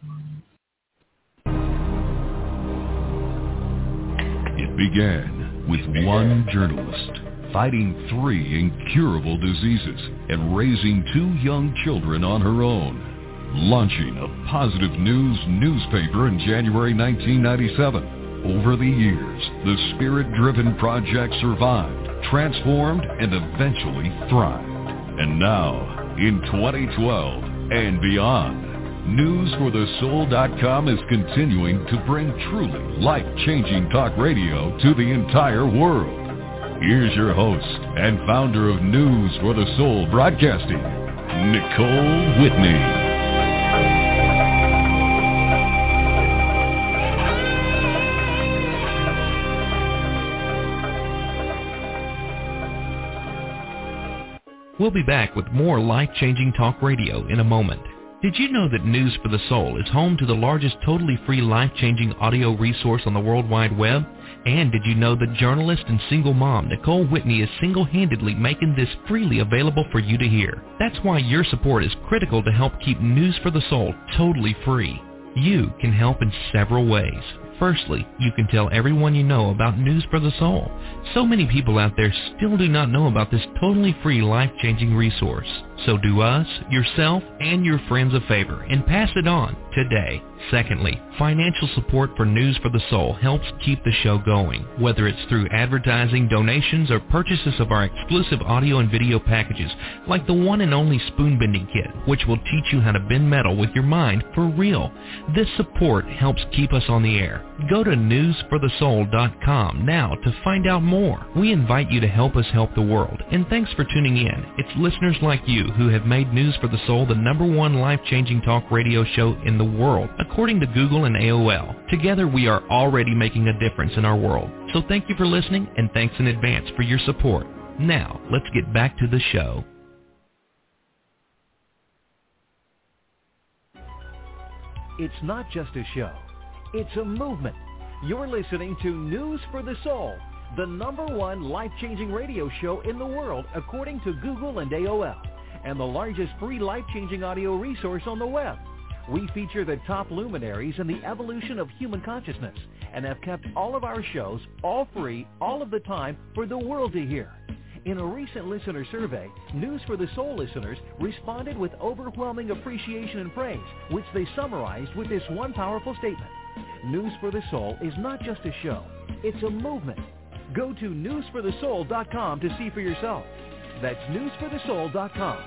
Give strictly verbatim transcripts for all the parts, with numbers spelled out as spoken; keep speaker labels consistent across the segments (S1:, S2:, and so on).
S1: It began with one journalist fighting three incurable diseases and raising two young children on her own, launching a positive news newspaper in January nineteen ninety-seven. Over the years, the spirit-driven project survived, transformed, and eventually thrived. And now, in twenty twelve and beyond, news for the soul dot com is continuing to bring truly life-changing talk radio to the entire world. Here's your host and founder of News for the Soul Broadcasting, Nicole Whitney.
S2: We'll be back with more life-changing talk radio in a moment. Did you know that News for the Soul is home to the largest totally free life-changing audio resource on the World Wide Web? And did you know that journalist and single mom Nicole Whitney is single-handedly making this freely available for you to hear? That's why your support is critical to help keep News for the Soul totally free. You can help in several ways. Firstly, you can tell everyone you know about News for the Soul. So many people out there still do not know about this totally free life-changing resource. So do us, yourself, and your friends a favor and pass it on today. Secondly, financial support for News for the Soul helps keep the show going, whether it's through advertising, donations, or purchases of our exclusive audio and video packages, like the one and only Spoon Bending Kit, which will teach you how to bend metal with your mind for real. This support helps keep us on the air. Go to news for the soul dot com now to find out more. We invite you to help us help the world, and thanks for tuning in. It's listeners like you who have made News for the Soul the number one life-changing talk radio show in the world, according to Google and A O L. Together, we are already making a difference in our world. So thank you for listening, and thanks in advance for your support. Now, let's get back to the show.
S3: It's not just a show. It's a movement. You're listening to News for the Soul, the number one life-changing radio show in the world, according to Google and A O L, and the largest free life-changing audio resource on the web. We feature the top luminaries in the evolution of human consciousness and have kept all of our shows all free, all of the time, for the world to hear. In a recent listener survey, News for the Soul listeners responded with overwhelming appreciation and praise, which they summarized with this one powerful statement. News for the Soul is not just a show, it's a movement. Go to news for the soul dot com to see for yourself. That's news for the soul dot com.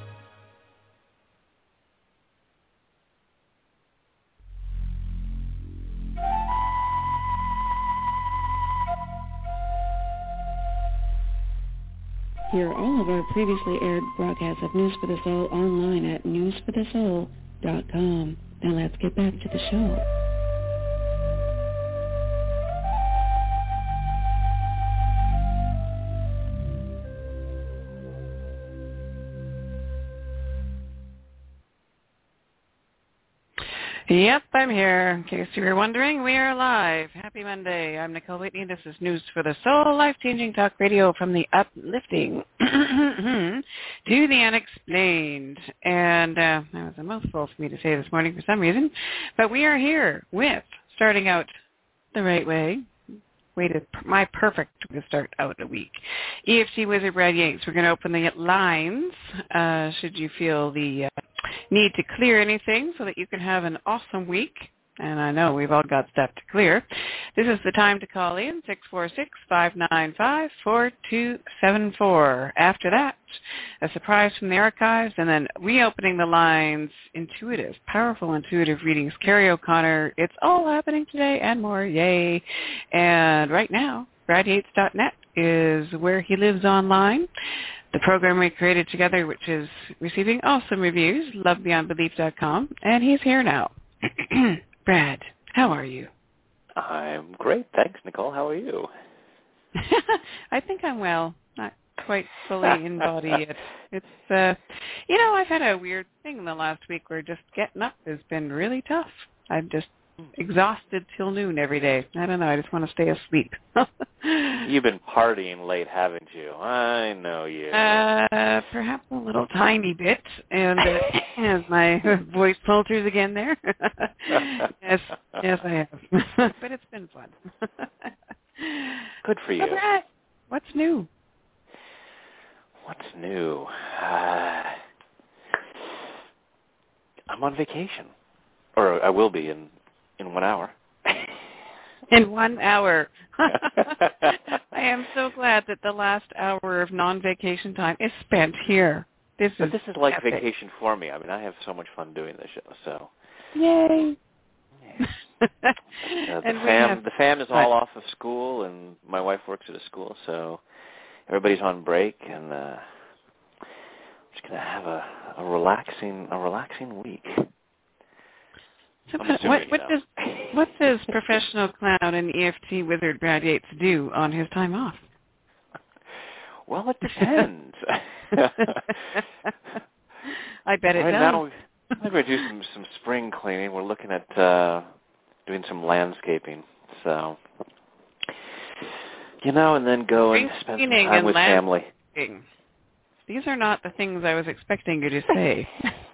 S4: Hear all of our previously aired broadcasts of News for the Soul online at news for the soul dot com. Now let's get back to the show.
S5: Yep, I'm here. In case you were wondering, we are live. Happy Monday. I'm Nicole Whitney. This is News for the Soul, life-changing talk radio from the uplifting to the unexplained. And uh, that was a mouthful for me to say this morning for some reason. But we are here with starting out the right way. Way to, my perfect way to start out a week. E F T Wizard Brad Yanks. We're going to open the lines uh, should you feel the uh, need to clear anything so that you can have an awesome week. And I know we've all got stuff to clear. This is the time to call in, six four six, five nine five, four two seven four. After that, a surprise from the archives, and then reopening the lines, intuitive, powerful intuitive readings. Carrie O'Connor, it's all happening today and more, yay. And right now, brad yates dot net is where he lives online. The program we created together, which is receiving awesome reviews, love beyond belief dot com, and he's here now. Brad, how are you?
S6: I'm great, thanks, Nicole. How are you?
S5: I think I'm well. Not quite fully in body yet. It's, uh, you know, I've had a weird thing in the last week where just getting up has been really tough. I'm just exhausted till noon every day. I don't know. I just want to stay asleep.
S6: You've been partying late, haven't you? I know you.
S5: Uh, perhaps a little tiny bit, and uh, as my voice falters again there. yes, yes, I have. But it's been fun.
S6: Good for you.
S5: All right. What's new?
S6: What's new? Uh, I'm on vacation, or I will be in in one hour.
S5: In one hour. I am so glad that the last hour of non-vacation time is spent here. This
S6: but
S5: is
S6: this is like
S5: epic.
S6: vacation for me. I mean, I have so much fun doing this show. So,
S5: yay!
S6: Yeah. uh, the fam, the fam is all off of school, and my wife works at a school, so everybody's on break, and uh, I'm just gonna have a, a relaxing, a relaxing week.
S5: So
S6: I'm
S5: what,
S6: assuming,
S5: what
S6: you know.
S5: does what does professional clown and E F T wizard Brad Yates do on his time off?
S6: Well, it depends.
S5: I bet it
S6: right
S5: does.
S6: now, we're going to do some, some spring cleaning. We're looking at uh, doing some landscaping. So, you know, and then go
S5: spring
S6: and spend some
S5: cleaning
S6: time
S5: and
S6: with family.
S5: These are not the things I was expecting you to say.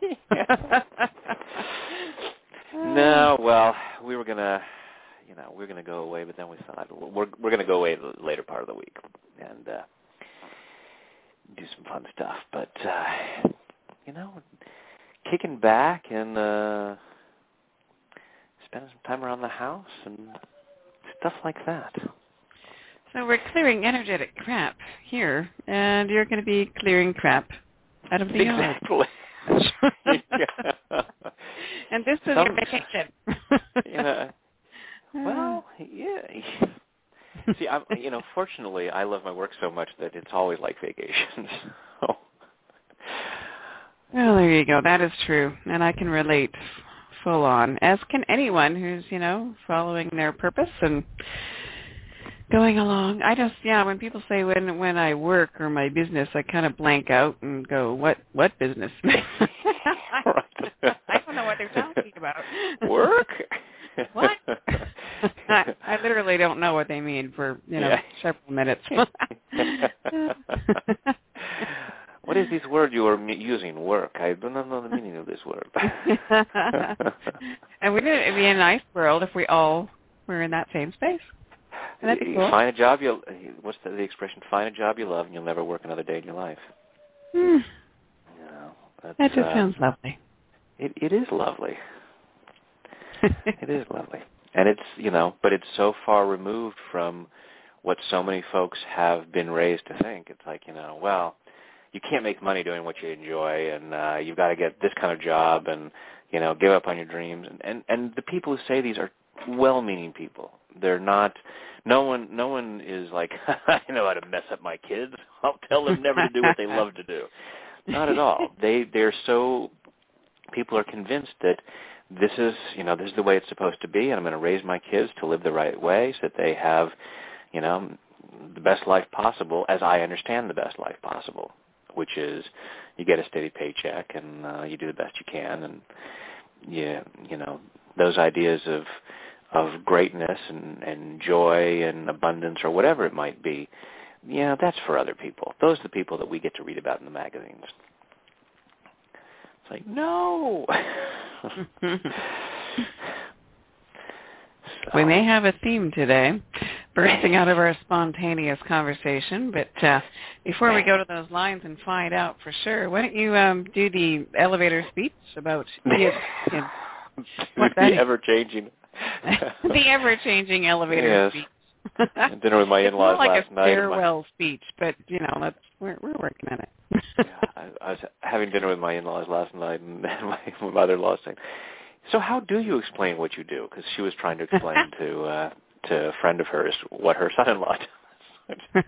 S6: No, well, we were gonna, you know, we were gonna go away, but then we thought we're we're gonna go away the later part of the week and uh, do some fun stuff. But uh, you know, kicking back and uh, spending some time around the house and stuff like that.
S5: So we're clearing energetic crap here, and you're going to be clearing crap out of the yard.
S6: Exactly.
S5: And this is
S6: Some,
S5: your vacation.
S6: you know, well, yeah. See, I'm, you know, fortunately, I love my work so much that it's always like vacations. So.
S5: Well, there you go. That is true, and I can relate full on, as can anyone who's, you know, following their purpose and going along. I just, yeah, when people say when when I work or my business, I kind of blank out and go, what what business? I don't know what they're talking about.
S6: Work?
S5: What? I, I literally don't know what they mean for, you know,
S6: yeah.
S5: several minutes.
S6: What is this word you are using, work? I do not know the meaning of this word.
S5: And wouldn't it be a nice world if we all were in that same space? That'd be cool.
S6: Find a job you, what's the, the expression? Find a job you love and you'll never work another day in your life.
S5: Hmm.
S6: You know,
S5: that just uh, sounds lovely.
S6: It, it is lovely. It is lovely. And it's, you know, but it's so far removed from what so many folks have been raised to think. It's like, you know, well, you can't make money doing what you enjoy, and uh, you've got to get this kind of job and, you know, give up on your dreams. And, and, and the people who say these are well-meaning people. They're not, no one no one is like, I know how to mess up my kids. I'll tell them never to do what they love to do. Not at all. They, they're so, people are convinced that this is, you know, this is the way it's supposed to be, and I'm going to raise my kids to live the right way so that they have, you know, the best life possible as I understand the best life possible, which is you get a steady paycheck and uh, you do the best you can, and you, you know, those ideas of of greatness and, and joy and abundance or whatever it might be, yeah, that's for other people. Those are the people that we get to read about in the magazines. It's like, no. So.
S5: We may have a theme today, bursting out of our spontaneous conversation, but uh, before we go to those lines and find out for sure, why don't you um, do the elevator speech about you know, what that
S6: the ever-changing.
S5: The ever-changing elevator
S6: yes.
S5: speech.
S6: Dinner with my in-laws
S5: like
S6: last
S5: a
S6: night.
S5: farewell my... speech, but you know, let's, we're we're working on it.
S6: yeah, I, I was having dinner with my in-laws last night, and my, my mother-in-law saying, "So how do you explain what you do?" Because she was trying to explain to uh, to a friend of hers what her son-in-law does.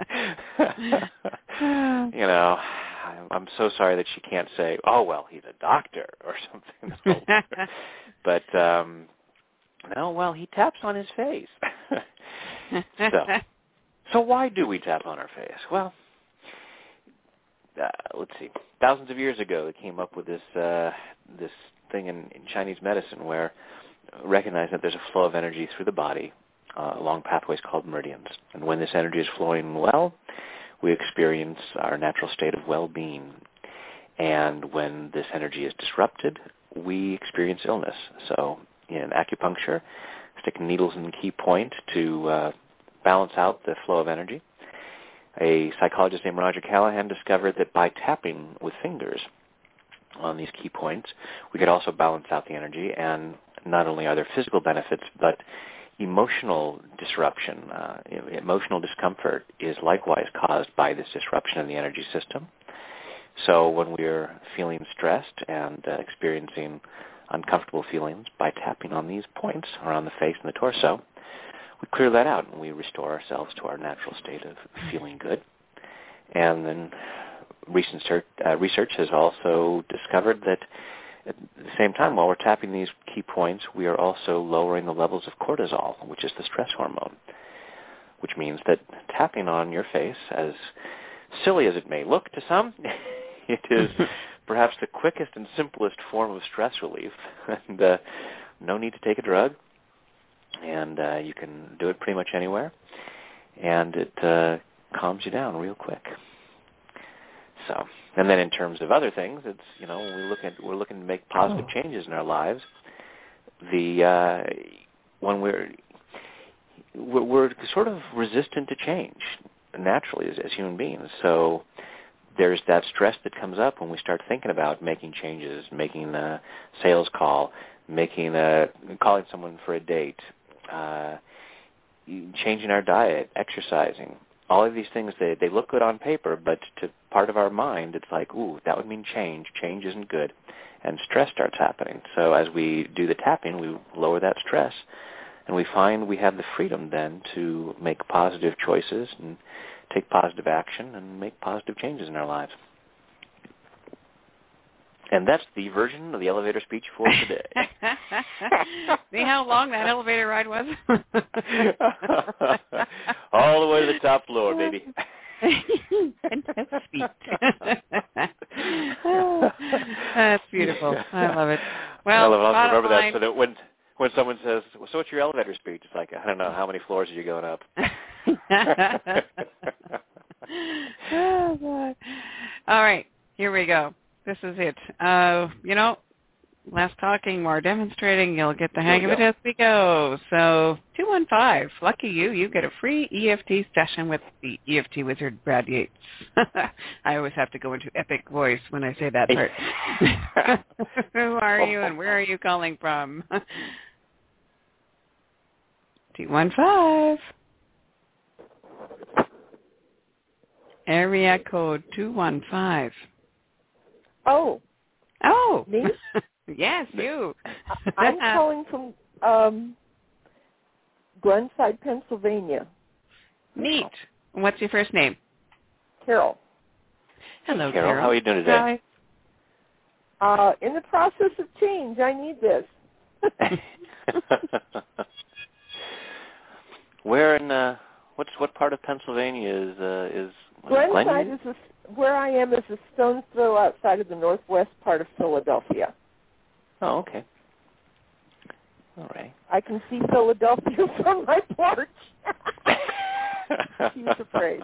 S6: You know, I'm, I'm so sorry that she can't say, "Oh well, he's a doctor" or something. But um, no, well, he taps on his face. so, so why do we tap on our face? Well, uh, let's see. Thousands of years ago, they came up with this uh, this thing in, in Chinese medicine where recognize that there's a flow of energy through the body, uh, along pathways called meridians. And when this energy is flowing well, we experience our natural state of well-being. And when this energy is disrupted, we experience illness. So in acupuncture, sticking needles in the key point to uh, balance out the flow of energy. A psychologist named Roger Callahan discovered that by tapping with fingers on these key points, we could also balance out the energy, and not only are there physical benefits, but emotional disruption, uh, emotional discomfort is likewise caused by this disruption in the energy system. So when we're feeling stressed and uh, experiencing uncomfortable feelings, by tapping on these points around the face and the torso, we clear that out and we restore ourselves to our natural state of feeling good. And then recent research, uh, research has also discovered that at the same time, while we're tapping these key points, we are also lowering the levels of cortisol, which is the stress hormone, which means that tapping on your face, as silly as it may look to some, it is perhaps the quickest and simplest form of stress relief. And uh, no need to take a drug, and uh, you can do it pretty much anywhere, and it uh, calms you down real quick. So, and then in terms of other things, it's, you know, when we look at, we're looking to make positive oh. changes in our lives. The uh, when we're, we're we're sort of resistant to change naturally as, as human beings. So there's that stress that comes up when we start thinking about making changes, making a sales call, making a calling someone for a date, uh, changing our diet, exercising. All of these things, they, they look good on paper, but to part of our mind, it's like, ooh, that would mean change. Change isn't good. And stress starts happening. So as we do the tapping, we lower that stress, and we find we have the freedom then to make positive choices and take positive action and make positive changes in our lives. And that's the version of the elevator speech for today.
S5: See how long that elevator ride was?
S6: All the way to the top floor, baby.
S5: And that's sweet. That's beautiful. I love it. Well,
S6: I love it. I'll remember
S5: line.
S6: that so that when when someone says, well, so what's your elevator speech? It's like, I don't know, how many floors are you going up?
S5: Oh, God. All right, here we go. This is it. Uh, you know, less talking, more demonstrating. You'll get the hang of it as we go. So two one five, lucky you, you get a free E F T session with the E F T wizard, Brad Yates. I always have to go into epic voice when I say that part. Who are you and where are you calling from? two one five. Area code two one five.
S7: Oh.
S5: Oh.
S7: Me?
S5: Yes, you.
S7: I'm calling from um, Glenside, Pennsylvania.
S5: Neat. What's your first name?
S7: Carol.
S5: Hello,
S6: Carol.
S5: Carol.
S6: How are you doing today?
S7: Hi. Uh, in the process of change. I need this.
S6: Where in, uh, what's, what part of Pennsylvania is, uh, is
S7: Glenside is a, where I am is a stone's throw outside of the northwest part of Philadelphia.
S6: Oh, okay. All right.
S7: I can see Philadelphia from my porch. He was afraid.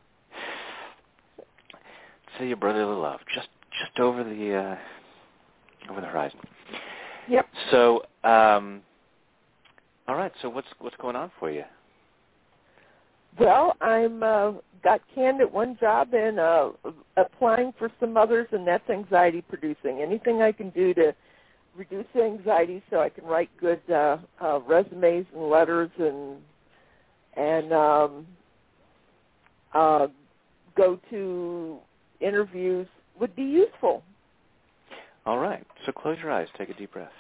S6: See your brotherly love, just just over the uh, over the horizon.
S7: Yep.
S6: So, um, all right. So what's what's going on for you?
S7: Well, I'm uh, got canned at one job and uh, applying for some others, and that's anxiety producing. Anything I can do to reduce the anxiety so I can write good uh, uh, resumes and letters and and um, uh, go to interviews would be useful.
S6: All right. So close your eyes. Take a deep breath.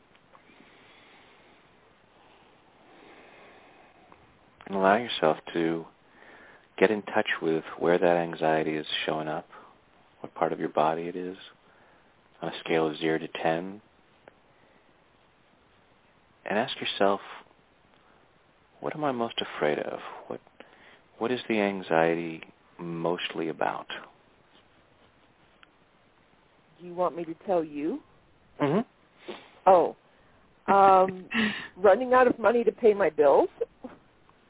S6: And allow yourself to get in touch with where that anxiety is showing up, what part of your body it is, on a scale of zero to ten. And ask yourself, what am I most afraid of? What What is the anxiety mostly about?
S7: Do you want me to tell you?
S6: Mm-hmm.
S7: Oh, um, running out of money to pay my bills.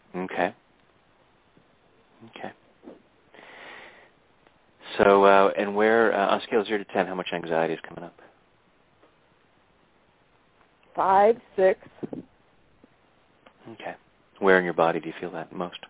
S6: Okay. Okay. So, uh, and where, uh, on a scale of zero to ten, how much anxiety is coming up?
S7: Five, six.
S6: Okay. Where in your body do you feel that most?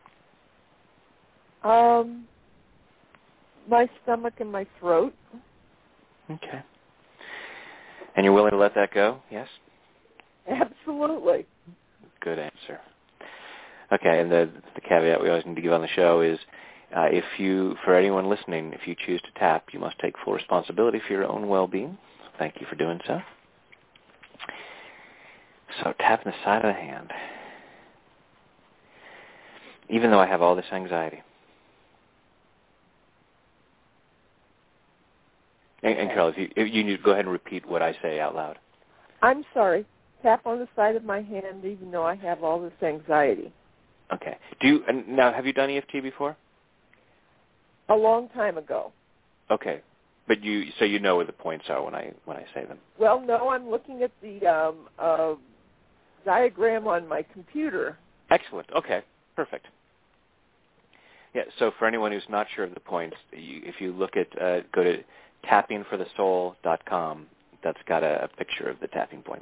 S7: Um, my stomach and my throat.
S6: Okay. And you're willing to let that go? Yes?
S7: Absolutely.
S6: Good answer. Okay, and the, the caveat we always need to give on the show is uh, if you, for anyone listening, if you choose to tap, you must take full responsibility for your own well-being. Thank you for doing so. So tapping the side of the hand. Even though I have all this anxiety. And, and Carol, if you, if you need to go ahead and repeat what I say out loud.
S7: I'm sorry. Tap on the side of my hand even though I have all this anxiety.
S6: Okay. Do you, and now, have you done E F T before?
S7: A long time ago.
S6: Okay. But you, so you know where the points are when I when I say them.
S7: Well, no, I'm looking at the um, uh, diagram on my computer.
S6: Excellent. Okay. Perfect. Yeah, so for anyone who's not sure of the points, you, if you look at, uh, go to tapping for the soul dot com, that's got a, a picture of the tapping points.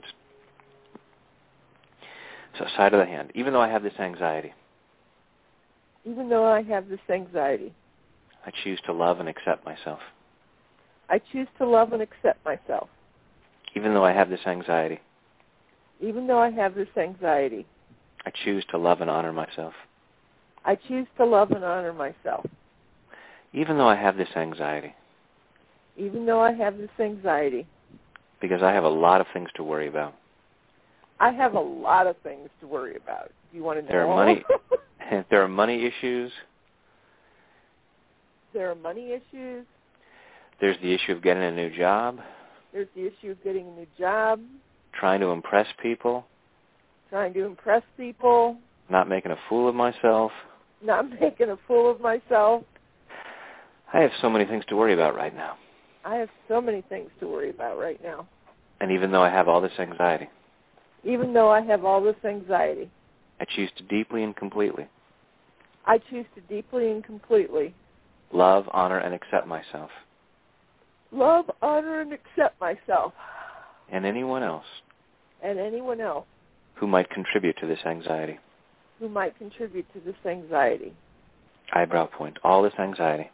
S6: So side of the hand. Even though I have this anxiety.
S7: Even though I have this anxiety.
S6: I choose to love and accept myself.
S7: I choose to love and accept myself.
S6: Even though I have this anxiety.
S7: Even though I have this anxiety.
S6: I choose to love and honor myself.
S7: I choose to love and honor myself.
S6: Even though I have this anxiety.
S7: Even though I have this anxiety.
S6: Because I have a lot of things to worry about.
S7: I have a lot of things to worry about. Do you want to know?
S6: There are money. There are money issues.
S7: There are money issues.
S6: There's the issue of getting a new job.
S7: There's the issue of getting a new job.
S6: Trying to impress people.
S7: Trying to impress people.
S6: Not making a fool of myself.
S7: Not making a fool of myself.
S6: I have so many things to worry about right now.
S7: I have so many things to worry about right now.
S6: And even though I have all this anxiety.
S7: Even though I have all this anxiety.
S6: I choose to deeply and completely.
S7: I choose to deeply and completely.
S6: Love, honor, and accept myself.
S7: Love, honor, and accept myself.
S6: And anyone else.
S7: And anyone else.
S6: Who might contribute to this anxiety.
S7: Who might contribute to this anxiety.
S6: Eyebrow point. All this anxiety.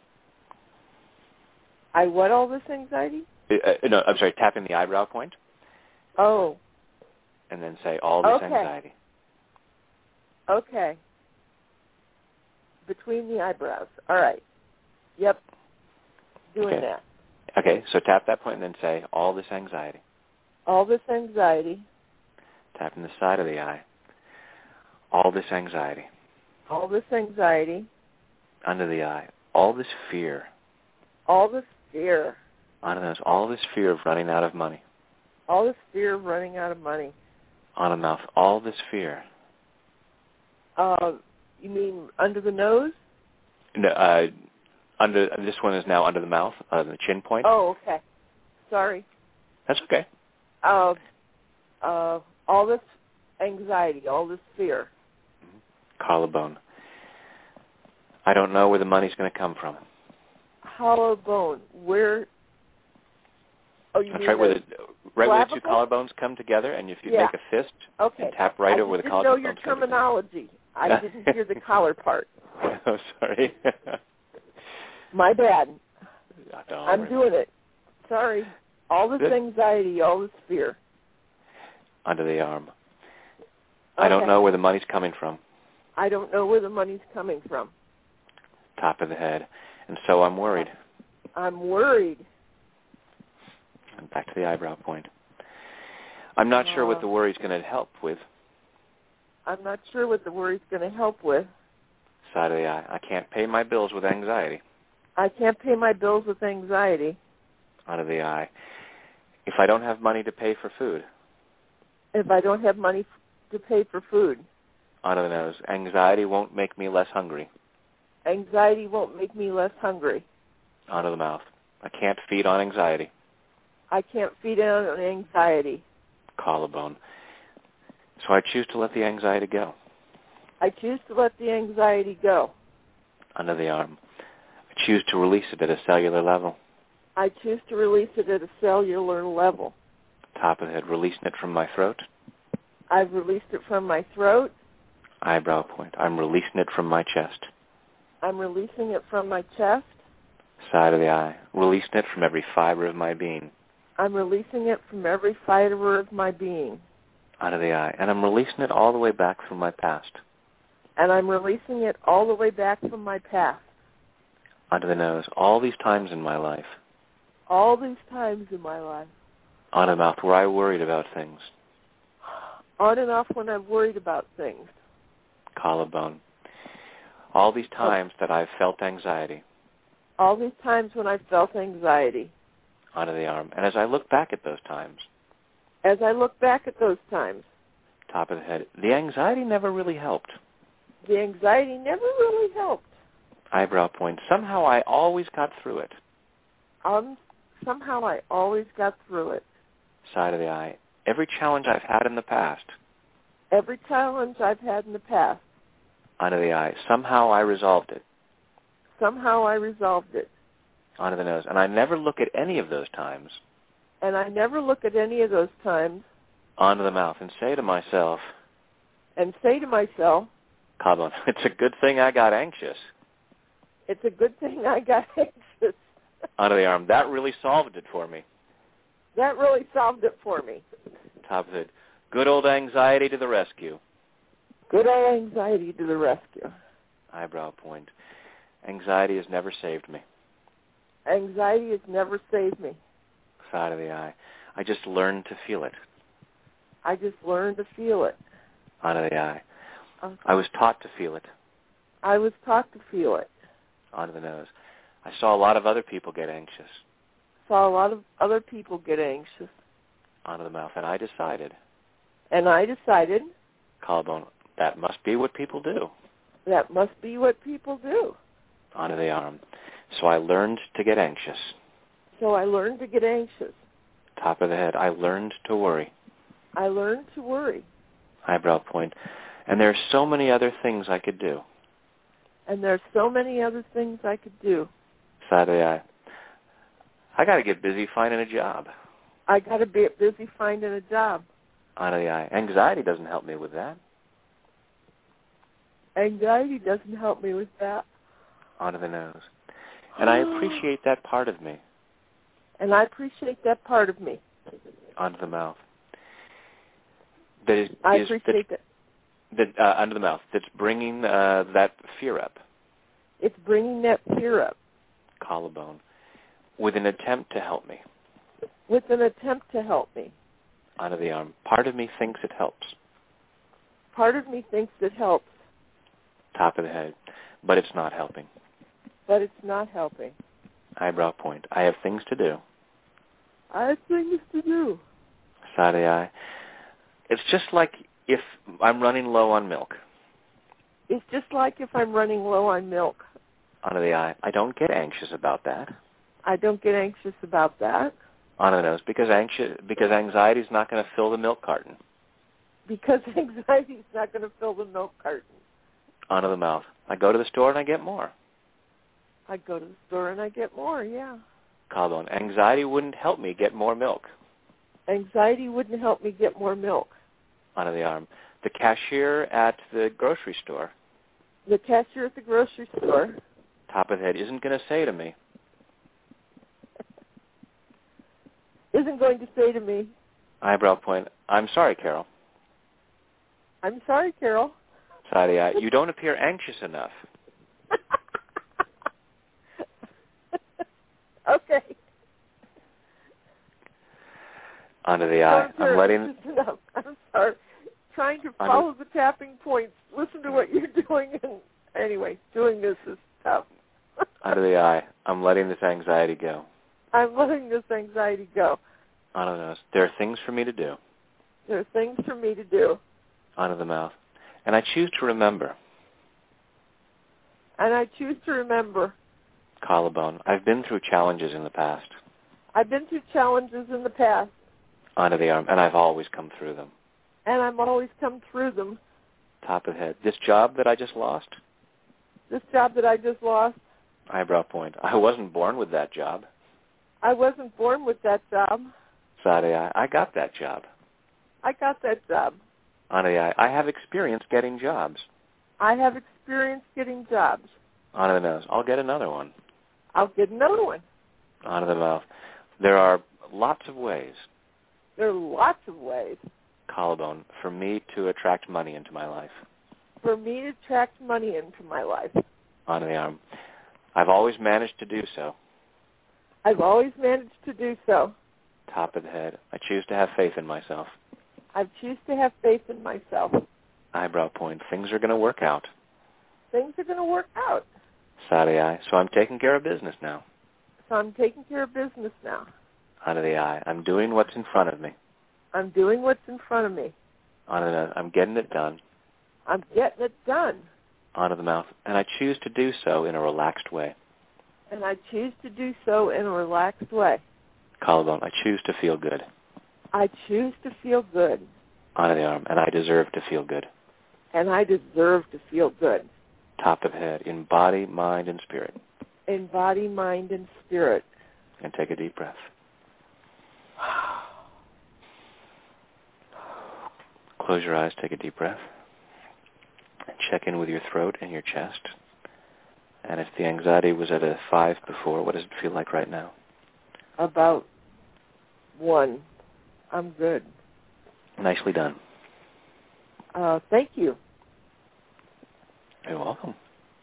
S7: I what all this anxiety?
S6: Uh, no, I'm sorry, tap in the eyebrow point.
S7: Oh.
S6: And then say all this
S7: okay.
S6: anxiety.
S7: Okay. Between the eyebrows. All right. Yep. Doing
S6: okay.
S7: that.
S6: Okay, so tap that point and then say all this anxiety.
S7: All this anxiety.
S6: Tap in the side of the eye. All this anxiety.
S7: All this anxiety.
S6: Under the eye. All this fear.
S7: All this fear.
S6: Under the nose. All this fear of running out of money.
S7: All this fear of running out of money.
S6: On the mouth. All this fear.
S7: Uh, you mean under the nose?
S6: No, uh, under this one is now under the mouth, uh, the chin point.
S7: Oh, okay. Sorry.
S6: That's okay.
S7: Uh, uh, all this anxiety, all this fear.
S6: Collarbone. I don't know where the money's going to come from.
S7: Collarbone. Where? Oh, you
S6: That's
S7: mean
S6: right where the right where the two
S7: clavicle?
S6: collarbones come together, and if you
S7: Yeah.
S6: make a fist
S7: okay.
S6: and tap right
S7: I
S6: over where the
S7: didn't know your
S6: collarbones come together.
S7: terminology. I didn't hear the collar part.
S6: Oh, sorry.
S7: My bad.
S6: Don't
S7: I'm
S6: worry.
S7: doing it. Sorry. All this
S6: Good.
S7: anxiety, all this fear.
S6: Under the arm.
S7: Okay.
S6: I don't know where the money's coming from.
S7: I don't know where the money's coming from.
S6: Top of the head. And so I'm worried.
S7: I'm worried.
S6: And back to the eyebrow point. I'm not
S7: Uh,
S6: sure what the worry's going to help with.
S7: I'm not sure what the worry's going to help with.
S6: Side of the eye. I can't pay my bills with anxiety.
S7: I can't pay my bills with anxiety.
S6: Out of the eye. If I don't have money to pay for food.
S7: If I don't have money f- to pay for food.
S6: Out of the nose. Anxiety won't make me less hungry.
S7: Anxiety won't make me less hungry.
S6: Out of the mouth. I can't feed on anxiety.
S7: I can't feed on anxiety.
S6: Collarbone. So I choose to let the anxiety go.
S7: I choose to let the anxiety go.
S6: Under the arm. I choose to release it at a cellular level.
S7: I choose to release it at a cellular level.
S6: Top of the head, releasing it from my throat.
S7: I've released it from my throat.
S6: Eyebrow point. I'm releasing it from my chest.
S7: I'm releasing it from my chest.
S6: Side of the eye. Releasing it from every fiber of my being.
S7: I'm releasing it from every fiber of my being.
S6: Out of the eye. And I'm releasing it all the way back from my past.
S7: And I'm releasing it all the way back from my past.
S6: Onto the nose. All these times in my life.
S7: All these times in my life.
S6: On the mouth where I worried about things.
S7: On and off when I've worried about things.
S6: Collarbone. All these times that I've felt anxiety.
S7: All these times when I've felt anxiety.
S6: Onto the arm. And as I look back at those times.
S7: As I look back at those times.
S6: Top of the head. The anxiety never really helped.
S7: The anxiety never really helped.
S6: Eyebrow point. Somehow I always got through it.
S7: Um, somehow I always got through it.
S6: Side of the eye. Every challenge I've had in the past.
S7: Every challenge I've had in the past.
S6: Onto the eye. Somehow I resolved it.
S7: Somehow I resolved it.
S6: Onto the nose. And I never look at any of those times.
S7: And I never look at any of those times.
S6: Onto the mouth and say to myself.
S7: And say to myself.
S6: Collarbone. It's a good thing I got anxious.
S7: It's a good thing I got anxious.
S6: Onto the arm. That really solved it for me.
S7: That really solved it for me.
S6: Top of it. Good old anxiety to the rescue.
S7: Good old anxiety to the rescue.
S6: Eyebrow point. Anxiety has never saved me.
S7: Anxiety has never saved me.
S6: Side of the eye. I just learned to feel it.
S7: I just learned to feel it.
S6: Onto the eye.
S7: Okay.
S6: I was taught to feel it.
S7: I was taught to feel it.
S6: Onto the nose. I saw a lot of other people get anxious.
S7: Saw a lot of other people get anxious.
S6: Onto the mouth. And I decided.
S7: And I decided.
S6: Collarbone. That must be what people do.
S7: That must be what people do.
S6: Onto the arm. So I learned to get anxious.
S7: So I learned to get anxious.
S6: Top of the head. I learned to worry.
S7: I learned to worry.
S6: Eyebrow point. And there are so many other things I could do.
S7: And there's so many other things I could do.
S6: Side of the eye. I got to get busy finding a job.
S7: I got to be busy finding a job.
S6: Onto the eye. Anxiety doesn't help me with that.
S7: Anxiety doesn't help me with that.
S6: Onto the nose. And I appreciate that part of me.
S7: And I appreciate that part of me.
S6: Onto the mouth. That is,
S7: I
S6: is,
S7: appreciate
S6: that.
S7: that.
S6: that uh, under the mouth. That's bringing uh, that fear up.
S7: It's bringing that fear up.
S6: Collarbone. With an attempt to help me.
S7: With an attempt to help me.
S6: Onto the arm. Part of me thinks it helps.
S7: Part of me thinks it helps.
S6: Top of the head. But it's not helping.
S7: But it's not helping.
S6: Eyebrow point. I have things to do.
S7: I have things to do.
S6: Side of the eye. It's just like if I'm running low on milk.
S7: It's just like if I'm running low on milk.
S6: Onto the eye. I don't get anxious about that.
S7: I don't get anxious about that.
S6: Onto the nose. Because anxious, because anxiety is not going to fill the milk carton.
S7: Because anxiety is not going to fill the milk carton.
S6: Onto the mouth. I go to the store and I get more.
S7: I go to the store and I get more, yeah.
S6: Collarbone. Anxiety wouldn't help me get more milk.
S7: Anxiety wouldn't help me get more milk.
S6: Onto the arm. The cashier at the grocery store.
S7: The cashier at the grocery store.
S6: Top of the head isn't going to say to me.
S7: Isn't going to say to me.
S6: Eyebrow point. I'm sorry, Carol.
S7: I'm sorry, Carol.
S6: Side of the eye. You don't appear anxious enough.
S7: Okay.
S6: Onto the eye. I'm letting.
S7: Enough. I'm sorry. Trying to follow Onto... the tapping points. Listen to what you're doing, and anyway, doing this is tough.
S6: Onto the eye. I'm letting this anxiety go.
S7: I'm letting this anxiety go.
S6: Onto the nose. There are things for me to do.
S7: There are things for me to do.
S6: Onto the mouth. And I choose to remember.
S7: And I choose to remember.
S6: Collarbone. I've been through challenges in the past.
S7: I've been through challenges in the past.
S6: Onto the arm. And I've always come through them.
S7: And I've always come through them.
S6: Top of the head. This job that I just lost?
S7: This job that I just lost?
S6: Eyebrow point. I wasn't born with that job.
S7: I wasn't born with that job.
S6: Side eye. I got that job.
S7: I got that job.
S6: On the eye. I have experience getting jobs.
S7: I have experience getting jobs.
S6: On the nose. I'll get another one.
S7: I'll get another one.
S6: On the mouth. There are lots of ways.
S7: There are lots of ways.
S6: Collarbone. For me to attract money into my life.
S7: For me to attract money into my life.
S6: On the arm. I've always managed to do so.
S7: I've always managed to do so.
S6: Top of the head. I choose to have faith in myself.
S7: I choose to have faith in myself.
S6: Eyebrow point. Things are going to work out.
S7: Things are going to work out.
S6: Side of the eye. So I'm taking care of business now.
S7: So I'm taking care of business now.
S6: Under the eye. I'm doing what's in front of me.
S7: I'm doing what's in front of me.
S6: Under the nose. I'm getting it done.
S7: I'm getting it done.
S6: Onto the mouth. And I choose to do so in a relaxed way.
S7: And I choose to do so in a relaxed way.
S6: Collarbone. I choose to feel good.
S7: I choose to feel good.
S6: Onto the arm. And I deserve to feel good.
S7: And I deserve to feel good.
S6: Top of head. In body, mind, and spirit.
S7: In body, mind, and spirit.
S6: And take a deep breath. Close your eyes. Take a deep breath. And check in with your throat and your chest. And if the anxiety was at a five before, what does it feel like right now?
S7: About one. I'm good.
S6: Nicely done.
S7: Uh, thank you.
S6: You're welcome.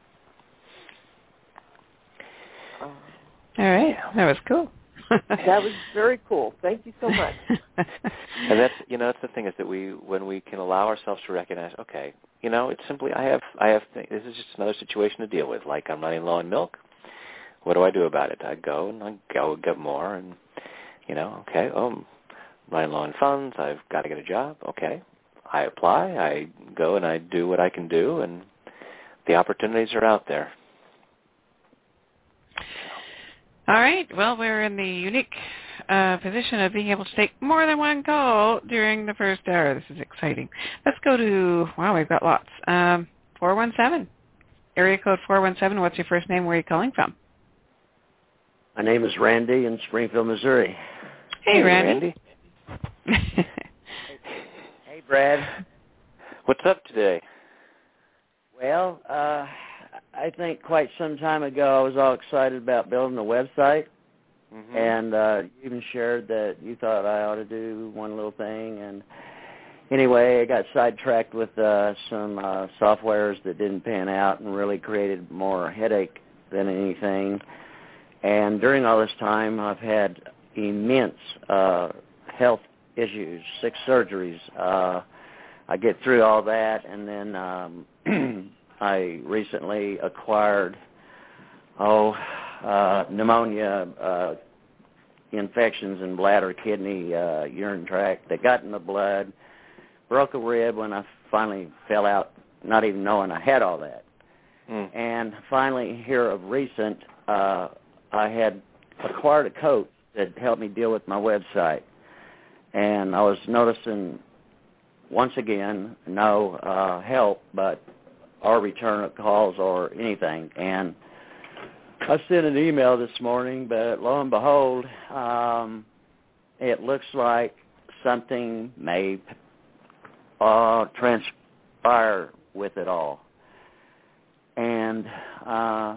S7: Uh,
S5: All right. That was cool.
S7: That was very cool. Thank you so much.
S6: And that's, you know, that's the thing is that we, when we can allow ourselves to recognize, okay, you know, it's simply, I have, I have, th- this is just another situation to deal with. Like I'm running low on milk. What do I do about it? I go and I go get more and, you know, okay, oh, I'm running low on funds. I've got to get a job. Okay. I apply. I go and I do what I can do, and the opportunities are out there.
S5: All right. Well, we're in the unique uh, position of being able to take more than one call during the first hour. This is exciting. Let's go to, wow, we've got lots. Um, four one seven. Area code four one seven. What's your first name? Where are you calling from?
S8: My name is Randy in Springfield, Missouri.
S5: Hey,
S6: hey
S5: Randy.
S6: Randy.
S8: Hey, Brad.
S6: What's up today?
S8: Well, uh, I think quite some time ago I was all excited about building a website, mm-hmm. and uh, you even shared that you thought I ought to do one little thing. And anyway, I got sidetracked with uh, some uh, softwares that didn't pan out and really created more headache than anything. And during all this time, I've had immense uh, health issues, six surgeries. Uh, I get through all that, and then um, I recently acquired, oh, uh, pneumonia, uh, infections in bladder, kidney, uh, urine tract. They got in the blood, broke a rib when I finally fell out, not even knowing I had all that. Mm. And finally, here of recent, uh, I had acquired a coach that helped me deal with my website. And I was noticing, once again, no uh, help, but or return of calls or anything. And I sent an email this morning, but lo and behold, um, it looks like something may uh, transpire with it all. And uh,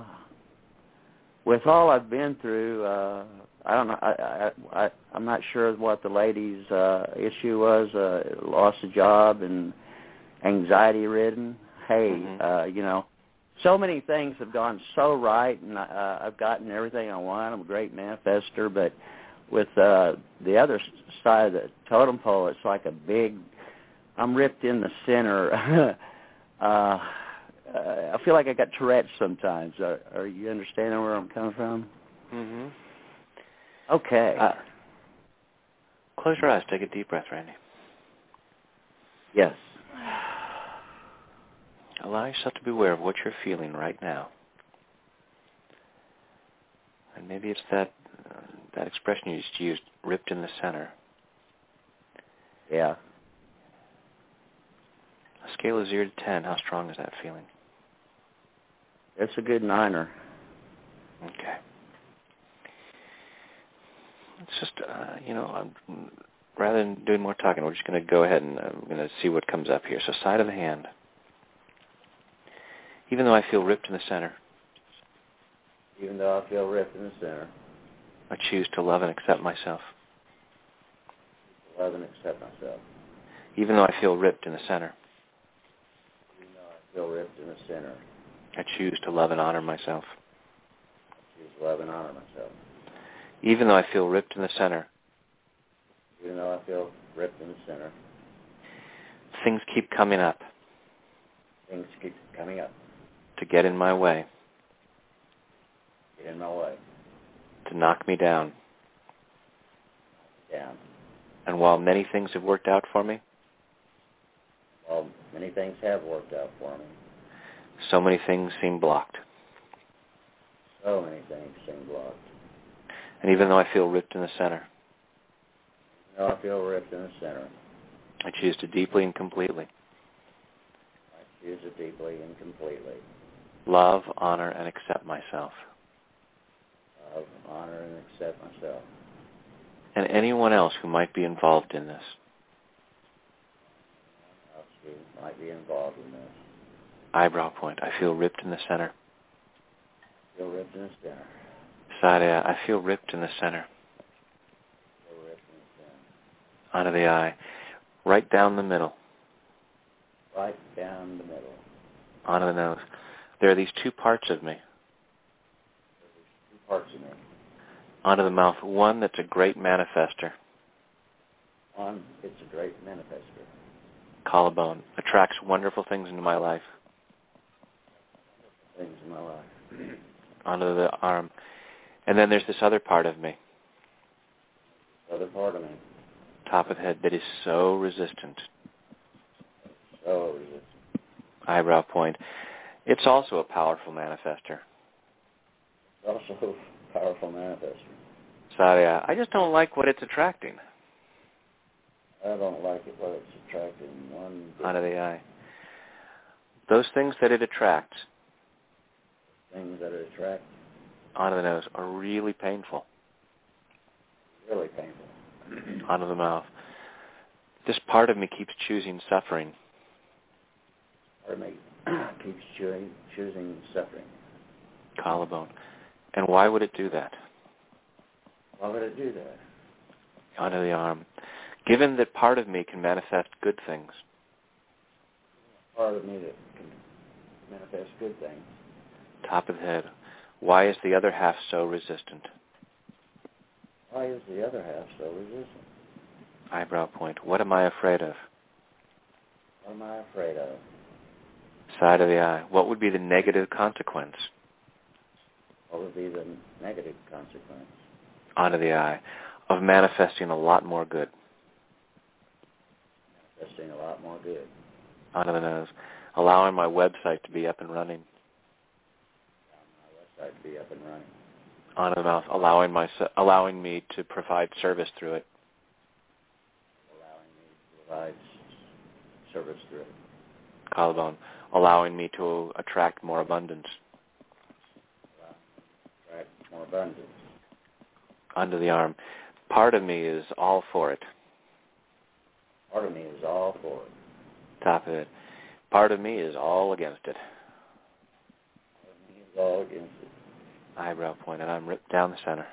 S8: with all I've been through, uh, I don't know. I, I, I, I'm not sure what the lady's uh, issue was. Uh, lost a job and anxiety-ridden. Hey, mm-hmm. uh, you know, so many things have gone so right, and uh, I've gotten everything I want. I'm a great manifester, but with uh, the other side of the totem pole, it's like a big. I'm ripped in the center. uh, I feel like I got Tourette's sometimes. Are, are you understanding where I'm coming from?
S6: Mm-hmm.
S8: Okay.
S6: Uh, close your eyes. Take a deep breath, Randy.
S8: Yes.
S6: Allow yourself to be aware of what you're feeling right now. And maybe it's that uh, that expression you just used, ripped in the center.
S8: Yeah.
S6: scale of zero to ten, how strong is that feeling?
S8: It's a good niner.
S6: Okay. It's just, uh, you know, I'm, rather than doing more talking, we're just going to go ahead and I'm going to see what comes up here. So side of the hand. Even though I feel ripped in the center.
S8: Even though I feel ripped in the center.
S6: I choose to love and accept myself.
S8: Love and accept myself.
S6: Even though I feel ripped in the center.
S8: Even though I feel ripped in the center.
S6: I choose to love and honor myself.
S8: I choose to love and honor myself.
S6: Even though I feel ripped in the center.
S8: Even though I feel ripped in the center.
S6: Things keep coming up.
S8: Things keep coming up.
S6: To get in my way.
S8: Get in my way.
S6: To knock me down.
S8: Down.
S6: And while many things have worked out for me.
S8: While many things have worked out for me.
S6: So many things seem blocked.
S8: So many things seem blocked.
S6: And even though I feel ripped in the center.
S8: Even though I feel ripped in the center.
S6: I choose to deeply and completely.
S8: I choose to deeply and completely.
S6: Love, honor, and accept myself.
S8: Love, honor, and accept myself.
S6: And anyone else who might be involved in this.
S8: Anyone else who might be involved in this.
S6: Eyebrow point. I feel ripped in the center.
S8: I feel ripped in the center.
S6: Side eye. I feel ripped in the center.
S8: I feel ripped in the center.
S6: Onto the eye. Right down the middle.
S8: Right down the middle.
S6: Onto the nose. There are these two parts of me.
S8: There's two parts of me.
S6: Onto the mouth. One that's a great manifester.
S8: One, it's a great manifester.
S6: Collarbone. Attracts wonderful things into my life.
S8: Things in my life.
S6: Onto the arm. And then there's this other part of me.
S8: This other part of me.
S6: Top of the head that is so resistant.
S8: So resistant.
S6: Eyebrow point. It's also a powerful manifester.
S8: It's also a powerful manifester.
S6: Sorry, I just don't like what it's attracting.
S8: I don't like it, what it's attracting. One
S6: Onto the eye. Those things that it attracts.
S8: Things that it attracts.
S6: Onto the nose are really painful.
S8: Really painful.
S6: Onto the mouth. This part of me keeps choosing suffering.
S8: Part of me keeps choosing, choosing suffering.
S6: Collarbone. And why would it do that?
S8: Why would it do that?
S6: Onto the arm. Given that part of me can manifest good things.
S8: Part of me that can manifest good things.
S6: Top of the head. Why is the other half so resistant?
S8: Why is the other half so resistant?
S6: Eyebrow point. What am I afraid of?
S8: What am I afraid of?
S6: Side of the eye. What would be the negative consequence?
S8: What would be the negative consequence?
S6: Onto the eye. Of manifesting a lot more good.
S8: Manifesting a lot more good.
S6: Onto the nose. Allowing my website to be up and running.
S8: Allowing my website to be up and running.
S6: Onto the mouth. Allowing my allowing me to provide service through it.
S8: Allowing me to provide s- service through it.
S6: Collarbone. Allowing me to attract more abundance.
S8: Allowing me to attract more abundance.
S6: Onto the arm. Part of me is all for it.
S8: Part of me is all for it.
S6: Top of it. Part of me is all against it.
S8: Part of me is all against it.
S6: Eyebrow point, and I'm ripped down the center.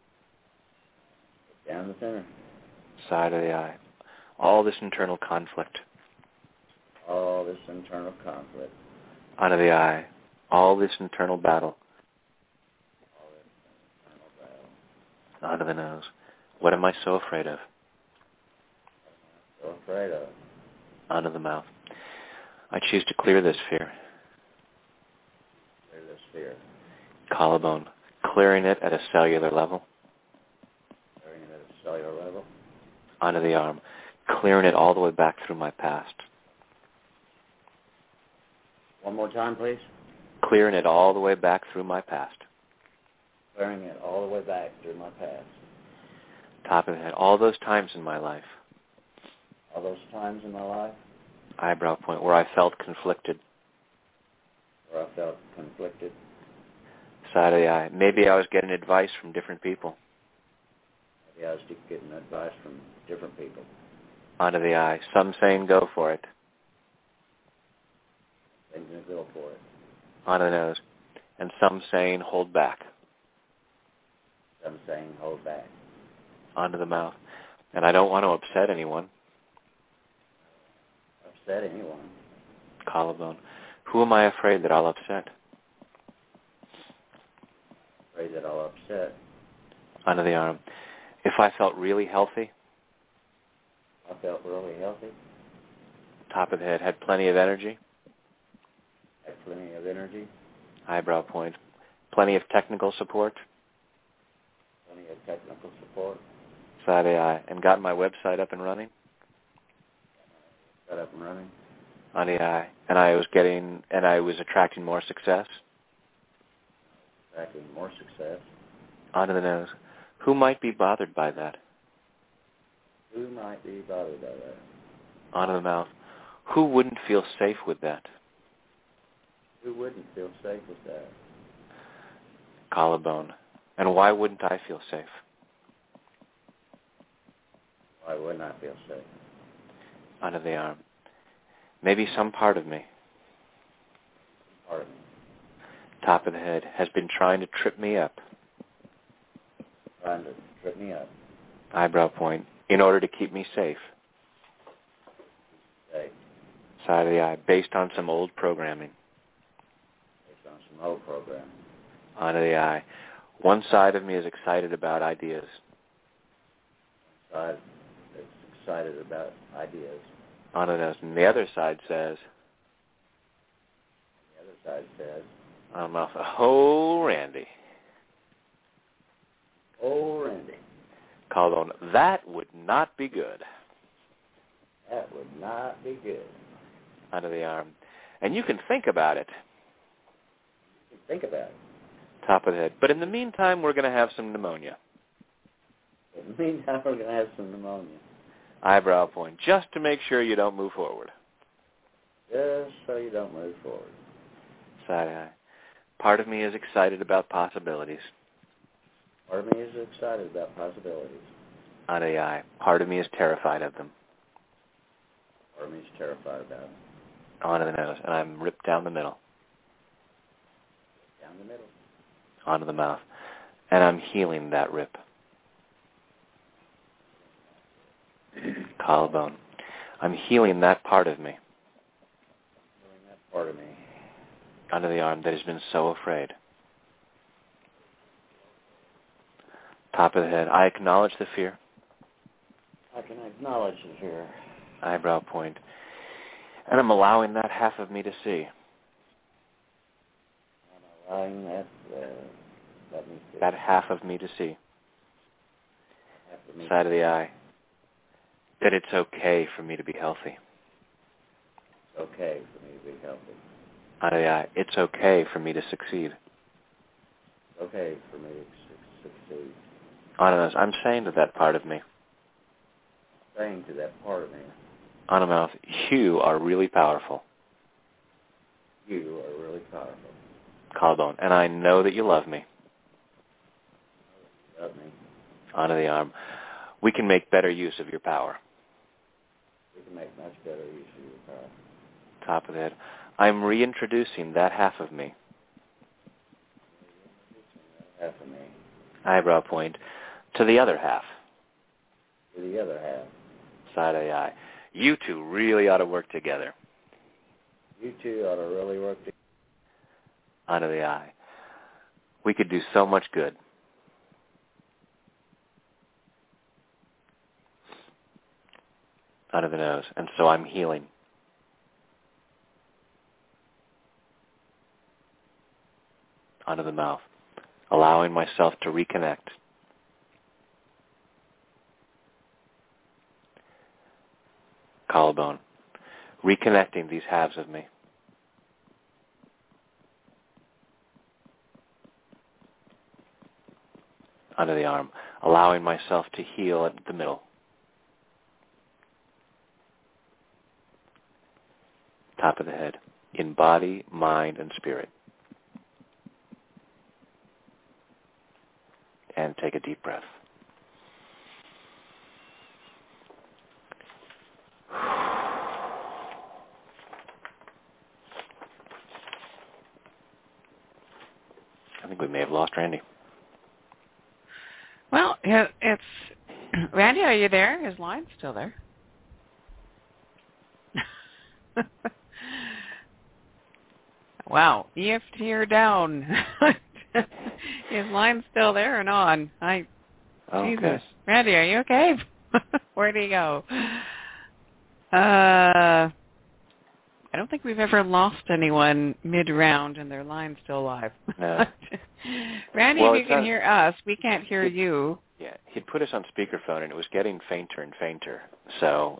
S8: Down the center.
S6: Side of the eye. All this internal conflict.
S8: All this internal conflict.
S6: Onto the eye. All this internal battle.
S8: All this internal battle.
S6: Onto the nose. What am I so afraid of?
S8: What am I so afraid of?
S6: Onto the mouth. I choose to clear this fear.
S8: Clear this fear.
S6: Collarbone. Clearing it at a cellular level.
S8: Clearing it at a cellular level.
S6: Onto the arm. Clearing it all the way back through my past.
S8: One more time, please.
S6: Clearing it all the way back through my past.
S8: Clearing it all the way back through my past.
S6: Top of the head. All those times in my life.
S8: All those times in my life.
S6: Eyebrow point, where I felt conflicted.
S8: Where I felt conflicted.
S6: Side of the eye. Maybe I was getting advice from different people.
S8: Maybe I was getting advice from different people.
S6: Onto the eye. Some saying go for it.
S8: Saying go for it.
S6: Onto the nose. And some saying hold back.
S8: Some saying hold back.
S6: Onto the mouth. And I don't want to upset anyone.
S8: Upset anyone.
S6: Collarbone. Who am I afraid that I'll upset?
S8: Afraid that I'll upset.
S6: Onto the arm. If I felt really healthy.
S8: I felt really healthy.
S6: Top of the head. Had plenty of energy.
S8: Had plenty of energy.
S6: Eyebrow point. Plenty of technical support.
S8: Plenty of technical support.
S6: Side of the eye. And got my website up and running.
S8: Got up and running.
S6: On the eye. And I was getting, and I was attracting more success.
S8: Attracting more success.
S6: Onto the nose. Who might be bothered by that?
S8: Who might be bothered by that?
S6: Onto the mouth. Who wouldn't feel safe with that?
S8: Who wouldn't feel safe with that?
S6: Collarbone. And why wouldn't I feel safe?
S8: Why wouldn't I feel safe?
S6: Onto the arm. Maybe some part of me.
S8: Part of me.
S6: Top of the head has been trying to trip me up.
S8: Trying to trip me up.
S6: Eyebrow point. In order to keep me safe.
S8: Safe.
S6: Side of the eye. Based on some old programming.
S8: Based on some old programming.
S6: Onto the eye. One side of me is excited about ideas.
S8: One side is excited about ideas.
S6: Onto the nose. And the other side says.
S8: The other side says.
S6: I'm off. Oh, Randy.
S8: Oh, Randy.
S6: Collarbone. That would not be good.
S8: That would not be good.
S6: Onto the arm. And you can think about it.
S8: You can think about it.
S6: Top of the head. But in the meantime, we're going to have some pneumonia.
S8: In the meantime, we're going to have some pneumonia.
S6: Eyebrow point. Just to make sure you don't move forward.
S8: Just so you don't move forward.
S6: Side eye. Part of me is excited about possibilities.
S8: Part of me is excited about possibilities.
S6: Onto the eye. Part of me is terrified of them.
S8: Part of me is terrified about them.
S6: Onto the nose. And I'm ripped down the middle.
S8: Down the middle.
S6: Onto the mouth. And I'm healing that rip. Collarbone. I'm healing that part of me.
S8: Healing that part of me.
S6: Onto the arm that has been so afraid. Top of the head. I acknowledge the fear.
S8: I can acknowledge the fear.
S6: Eyebrow point. And I'm allowing that half of me to see.
S8: I'm allowing that, uh, let me see.
S6: That half of me to see.
S8: Half of me.
S6: Side of the eye. That it's okay for me to be healthy.
S8: It's okay for me to be healthy.
S6: Onto the eye. It's okay for me to succeed.
S8: It's okay for me to su- succeed.
S6: Onto the nose. I'm saying to that part of me.
S8: Saying to that part of me.
S6: On the mouth. You are really powerful.
S8: You are really powerful.
S6: Collarbone. And I know that you love me.
S8: You love me.
S6: Onto the arm. We can make better use of your power.
S8: We can make much better use of your power.
S6: Top of the head. I'm reintroducing that half of me.
S8: Half of me.
S6: Eyebrow point. To the other half.
S8: To the other half.
S6: Side of the eye. You two really ought to work together.
S8: You two ought to really work together.
S6: Onto the eye. We could do so much good. Onto the nose. And so I'm healing. Onto the mouth. Allowing myself to reconnect. Collarbone. Reconnecting these halves of me. Onto the arm. Allowing myself to heal at the middle. top of the head, in body, mind, and spirit. And take a deep breath. I think we may have lost Randy.
S5: Well, it's... Randy, are you there? His line's still there. Wow. E F T are down. His line's still there and on. I...
S6: Oh,
S5: Jesus.
S6: okay.
S5: Randy, are you okay? Where'd he go? Uh... I don't think we've ever lost anyone mid-round and their line's still live.
S6: No.
S5: Randy,
S6: well,
S5: if you can
S6: not,
S5: hear us, we can't hear you.
S6: Yeah, he'd put us on speakerphone, and it was getting fainter and fainter. So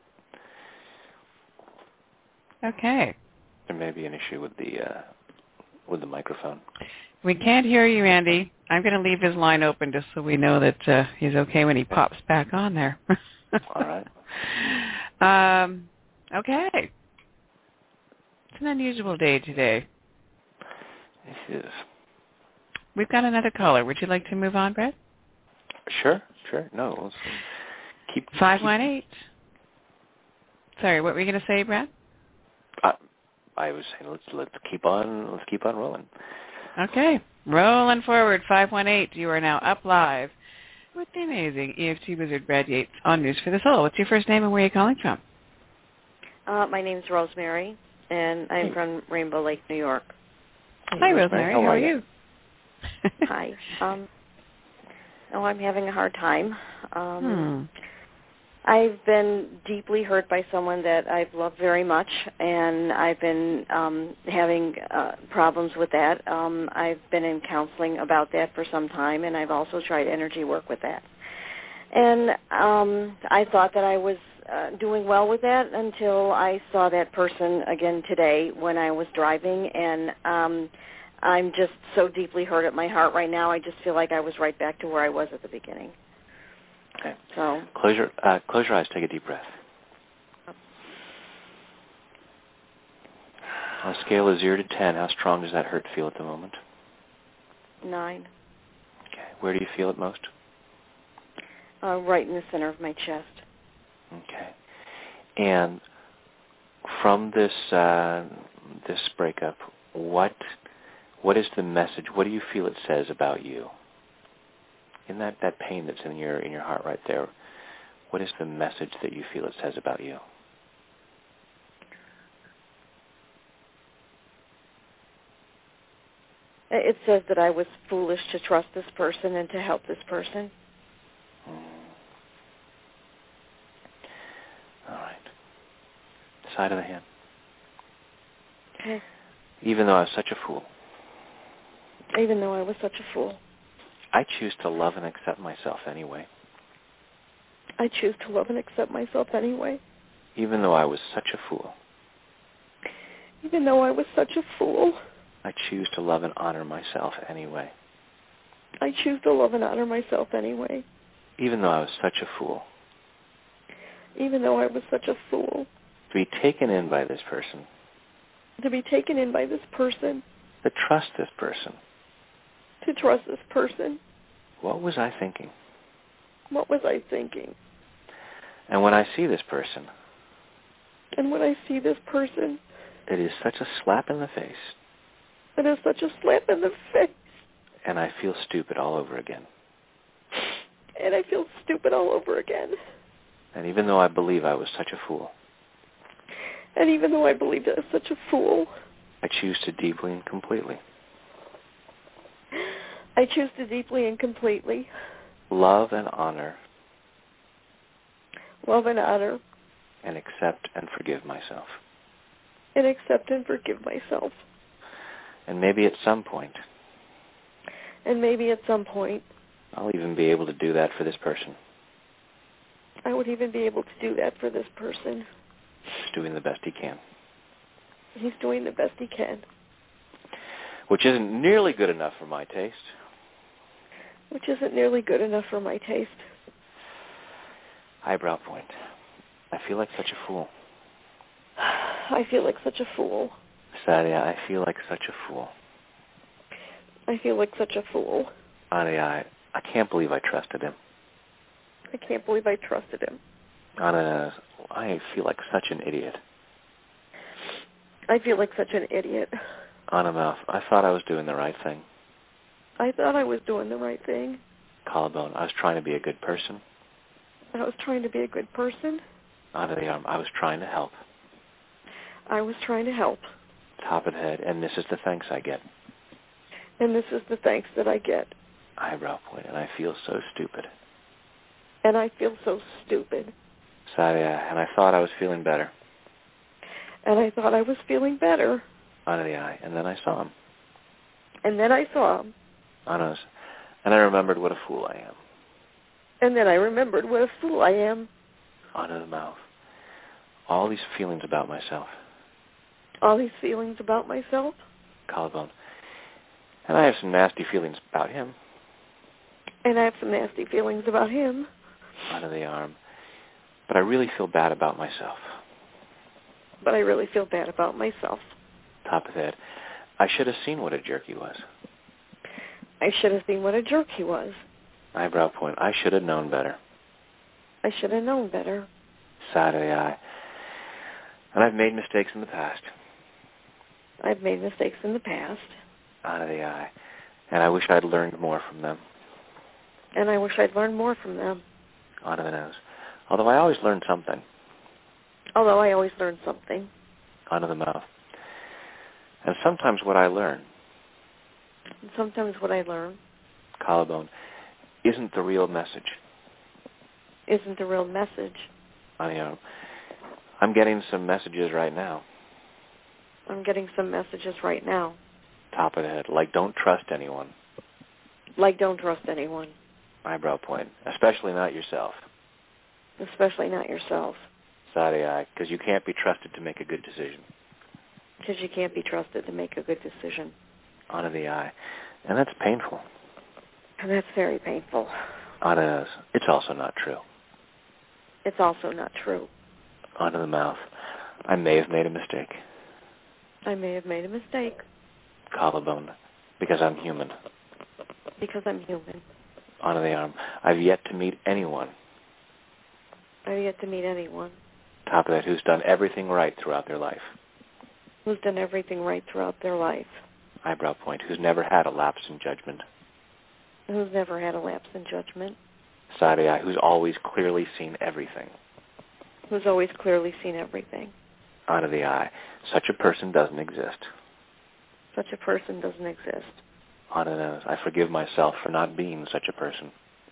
S5: okay,
S6: there may be an issue with the uh, with the microphone.
S5: We can't hear you, Randy. I'm going to leave his line open just so we know that uh, he's okay when he pops back on there.
S6: All
S5: right. Um, okay. It's an unusual day today.
S6: It is.
S5: We've got another caller. Would you like to move on, Brett?
S6: Sure, sure. No, let's keep...
S5: five one eight. Sorry, what were you going to say, Brett?
S6: Uh, I was saying let's let's keep on let's keep on rolling.
S5: Okay. Rolling forward, five one eight. You are now up live with the amazing E F T wizard Brad Yates on News for the Soul. What's your first name and where are you calling from?
S9: Uh, my name's Rosemary, and I'm from Rainbow Lake, New York.
S5: Hi, Rosemary. How, How are you?
S9: you? Hi. Um, oh, I'm having a hard time. Um, hmm. I've been deeply hurt by someone that I've loved very much, and I've been um, having uh, problems with that. Um, I've been in counseling about that for some time, and I've also tried energy work with that. And um, I thought that I was uh, doing well with that until I saw that person again today when I was driving, and um, I'm just so deeply hurt at my heart right now. I just feel like I was right back to where I was at the beginning.
S6: Okay.
S9: So
S6: close your uh, close your eyes. Take a deep breath. On a scale of zero to ten, how strong does that hurt feel at the moment?
S9: Nine.
S6: Okay. Where do you feel it most?
S9: Uh, right in the center of my chest.
S6: Okay. And from this uh, this breakup, what what is the message? What do you feel it says about you? In that, that pain that's in your in your heart right there, what is the message that you feel it says about you?
S9: It says that I was foolish to trust this person and to help this person.
S6: Hmm. All right. Side of the hand.
S9: Okay.
S6: Even though I was such a fool.
S9: Even though I was such a fool.
S6: I choose to love and accept myself anyway.
S9: I choose to love and accept myself anyway.
S6: Even though I was such a fool.
S9: Even though I was such a fool.
S6: I choose to love and honor myself anyway.
S9: I choose to love and honor myself anyway.
S6: Even though I was such a fool.
S9: Even though I was such a fool.
S6: To be taken in by this person.
S9: To be taken in by this person.
S6: To trust this person.
S9: To trust this person.
S6: What was I thinking?
S9: What was I thinking?
S6: And when I see this person.
S9: And when I see this person.
S6: It is such a slap in the face.
S9: It is such a slap in the face.
S6: And I feel stupid all over again.
S9: And I feel stupid all over again.
S6: And even though I believe I was such a fool.
S9: And even though I believed I was such a fool.
S6: I choose to deeply and completely.
S9: I choose to deeply and completely.
S6: Love and honor.
S9: Love and honor.
S6: And accept and forgive myself.
S9: And accept and forgive myself.
S6: And maybe at some point.
S9: And maybe at some point.
S6: I'll even be able to do that for this person.
S9: I would even be able to do that for this person.
S6: He's doing the best he can.
S9: He's doing the best he can.
S6: Which isn't nearly good enough for my taste.
S9: Which isn't nearly good enough for my taste.
S6: Eyebrow point. I feel like such a fool.
S9: I feel like such a fool.
S6: Sadia, I feel like such a fool.
S9: I feel like such a fool.
S6: Sadia, I, I can't believe I trusted him.
S9: I can't believe I trusted him.
S6: Anna, I feel like such an idiot.
S9: I feel like such an idiot.
S6: Anna, I thought I was doing the right thing.
S9: I thought I was doing the right thing.
S6: Collarbone, I was trying to be a good person.
S9: I was trying to be a good person.
S6: Under the arm, I was trying to help.
S9: I was trying to help.
S6: Top of the head, and this is the thanks I get.
S9: And this is the thanks that I get.
S6: Eyebrow point, and I feel so stupid.
S9: And I feel so stupid.
S6: Sadia, and I thought I was feeling better.
S9: And I thought I was feeling better.
S6: Under the eye, and then I saw him.
S9: And then I saw him.
S6: Honest, and I remembered what a fool I am.
S9: And then I remembered what a fool I am.
S6: Under the mouth. All these feelings about myself.
S9: All these feelings about myself.
S6: Collarbone. And I have some nasty feelings about him.
S9: And I have some nasty feelings about him.
S6: Under the arm. But I really feel bad about myself.
S9: But I really feel bad about myself.
S6: Top of the head. I should have seen what a jerk he was.
S9: I should have seen what a jerk he was.
S6: Eyebrow point. I should have known better.
S9: I should have known better.
S6: Side of the eye. And I've made mistakes in the past.
S9: I've made mistakes in the past.
S6: Out of the eye. And I wish I'd learned more from them.
S9: And I wish I'd learned more from them.
S6: Out of the nose. Although I always learned something.
S9: Although I always learned something.
S6: Out of the mouth. And sometimes what I learn.
S9: And sometimes what I learn.
S6: Collarbone. Isn't the real message.
S9: Isn't the real message.
S6: I know. I'm getting some messages right now.
S9: I'm getting some messages right now.
S6: Top of the head. Like, don't trust anyone.
S9: Like, don't trust anyone.
S6: Eyebrow point. Especially not yourself.
S9: Especially not yourself.
S6: Side of the eye. Because you can't be trusted to make a good decision.
S9: Because you can't be trusted to make a good decision.
S6: Onto the eye. And that's painful.
S9: And that's very painful.
S6: Onto the nose. It's also not true.
S9: It's also not true.
S6: Onto the mouth. I may have made a mistake.
S9: I may have made a mistake.
S6: Collarbone. Because I'm human.
S9: Because I'm human.
S6: Onto the arm. I've yet to meet anyone.
S9: I've yet to meet anyone.
S6: Top of that, who's done everything right throughout their life.
S9: Who's done everything right throughout their life.
S6: Eyebrow point. Who's never had a lapse in judgment.
S9: Who's never had a lapse in judgment.
S6: Side of the eye. Who's always clearly seen everything.
S9: Who's always clearly seen everything.
S6: Onto the eye. Such a person doesn't exist.
S9: Such a person doesn't exist.
S6: Onto the nose. I forgive myself for not being such a person.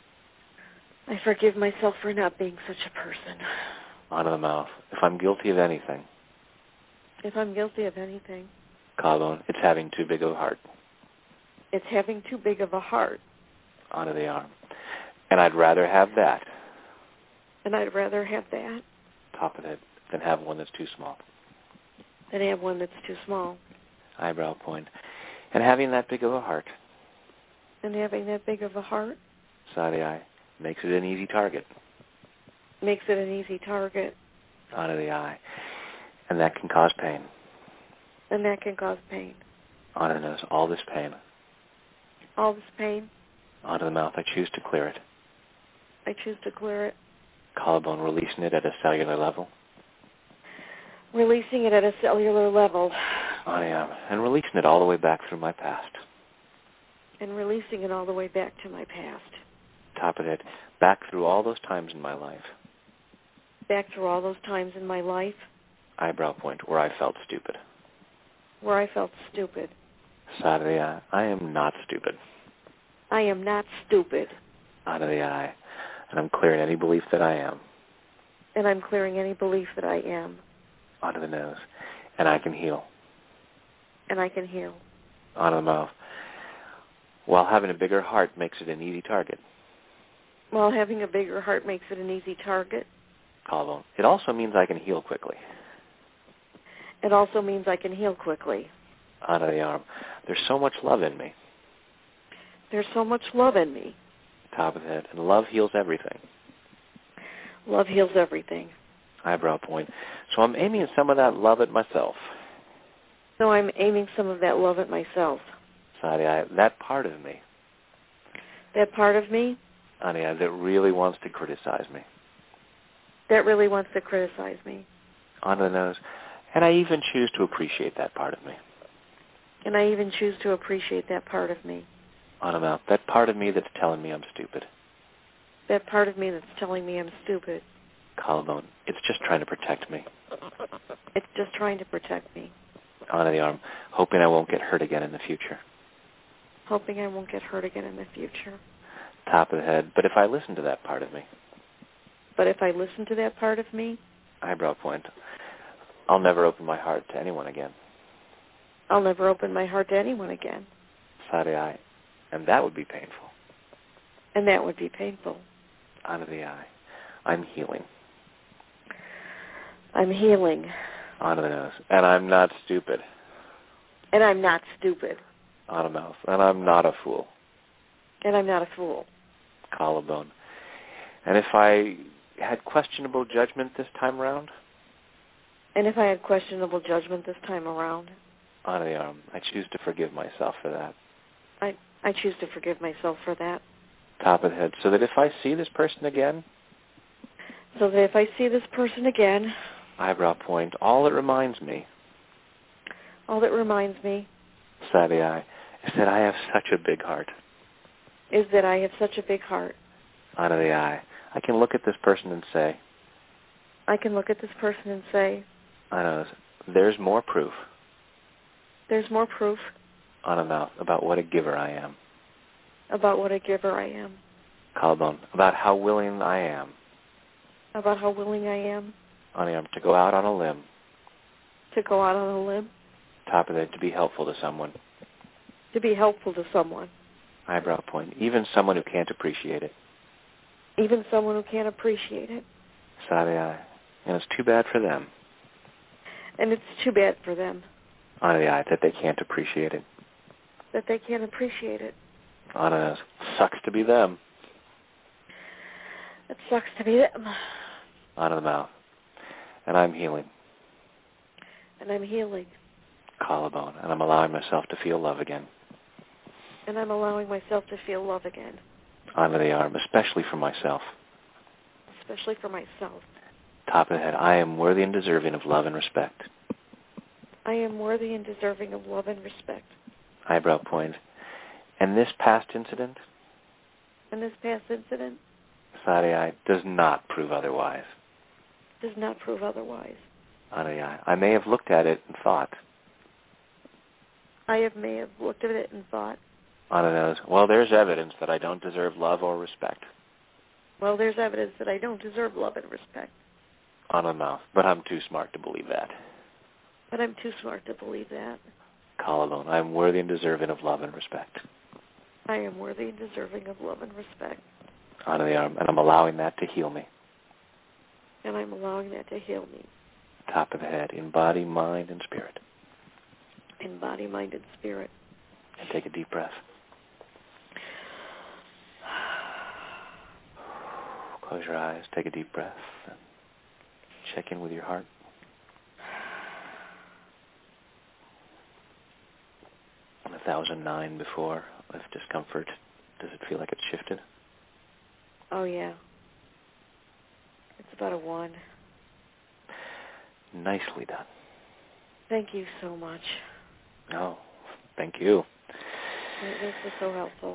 S9: I forgive myself for not being such a person.
S6: Onto the mouth. If I'm guilty of anything.
S9: If I'm guilty of anything.
S6: Collarbone. It's having too big of a heart.
S9: It's having too big of a heart.
S6: Onto the arm. And I'd rather have that.
S9: And I'd rather have that.
S6: Top of it than have one that's too small.
S9: Than have one that's too small.
S6: Eyebrow point. And having that big of a heart.
S9: And having that big of a heart.
S6: Side of the eye. Makes it an easy target.
S9: Makes it an easy target.
S6: Onto the eye. And that can cause pain.
S9: And that can cause pain.
S6: Onto the nose. All this pain.
S9: All this pain.
S6: Onto the mouth. I choose to clear it.
S9: I choose to clear it.
S6: Collarbone. Releasing it at a cellular level.
S9: Releasing it at a cellular level.
S6: I am. And releasing it all the way back through my past.
S9: And releasing it all the way back to my past.
S6: Top of it. Back through all those times in my life.
S9: Back through all those times in my life.
S6: Eyebrow point. Where I felt stupid.
S9: Where I felt stupid.
S6: Side of the eye. I am not stupid.
S9: I am not stupid.
S6: Out of the eye. And I'm clearing any belief that I am.
S9: And I'm clearing any belief that I am.
S6: Onto the nose. And I can heal.
S9: And I can heal.
S6: Onto the mouth. While having a bigger heart makes it an easy target.
S9: While having a bigger heart makes it an easy target.
S6: Collarbone. It also means I can heal quickly.
S9: It also means I can heal quickly.
S6: Onto the arm. There's so much love in me.
S9: There's so much love in me.
S6: Top of the head. And love heals everything.
S9: Love heals everything.
S6: Eyebrow point. So I'm aiming some of that love at myself.
S9: So I'm aiming some of that love at myself.
S6: Side eye, that part of me.
S9: That part of me?
S6: Honey, that really wants to criticize me.
S9: That really wants to criticize me.
S6: On the nose. And I even choose to appreciate that part of me.
S9: And I even choose to appreciate that part of me.
S6: On the mouth. That part of me that's telling me I'm stupid.
S9: That part of me that's telling me I'm stupid.
S6: Collarbone. It's just trying to protect me.
S9: It's just trying to protect me.
S6: Onto the arm. Hoping I won't get hurt again in the future.
S9: Hoping I won't get hurt again in the future.
S6: Top of the head. But if I listen to that part of me.
S9: But if I listen to that part of me.
S6: Eyebrow point. I'll never open my heart to anyone again.
S9: I'll never open my heart to anyone again.
S6: Side of the eye. And that would be painful.
S9: And that would be painful.
S6: Onto the eye. I'm healing.
S9: I'm healing.
S6: Onto the nose. And I'm not stupid.
S9: And I'm not stupid.
S6: On the mouth. And I'm not a fool.
S9: And I'm not a fool.
S6: Collarbone. And if I had questionable judgment this time around?
S9: And if I had questionable judgment this time around?
S6: Onto the arm. I choose to forgive myself for that.
S9: I, I choose to forgive myself for that.
S6: Top of the head. So that if I see this person again?
S9: So that if I see this person again?
S6: Eyebrow point. All it reminds me.
S9: All that reminds me.
S6: Side of the eye. Is that I have such a big heart.
S9: Is that I have such a big heart.
S6: Onto the eye. I can look at this person and say.
S9: I can look at this person and say.
S6: I know. There's more proof.
S9: There's more proof.
S6: On a mouth about what a giver I am.
S9: About what a giver I am.
S6: Collarbone. About how willing I am.
S9: About how willing I am.
S6: On the arm. To go out on a limb.
S9: To go out on a limb.
S6: Top of it. To be helpful to someone.
S9: To be helpful to someone.
S6: Eyebrow point. Even someone who can't appreciate it.
S9: Even someone who can't appreciate it.
S6: Side of the eye. And it's too bad for them.
S9: And it's too bad for them.
S6: On the eye that they can't appreciate it.
S9: That they can't appreciate it.
S6: On a sucks to be them.
S9: It sucks to be them.
S6: On the mouth. And I'm healing.
S9: And I'm healing.
S6: Collarbone. And I'm allowing myself to feel love again.
S9: And I'm allowing myself to feel love again.
S6: Onto the arm, especially for myself.
S9: Especially for myself.
S6: Top of the head. I am worthy and deserving of love and respect.
S9: I am worthy and deserving of love and respect.
S6: Eyebrow point. And this past incident?
S9: And this past incident?
S6: Side of the eye. Does not prove otherwise.
S9: Does not prove otherwise.
S6: Onto the eye. I may have looked at it and thought.
S9: I have may have looked at it and thought.
S6: On the nose. Well, there's evidence that I don't deserve love or respect.
S9: Well, there's evidence that I don't deserve love and respect.
S6: On the mouth. But I'm too smart to believe that.
S9: But I'm too smart to believe that.
S6: Collarbone. I am worthy and deserving of love and respect.
S9: I am worthy and deserving of love and respect.
S6: Onto the arm. And I'm allowing that to heal me.
S9: And I'm allowing that to heal me.
S6: Top of the head. In body, mind, and spirit.
S9: In body, mind, and spirit.
S6: And take a deep breath. Close your eyes. Take a deep breath. And check in with your heart. On a thousand nine before, with discomfort, does it feel like it's shifted?
S9: Oh, yeah. It's about a one.
S6: Nicely done.
S9: Thank you so much.
S6: Oh, thank you.
S9: This was so helpful.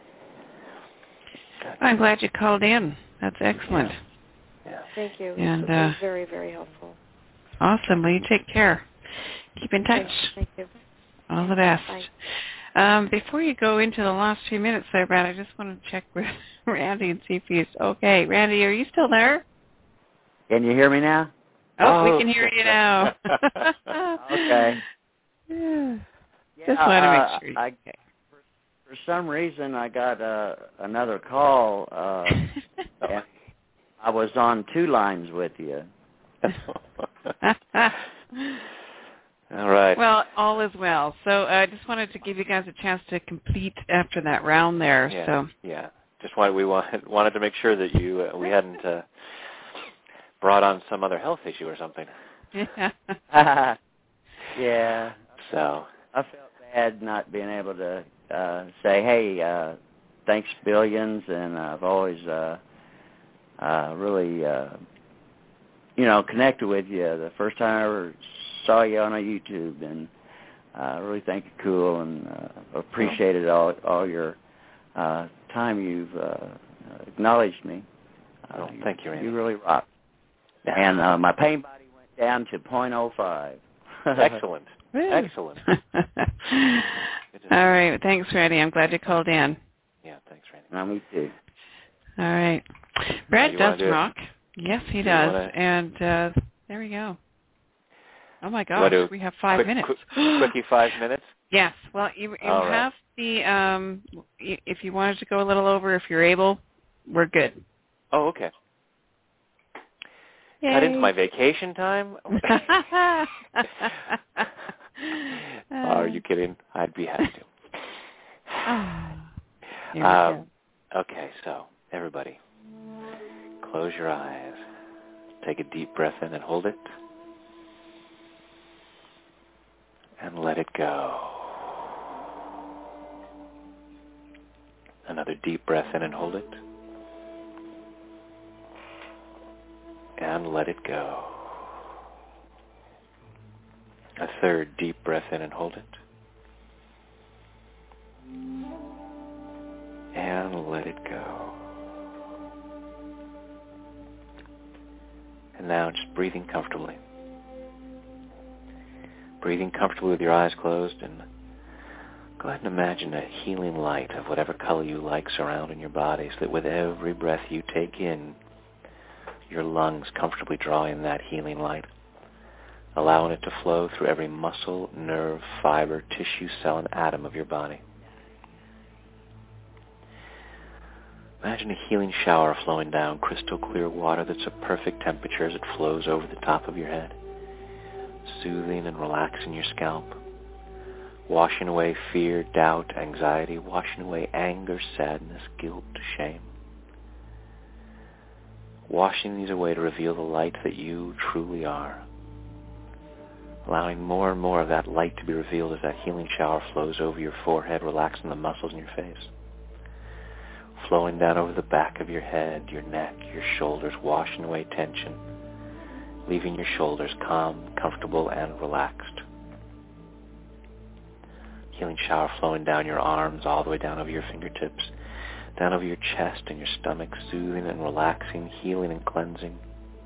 S5: I'm glad you called in. That's excellent.
S6: Yeah. yeah.
S9: Thank you.
S5: And,
S9: this was
S5: uh,
S9: very, very helpful.
S5: Awesome. Well, you take care. Keep in touch.
S9: Thank you.
S5: All the best.
S9: Bye.
S5: Um, before you go into the last few minutes there, Brad, I just want to check with Randy and see if he's okay. Randy, are you still there?
S8: Can you hear me now?
S5: Oh,
S8: oh.
S5: we can hear you now.
S8: Okay.
S5: Yeah.
S8: Yeah,
S5: Just want to
S8: uh,
S5: make sure. You're
S8: I,
S5: okay.
S8: for, for some reason, I got uh, another call. Uh, and I was on two lines with you.
S6: All right.
S5: Well, all is well. So I uh, just wanted to give you guys a chance to complete after that round there.
S6: Yeah,
S5: so
S6: yeah. Just wanted we wanted wanted to make sure that you uh, we hadn't uh, brought on some other health issue or something.
S8: Yeah. Yeah.
S6: So
S8: I felt bad not being able to uh, say, hey, uh, thanks billions, and I've always uh, uh, really, uh, you know, connected with you. The first time I ever saw you on a YouTube, and I uh, really think you're cool, and uh, appreciated all all your uh, time you've uh, acknowledged me. Uh,
S6: well, thank you, Randy.
S8: You really rock. And uh, my pain body went down to point oh five.
S6: Excellent. Excellent.
S5: All right. Thanks, Randy. I'm glad you called in.
S6: Yeah, thanks, Randy.
S8: No, me too.
S5: All right. Brad
S6: uh,
S5: does
S6: do
S5: rock. Yes, he
S6: do
S5: does.
S6: Wanna...
S5: And uh, there we go. Oh, my gosh. We have five
S6: quick,
S5: minutes.
S6: Quick, quickie five minutes?
S5: Yes. Well, you, you
S6: All
S5: have
S6: right.
S5: the, um, if you wanted to go a little over, if you're able, we're good.
S6: Oh, okay.
S5: Yay.
S6: Cut into my vacation time? Are you kidding? I'd be happy to. um, okay, so everybody, close your eyes. Take a deep breath in and hold it. And let it go. Another deep breath in and hold it. And let it go. A third deep breath in and hold it. And let it go. And now just breathing comfortably. Breathing comfortably with your eyes closed, and go ahead and imagine a healing light of whatever color you like surrounding your body, so that with every breath you take in, your lungs comfortably draw in that healing light, allowing it to flow through every muscle, nerve, fiber, tissue, cell, and atom of your body. Imagine a healing shower flowing down, crystal clear water that's a perfect temperature as it flows over the top of your head, soothing and relaxing your scalp, washing away fear, doubt, anxiety, washing away anger, sadness, guilt, shame. Washing these away to reveal the light that you truly are. Allowing more and more of that light to be revealed as that healing shower flows over your forehead, relaxing the muscles in your face. Flowing down over the back of your head, your neck, your shoulders, washing away tension, leaving your shoulders calm, comfortable, and relaxed. Healing shower flowing down your arms, all the way down over your fingertips, down over your chest and your stomach, soothing and relaxing, healing and cleansing.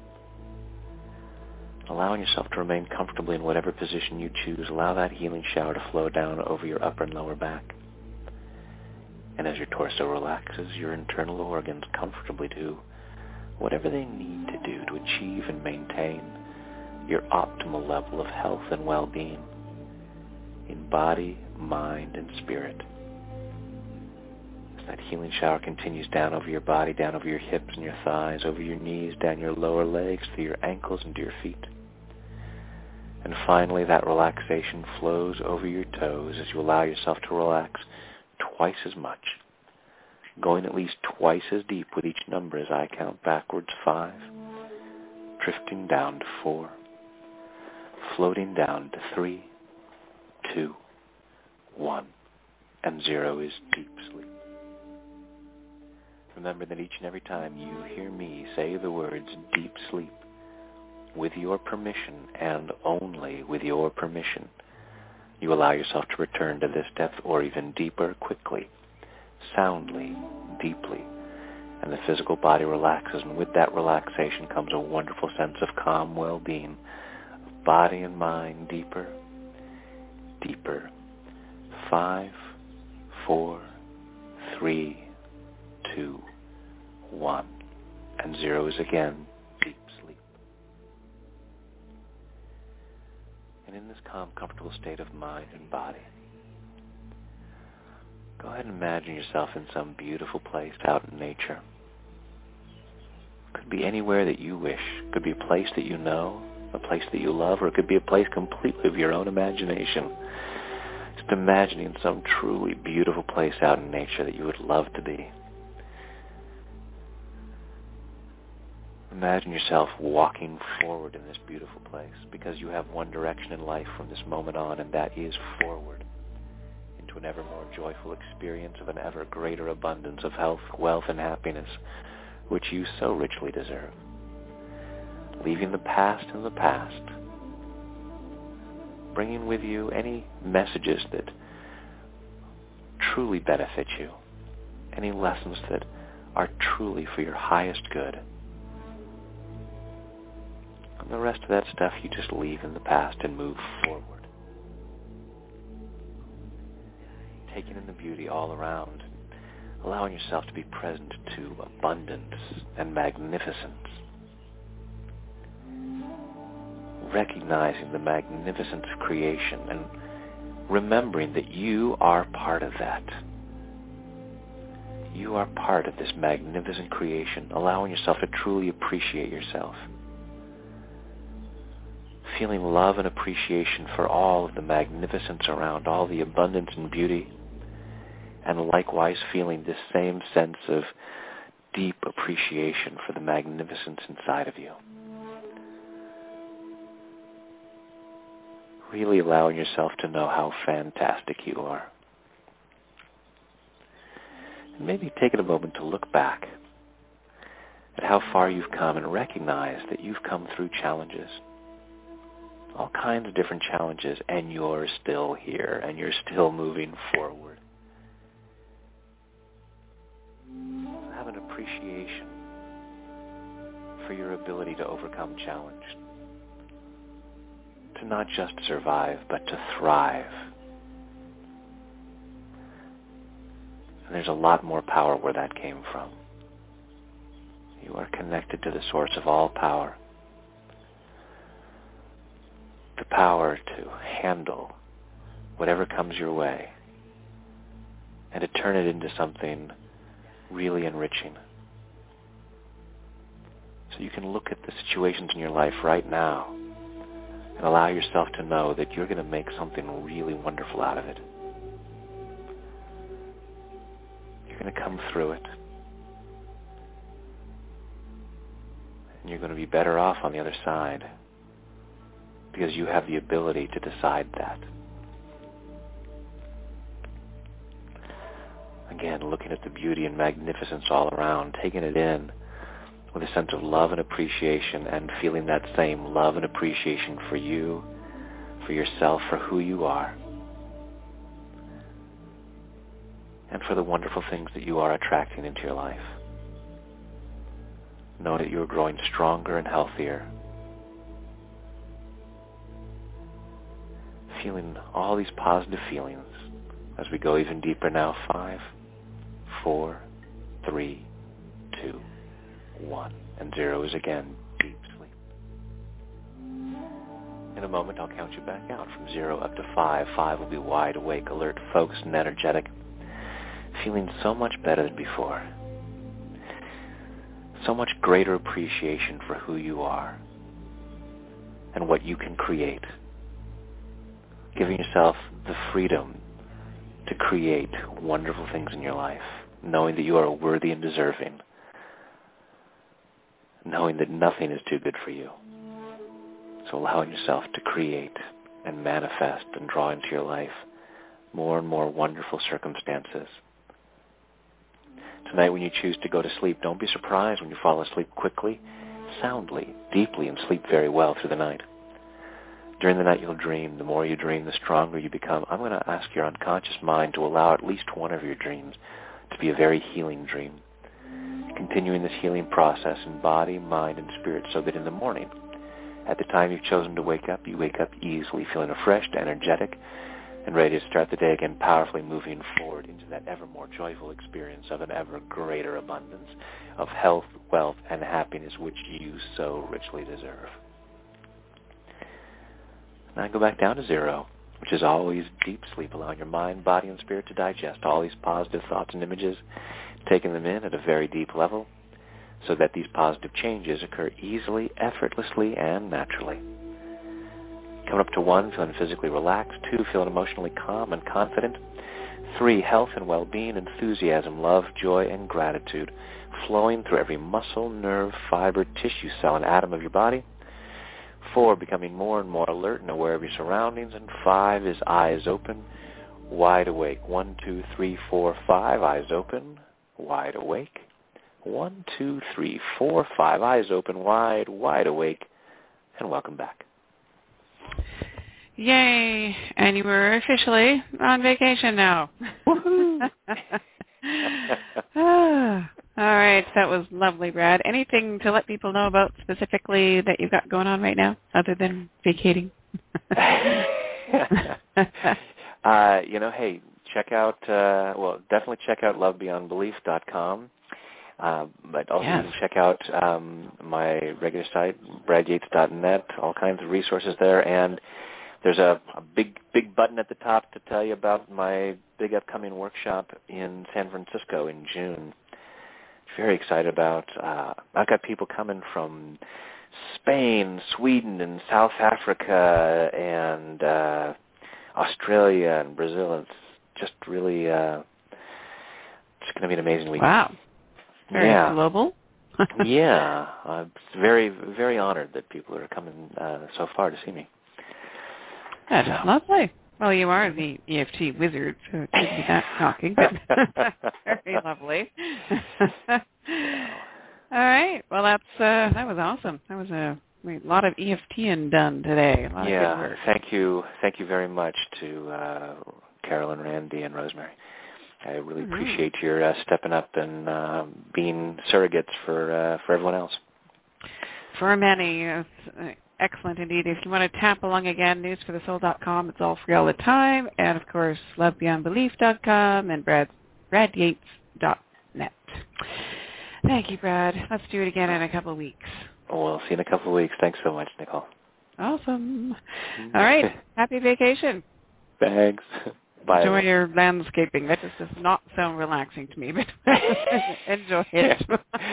S6: Allowing yourself to remain comfortably in whatever position you choose. Allow that healing shower to flow down over your upper and lower back. And as your torso relaxes, your internal organs comfortably do whatever they need to do to achieve and maintain your optimal level of health and well-being in body, mind, and spirit. As that healing shower continues down over your body, down over your hips and your thighs, over your knees, down your lower legs, through your ankles and to your feet. And finally, that relaxation flows over your toes as you allow yourself to relax twice as much, going at least twice as deep with each number as I count backwards. Five, drifting down to four, floating down to three, two, one, and zero is deep sleep. Remember that each and every time you hear me say the words deep sleep, with your permission and only with your permission, you allow yourself to return to this depth or even deeper quickly, soundly, deeply, and the physical body relaxes, and with that relaxation comes a wonderful sense of calm well-being, of body and mind deeper, deeper. Five, four, three, two, one, and zero is again deep sleep. And in this calm, comfortable state of mind and body, go ahead and imagine yourself in some beautiful place out in nature. Could be anywhere that you wish. Could be a place that you know, a place that you love, or it could be a place completely of your own imagination. Just imagining some truly beautiful place out in nature that you would love to be. Imagine yourself walking forward in this beautiful place, because you have one direction in life from this moment on, and that is forward into an ever more joyful experience of an ever greater abundance of health, wealth, and happiness, which you so richly deserve. Leaving the past in the past, bringing with you any messages that truly benefit you, any lessons that are truly for your highest good. And the rest of that stuff you just leave in the past and move forward. Taking in the beauty all around, allowing yourself to be present to abundance and magnificence. Recognizing the magnificence of creation and remembering that you are part of that. You are part of this magnificent creation, allowing yourself to truly appreciate yourself. Feeling love and appreciation for all of the magnificence around, all the abundance and beauty, and likewise feeling this same sense of deep appreciation for the magnificence inside of you. Really allowing yourself to know how fantastic you are. And maybe taking a moment to look back at how far you've come and recognize that you've come through challenges. All kinds of different challenges, and you're still here, and you're still moving forward. So have an appreciation for your ability to overcome challenge. To not just survive, but to thrive. And there's a lot more power where that came from. You are connected to the source of all power. The power to handle whatever comes your way and to turn it into something really enriching. So you can look at the situations in your life right now and allow yourself to know that you're going to make something really wonderful out of it. You're going to come through it. And you're going to be better off on the other side because you have the ability to decide that. Again, looking at the beauty and magnificence all around, taking it in with a sense of love and appreciation, and feeling that same love and appreciation for you, for yourself, for who you are, and for the wonderful things that you are attracting into your life. Know that you are growing stronger and healthier. Feeling all these positive feelings as we go even deeper now. Five, four, three, two, one, and zero is again deep sleep. In a moment, I'll count you back out from zero up to five. Five will be wide awake, alert, focused, and energetic, feeling so much better than before. So much greater appreciation for who you are and what you can create. Giving yourself the freedom to create wonderful things in your life, knowing that you are worthy and deserving, knowing that nothing is too good for you. So allowing yourself to create and manifest and draw into your life more and more wonderful circumstances. Tonight when you choose to go to sleep, don't be surprised when you fall asleep quickly, soundly, deeply, and sleep very well through the night. During the night you'll dream. The more you dream, the stronger you become. I'm going to ask your unconscious mind to allow at least one of your dreams to be a very healing dream. Continuing this healing process in body, mind, and spirit, so that in the morning, at the time you've chosen to wake up, you wake up easily, feeling refreshed, energetic, and ready to start the day again powerfully, moving forward into that ever more joyful experience of an ever greater abundance of health, wealth, and happiness which you so richly deserve. Now go back down to zero, which is always deep sleep, allowing your mind, body, and spirit to digest all these positive thoughts and images, taking them in at a very deep level so that these positive changes occur easily, effortlessly, and naturally. Coming up to one, feeling physically relaxed. Two, feeling emotionally calm and confident. Three, health and well-being, enthusiasm, love, joy, and gratitude flowing through every muscle, nerve, fiber, tissue, cell, and atom of your body. Four, becoming more and more alert and aware of your surroundings. And five is eyes open, wide awake. One, two, three, four, five, eyes open, wide awake. One, two, three, four, five, eyes open, wide, wide awake, and welcome back.
S5: Yay! And you were officially on vacation now. ah, all right, that was lovely, Brad. Anything to let people know about specifically that you've got going on right now, other than vacating?
S6: uh, you know, hey, check out, uh, well, definitely check out love beyond belief dot com. Uh, but also yes. You can check out um, my regular site, brad yates dot net, all kinds of resources there. And there's a, a big, big button at the top to tell you about my big upcoming workshop in San Francisco in June. Very excited about. Uh, I've got people coming from Spain, Sweden, and South Africa, and uh, Australia and Brazil. It's just really, uh, it's going to be an amazing week.
S5: Wow. Very
S6: yeah.
S5: global.
S6: yeah. I'm very, very honored that people are coming uh, so far to see me.
S5: That's so. Lovely. Well, you are the E F T wizard, so it could be that talking, but very lovely. All right. Well, that's uh, that was awesome. That was a, a lot of E F T ing done today. A lot
S6: yeah.
S5: of good work.
S6: Thank you. Thank you very much to uh, Carolyn, Randy, and Rosemary. I really mm-hmm. appreciate your uh, stepping up and uh, being surrogates for uh, for everyone else.
S5: For many. Uh, Excellent indeed. If you want to tap along again, news for the soul dot com. It's all free all the time. And, of course, love beyond belief dot com and Brad, brad yates dot net. Thank you, Brad. Let's do it again in a couple of weeks.
S6: Oh, we'll see you in a couple of weeks. Thanks so much, Nicole.
S5: Awesome. All right. Happy vacation.
S6: Thanks. Bye.
S5: Enjoy your landscaping. That just does not sound relaxing to me, but enjoy it.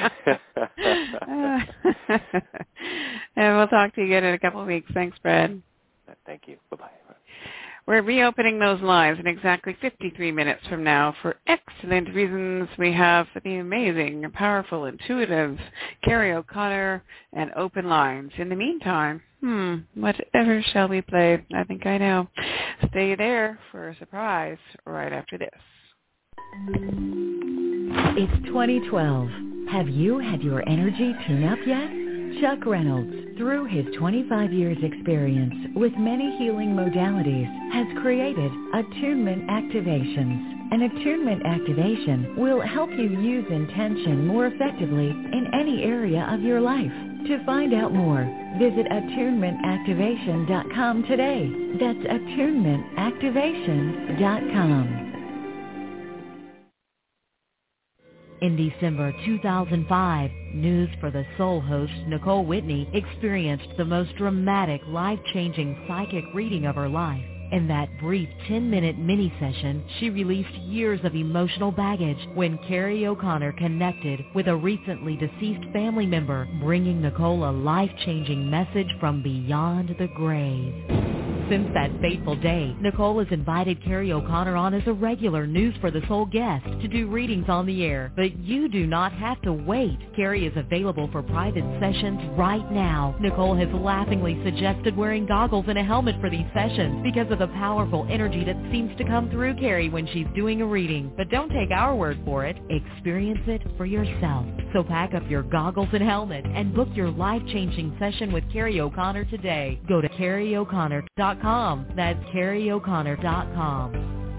S5: And we'll talk to you again in a couple of weeks. Thanks, Brad.
S6: Thank you. Bye-bye.
S5: We're reopening those lines in exactly fifty-three minutes from now for excellent reasons. We have the amazing, powerful, intuitive Carrie O'Connor and open lines. In the meantime, hmm, whatever shall we play? I think I know. Stay there for a surprise right after this.
S10: It's twenty twelve. Have you had your energy tune-up yet? Chuck Reynolds, through his twenty-five years experience with many healing modalities, has created Attunement Activations. An attunement activation will help you use intention more effectively in any area of your life. To find out more, visit attunement activation dot com today. That's attunement activation dot com. In December two thousand five, News for the Soul host Nicole Whitney experienced the most dramatic, life-changing psychic reading of her life. In that brief ten-minute mini-session, she released years of emotional baggage when Carrie O'Connor connected with a recently deceased family member, bringing Nicole a life-changing message from beyond the grave. Since that fateful day, Nicole has invited Carrie O'Connor on as a regular News for the Soul guest to do readings on the air. But you do not have to wait. Carrie is available for private sessions right now. Nicole has laughingly suggested wearing goggles and a helmet for these sessions because of the powerful energy that seems to come through Carrie when she's doing a reading. But don't take our word for it. Experience it for yourself. So pack up your goggles and helmet and book your life-changing session with Carrie O'Connor today. Go to carrie o'connor dot com. That's carrie o'connor dot com.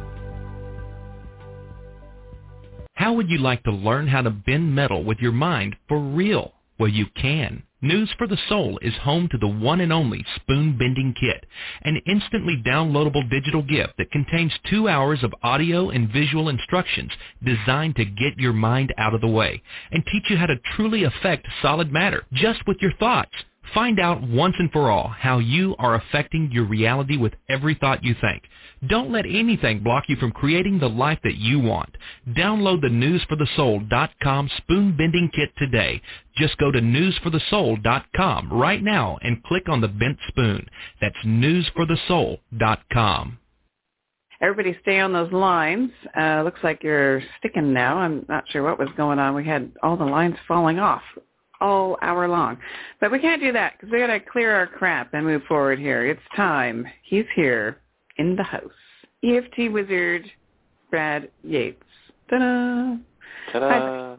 S2: How would you like to learn how to bend metal with your mind for real? Well, you can. News for the Soul is home to the one and only Spoon Bending Kit, an instantly downloadable digital gift that contains two hours of audio and visual instructions designed to get your mind out of the way and teach you how to truly affect solid matter just with your thoughts. Find out once and for all how you are affecting your reality with every thought you think. Don't let anything block you from creating the life that you want. Download the news for the soul dot com Spoon Bending Kit today. Just go to news for the soul dot com right now and click on the bent spoon. That's news for the soul dot com.
S5: everybody stay on those lines. Uh, looks like you're sticking now. I'm not sure what was going on. We had all the lines falling off all hour long. But we can't do that because we got to clear our crap and move forward here. It's time. He's here in the house. E F T wizard, Brad Yates. Ta-da!
S6: Ta-da!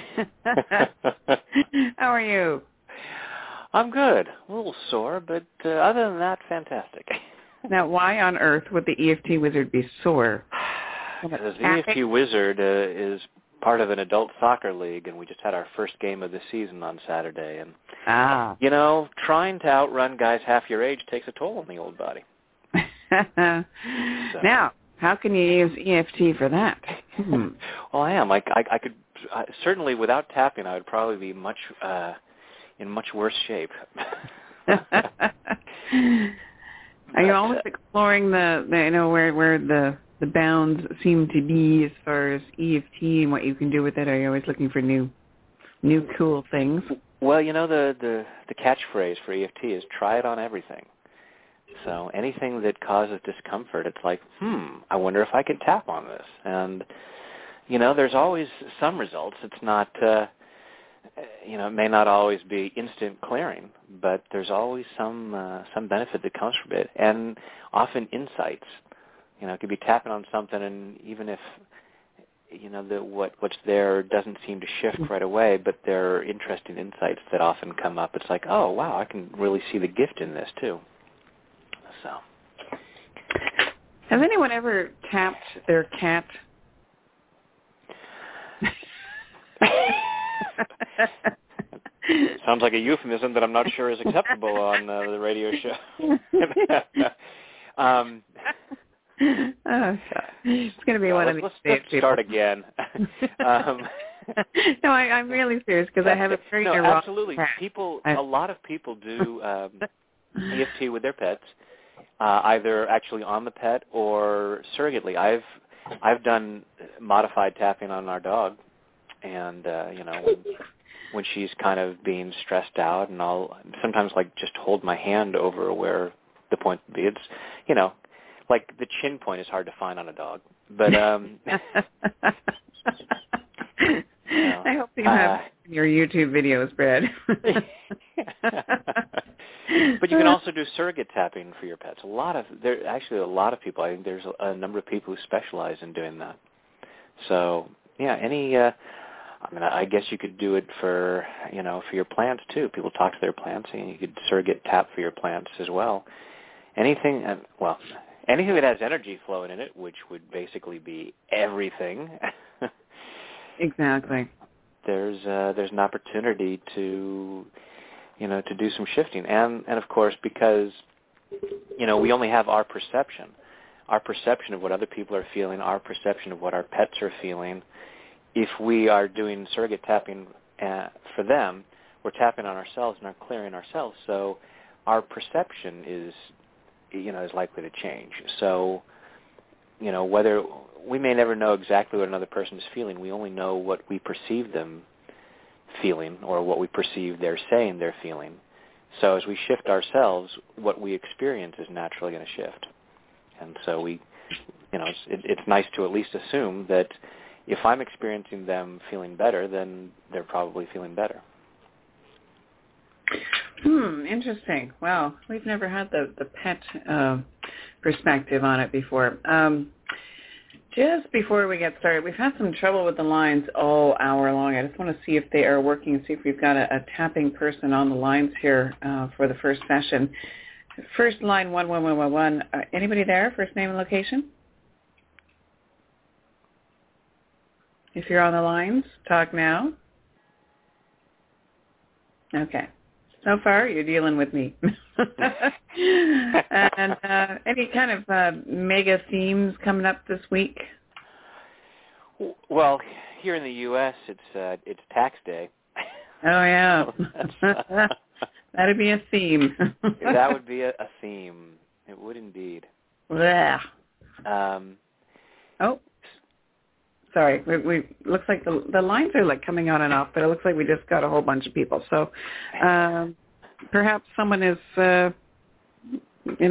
S5: How are you?
S6: I'm good. A little sore, but uh, other than that, fantastic.
S5: Now, why on earth would the E F T wizard be sore?
S6: Because the E F T wizard uh, is part of an adult soccer league, and we just had our first game of the season on Saturday. And,
S5: ah.
S6: you know, trying to outrun guys half your age takes a toll on the old body.
S5: So. Now, how can you use E F T for that? Hmm.
S6: Well, I am. I, I, I could I, certainly, without tapping, I would probably be much uh, in much worse shape.
S5: Are you always exploring the, the you know where where the the bounds seem to be as far as E F T and what you can do with it? Are you always looking for new new cool things?
S6: Well, you know the the the catchphrase for E F T is try it on everything. So anything that causes discomfort, it's like, hmm, I wonder if I could tap on this. And, you know, there's always some results. It's not, uh, you know, it may not always be instant clearing, but there's always some uh, some benefit that comes from it. And often insights. You know, it could be tapping on something, and even if, you know, the, what what's there doesn't seem to shift right away, but there are interesting insights that often come up. It's like, oh, wow, I can really see the gift in this, too. So,
S5: has anyone ever tapped their cat?
S6: Sounds like a euphemism that I'm not sure is acceptable on uh, the radio show. um,
S5: oh, it's going to be
S6: well,
S5: one
S6: let's,
S5: of these
S6: let's,
S5: days.
S6: Let's start again. um,
S5: no, I, I'm really serious because I have a very
S6: no,
S5: neurotic
S6: absolutely.
S5: cat.
S6: People,
S5: I,
S6: a lot of people do um, E F T with their pets. Uh, either actually on the pet or surrogately. I've I've done modified tapping on our dog, and uh, you know when, when she's kind of being stressed out, and I'll sometimes like just hold my hand over where the point would be. It's you know like the chin point is hard to find on a dog, but um, you know,
S5: I hope you have
S6: uh,
S5: your YouTube videos, Brad.
S6: But you can also do surrogate tapping for your pets. A lot of there actually a lot of people. I think there's a, a number of people who specialize in doing that. So yeah, any. Uh, I mean, I guess you could do it for you know for your plants too. People talk to their plants, and you could surrogate tap for your plants as well. Anything. Uh, well, anything that has energy flowing in it, which would basically be everything.
S5: Exactly.
S6: There's uh, there's an opportunity to. you know, to do some shifting. And, and of course, because, you know, we only have our perception, our perception of what other people are feeling, our perception of what our pets are feeling. If we are doing surrogate tapping uh, for them, we're tapping on ourselves and are clearing ourselves. So our perception is, you know, is likely to change. So, you know, whether we may never know exactly what another person is feeling, we only know what we perceive them feeling or what we perceive they're saying they're feeling. So as we shift ourselves, what we experience is naturally going to shift. And so we, you know, it's, it, it's nice to at least assume that if I'm experiencing them feeling better, then they're probably feeling better.
S5: Hmm, interesting. Well, we've never had the, the pet uh, perspective on it before. Um, Just before we get started, we've had some trouble with the lines all hour long. I just want to see if they are working and see if we've got a, a tapping person on the lines here uh, for the first session. First line, one one one one one. Uh, anybody there? First name and location? If you're on the lines, talk now. Okay. So far, you're dealing with me. And uh, any kind of uh, mega themes coming up this week?
S6: Well, here in the U S, it's uh, it's tax day.
S5: Oh yeah, that'd be a theme.
S6: That would be a, a theme. It would indeed.
S5: Yeah.
S6: Um,
S5: oh, sorry. We, we looks like the the lines are like coming on and off, but it looks like we just got a whole bunch of people. So um, perhaps someone is, uh, you know,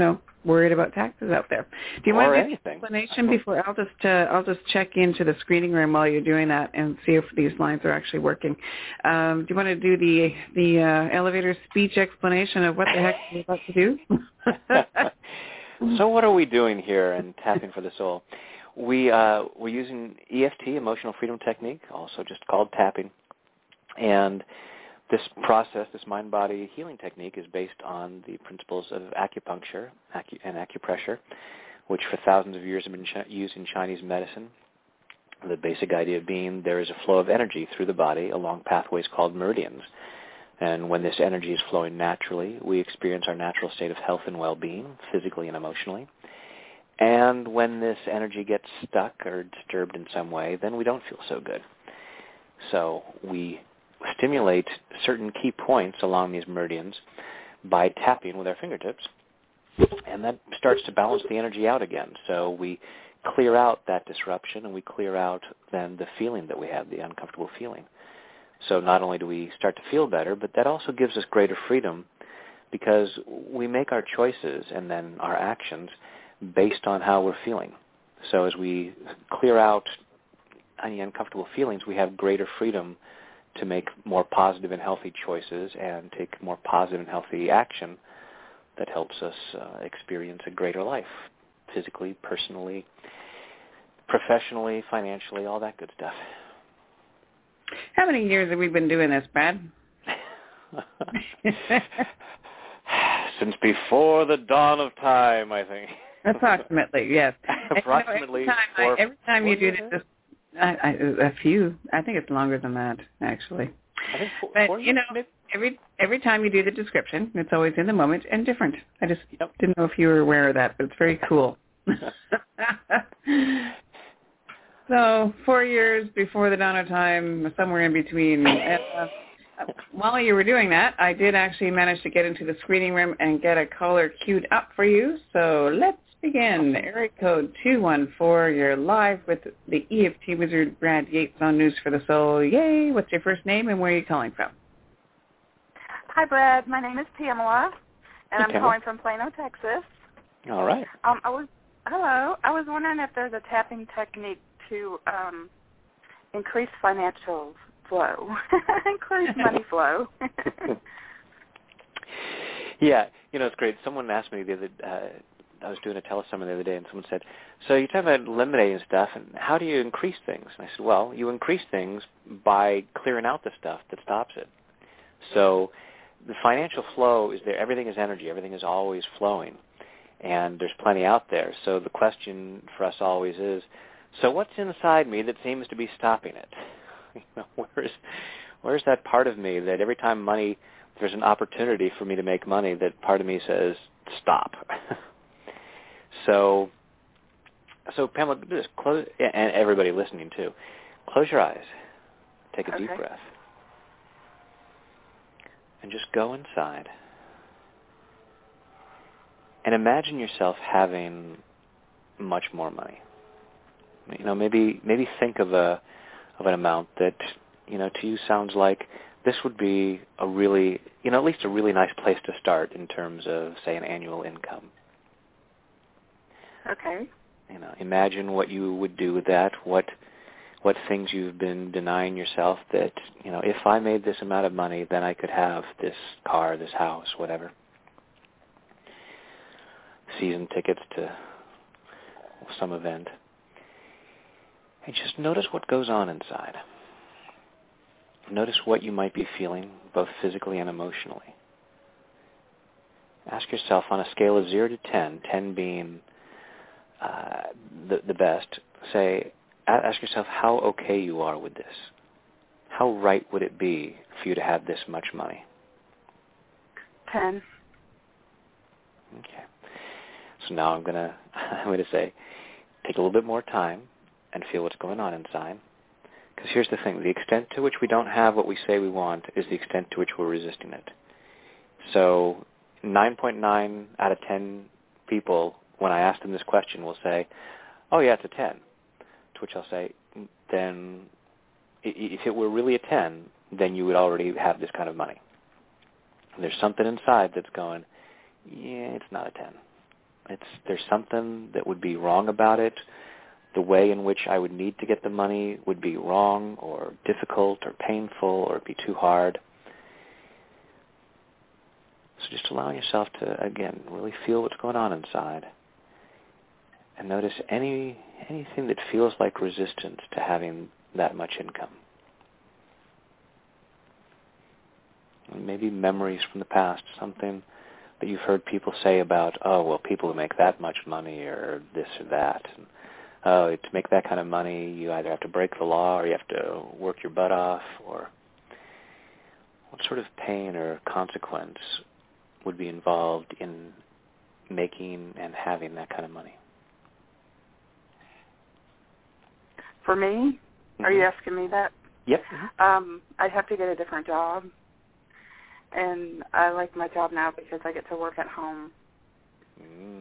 S5: worried about taxes out there. Do you
S6: or
S5: want to do
S6: anything.
S5: an explanation before? I'll just uh, I'll just check into the screening room while you're doing that and see if these lines are actually working. Um, do you want to do the the uh, elevator speech explanation of what the heck you're about to do?
S6: So what are we doing here in Tapping for the Soul? We uh, we're using E F T, Emotional Freedom Technique, also just called tapping, and this process, this mind-body healing technique, is based on the principles of acupuncture acu- and acupressure, which for thousands of years have been ch- used in Chinese medicine. The basic idea being there is a flow of energy through the body along pathways called meridians. And when this energy is flowing naturally, we experience our natural state of health and well-being, physically and emotionally. And when this energy gets stuck or disturbed in some way, then we don't feel so good. So we stimulate certain key points along these meridians by tapping with our fingertips, and that starts to balance the energy out again. So we clear out that disruption, and we clear out then the feeling that we have, the uncomfortable feeling. So not only do we start to feel better, but that also gives us greater freedom because we make our choices and then our actions based on how we're feeling. So as we clear out any uncomfortable feelings, we have greater freedom to make more positive and healthy choices and take more positive and healthy action that helps us uh, experience a greater life, physically, personally, professionally, financially, all that good stuff.
S5: How many years have we been doing this, Brad?
S6: Since before the dawn of time, I think.
S5: Approximately, yes.
S6: Approximately.
S5: You know, every time,
S6: four,
S5: I, every time you do this, I, I, a few. I think it's longer than that, actually.
S6: I think four,
S5: but
S6: four
S5: you know,
S6: maybe?
S5: every every time you do the description, it's always in the moment and different. I just
S6: yep.
S5: didn't know if you were aware of that, but it's very cool. So four years before the dawn of time, somewhere in between. And, uh, while you were doing that, I did actually manage to get into the screening room and get a caller queued up for you. So let's begin. Area code two one four. You're live with the E F T wizard, Brad Yates, on News for the Soul. Yay! What's your first name and where are you calling from?
S11: Hi, Brad. My name is Pamela, and
S6: hey,
S11: I'm
S6: Pamela.
S11: calling from Plano, Texas.
S6: All right.
S11: Um, I was hello. I was wondering if there's a tapping technique to um, increase financial flow, increase money flow.
S6: Yeah, you know, it's great. Someone asked me the other uh, I was doing a telesummer the other day, and someone said, so you talk about eliminating stuff, and how do you increase things? And I said, well, you increase things by clearing out the stuff that stops it. So the financial flow is there. Everything is energy. Everything is always flowing, and there's plenty out there. So the question for us always is, so what's inside me that seems to be stopping it? You know, where's, where's that part of me that every time money, there's an opportunity for me to make money, that part of me says, stop. so, so Pamela, just close, and everybody listening too, close your eyes, take a
S11: okay.
S6: deep breath, and just go inside. And imagine yourself having much more money. You know, maybe maybe think of a of an amount that, you know, to you sounds like this would be a really, you know, at least a really nice place to start in terms of, say, an annual income.
S11: Okay.
S6: You know, imagine what you would do with that, what what things you've been denying yourself that, you know, if I made this amount of money, then I could have this car, this house, whatever. Season tickets to some event. And just notice what goes on inside. Notice what you might be feeling, both physically and emotionally. Ask yourself on a scale of zero to ten, ten being uh, the, the best, say, ask yourself how okay you are with this. How right would it be for you to have this much money?
S11: ten.
S6: Okay. So now I'm gonna I'm gonna say, take a little bit more time and feel what's going on inside. Because here's the thing, the extent to which we don't have what we say we want is the extent to which we're resisting it. So nine point nine out of ten people, when I ask them this question, will say, oh yeah, it's a ten. To which I'll say, then if it were really a ten, then you would already have this kind of money. And there's something inside that's going, yeah, it's not a ten. It's there's something that would be wrong about it. The way in which I would need to get the money would be wrong or difficult or painful or it'd be too hard. So just allowing yourself to, again, really feel what's going on inside. And notice any anything that feels like resistance to having that much income. And maybe memories from the past, something that you've heard people say about, oh, well, people who make that much money or this or that. And, oh, to make that kind of money, you either have to break the law or you have to work your butt off. Or what sort of pain or consequence would be involved in making and having that kind of money?
S11: For me? Mm-hmm. Are you asking me that?
S6: Yep.
S11: Um, I'd have to get a different job. And I like my job now because I get to work at home.
S6: Mm.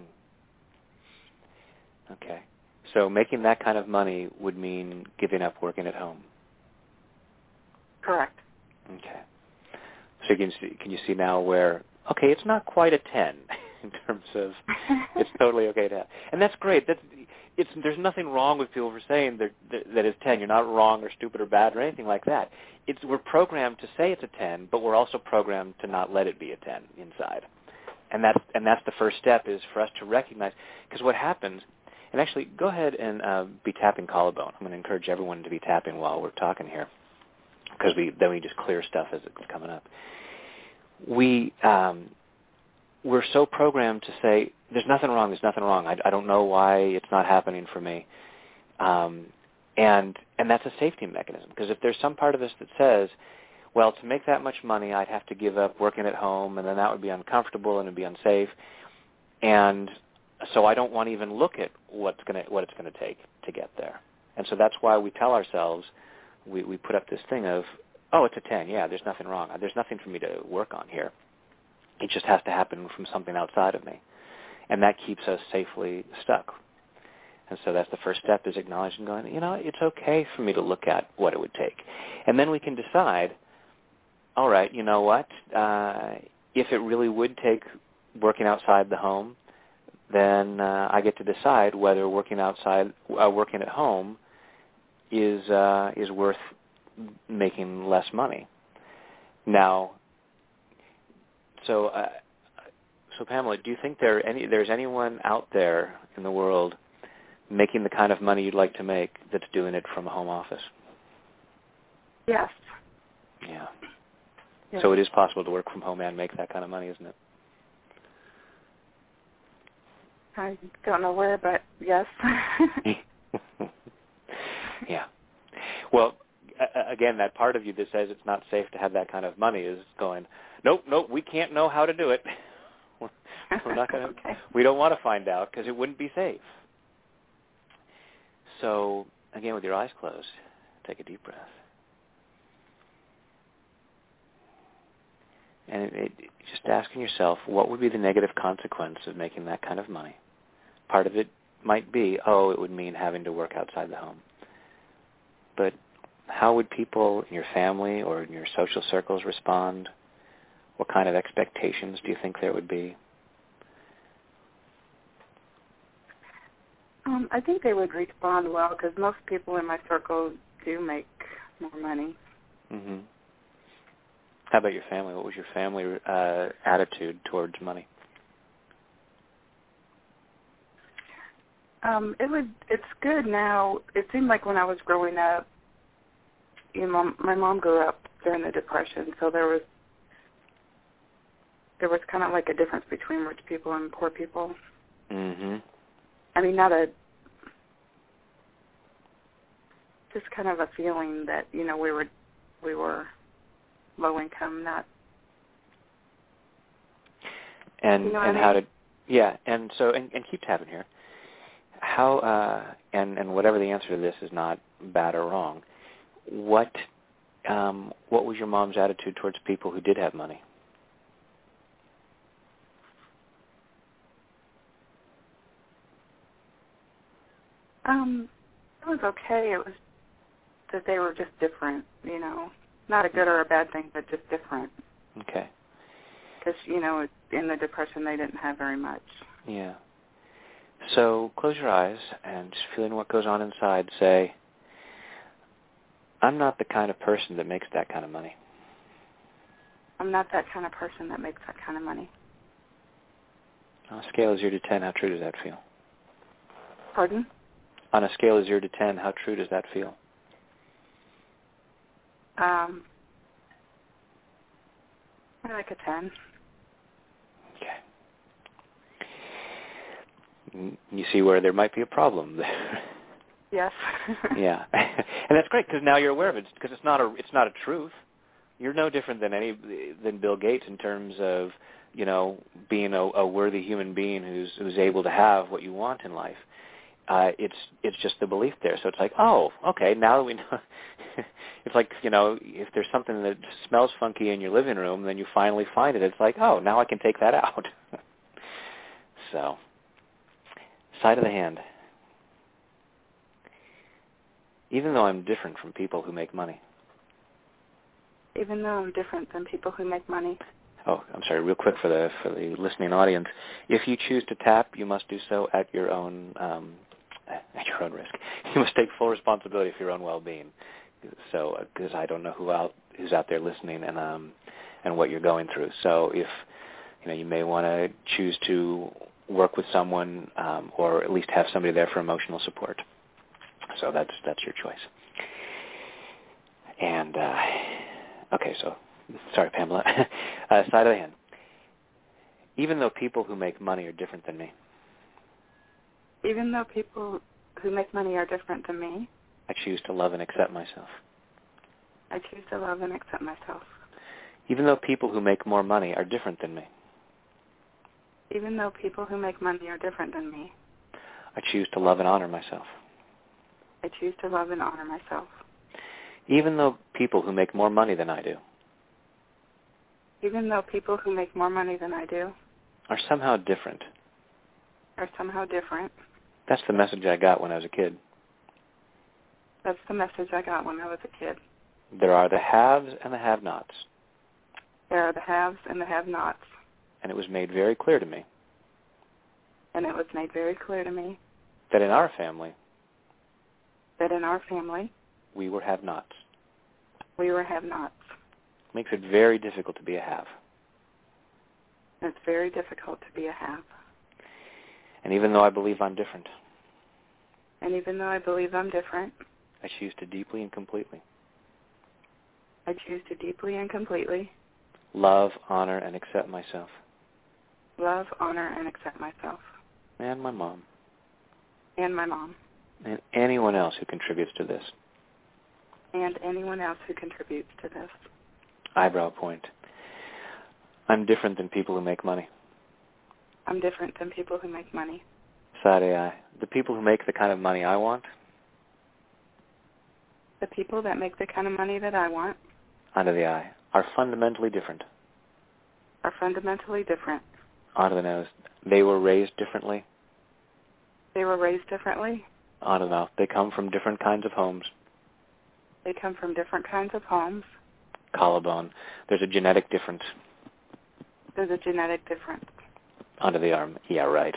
S6: Okay. So making that kind of money would mean giving up working at home?
S11: Correct.
S6: Okay. So you can see, can you see now where, okay, it's not quite a ten in terms of it's totally okay to have. And that's great. That's, it's, there's nothing wrong with people for saying that, that it's ten. You're not wrong or stupid or bad or anything like that. It's, we're programmed to say it's a ten, but we're also programmed to not let it be a ten inside. And that's, and that's the first step is for us to recognize, because what happens, and actually go ahead and uh, be tapping collarbone. I'm going to encourage everyone to be tapping while we're talking here, because we, then we just clear stuff as it's coming up. We, um, we're so programmed to say, there's nothing wrong, there's nothing wrong. I, I don't know why it's not happening for me. Um, and and that's a safety mechanism, because if there's some part of us that says, well, to make that much money, I'd have to give up working at home, and then that would be uncomfortable and it would be unsafe. And so I don't want to even look at what's going to, what it's going to take to get there. And so that's why we tell ourselves, we, we put up this thing of, oh, it's a ten. Yeah, there's nothing wrong. There's nothing for me to work on here. It just has to happen from something outside of me. And that keeps us safely stuck. And so that's the first step, is acknowledging, going, you know, it's okay for me to look at what it would take. And then we can decide, all right, you know what, uh, if it really would take working outside the home, then uh, I get to decide whether working outside, uh, working at home is uh, is worth making less money. Now, so uh, so Pamela, do you think there any there's anyone out there in the world making the kind of money you'd like to make that's doing it from a home office?
S11: Yes.
S6: Yeah.
S11: Yes.
S6: So it is possible to work from home and make that kind of money, isn't it?
S11: I don't know where, but yes.
S6: Yeah. Well, uh, again, that part of you that says it's not safe to have that kind of money is going, nope, nope, we can't know how to do it. We're not going to. Okay. We don't want to find out because it wouldn't be safe. So, again, with your eyes closed, take a deep breath. And it, it, just asking yourself, what would be the negative consequence of making that kind of money? Part of it might be, oh, it would mean having to work outside the home. But how would people in your family or in your social circles respond? What kind of expectations do you think there would be?
S11: Um, I think they would respond well, because most people in my circle do make more money.
S6: Mm-hmm. How about your family? What was your family uh, attitude towards money?
S11: Um, it would. It's good now. It seemed like when I was growing up, you know, my mom grew up during the Depression, so there was there was kind of like a difference between rich people and poor people.
S6: Mm-hmm.
S11: I mean, not a just kind of a feeling that, you know, we were we were low income, not.
S6: And
S11: you know
S6: and
S11: I mean?
S6: how did yeah, and so and, and keep tapping here. How uh, and and whatever the answer to this is, not bad or wrong. What um, what was your mom's attitude towards people who did have money?
S11: Um, it was okay. It was that they were just different, you know, not a good or a bad thing, but just different.
S6: Okay.
S11: Because, you know, in the Depression they didn't have very much.
S6: Yeah. So close your eyes and just feeling what goes on inside, say, I'm not the kind of person that makes that kind of money.
S11: I'm not that kind of person that makes that kind of money.
S6: On a scale of zero to ten, how true does that feel?
S11: Pardon?
S6: On a scale of zero to ten, how true does that feel?
S11: Um, I like a ten.
S6: Okay. You see where there might be a problem there.
S11: Yes.
S6: Yeah, and that's great because now you're aware of it because it's not a it's not a truth. You're no different than any than Bill Gates in terms of you know being a, a worthy human being who's who's able to have what you want in life. Uh, it's it's just the belief there. So it's like, oh, okay, now that we know. It's like, you know, if there's something that smells funky in your living room, then you finally find it. It's like, oh, now I can take that out. So, side of the hand. Even though I'm different from people who make money.
S11: Even though I'm different than people who make money.
S6: Oh, I'm sorry, real quick for the for the listening audience. If you choose to tap, you must do so at your own um, at your own risk. You must take full responsibility for your own well-being. So, because uh, I don't know who out who's out there listening and um and what you're going through. So, if you know, you may want to choose to work with someone um, or at least have somebody there for emotional support. So that's that's your choice. And uh, okay, so sorry, Pamela. uh, side of the hand. Even though people who make money are different than me.
S11: Even though people who make money are different than me.
S6: I choose to love and accept myself.
S11: I choose to love and accept myself.
S6: Even though people who make more money are different than me.
S11: Even though people who make money are different than me.
S6: I choose to love and honor myself.
S11: I choose to love and honor myself.
S6: Even though people who make more money than I do.
S11: Even though people who make more money than I do.
S6: Are somehow different.
S11: Are somehow different.
S6: That's the message I got when I was a kid.
S11: That's the message I got when I was a kid.
S6: There are the haves and the have-nots.
S11: There are the haves and the have-nots.
S6: And it was made very clear to me.
S11: And it was made very clear to me.
S6: That in our family.
S11: That in our family.
S6: We were have-nots.
S11: We were have-nots.
S6: Makes it very difficult to be a have.
S11: It's very difficult to be a have.
S6: And even though I believe I'm different.
S11: And even though I believe I'm different.
S6: I choose to deeply and completely.
S11: I choose to deeply and completely.
S6: Love, honor, and accept myself.
S11: Love, honor, and accept myself.
S6: And my mom.
S11: And my mom.
S6: And anyone else who contributes to this.
S11: And anyone else who contributes to this.
S6: Eyebrow point. I'm different than people who make money.
S11: I'm different than people who make money.
S6: Side eye. The people who make the kind of money I want.
S11: The people that make the kind of money that I want.
S6: Under the eye. Are fundamentally different.
S11: Are fundamentally different.
S6: Onto the nose. They were raised differently.
S11: They were raised differently.
S6: Onto the mouth. They come from different kinds of homes.
S11: They come from different kinds of homes.
S6: Collarbone. There's a genetic difference.
S11: There's a genetic difference.
S6: Onto the arm. Yeah, right.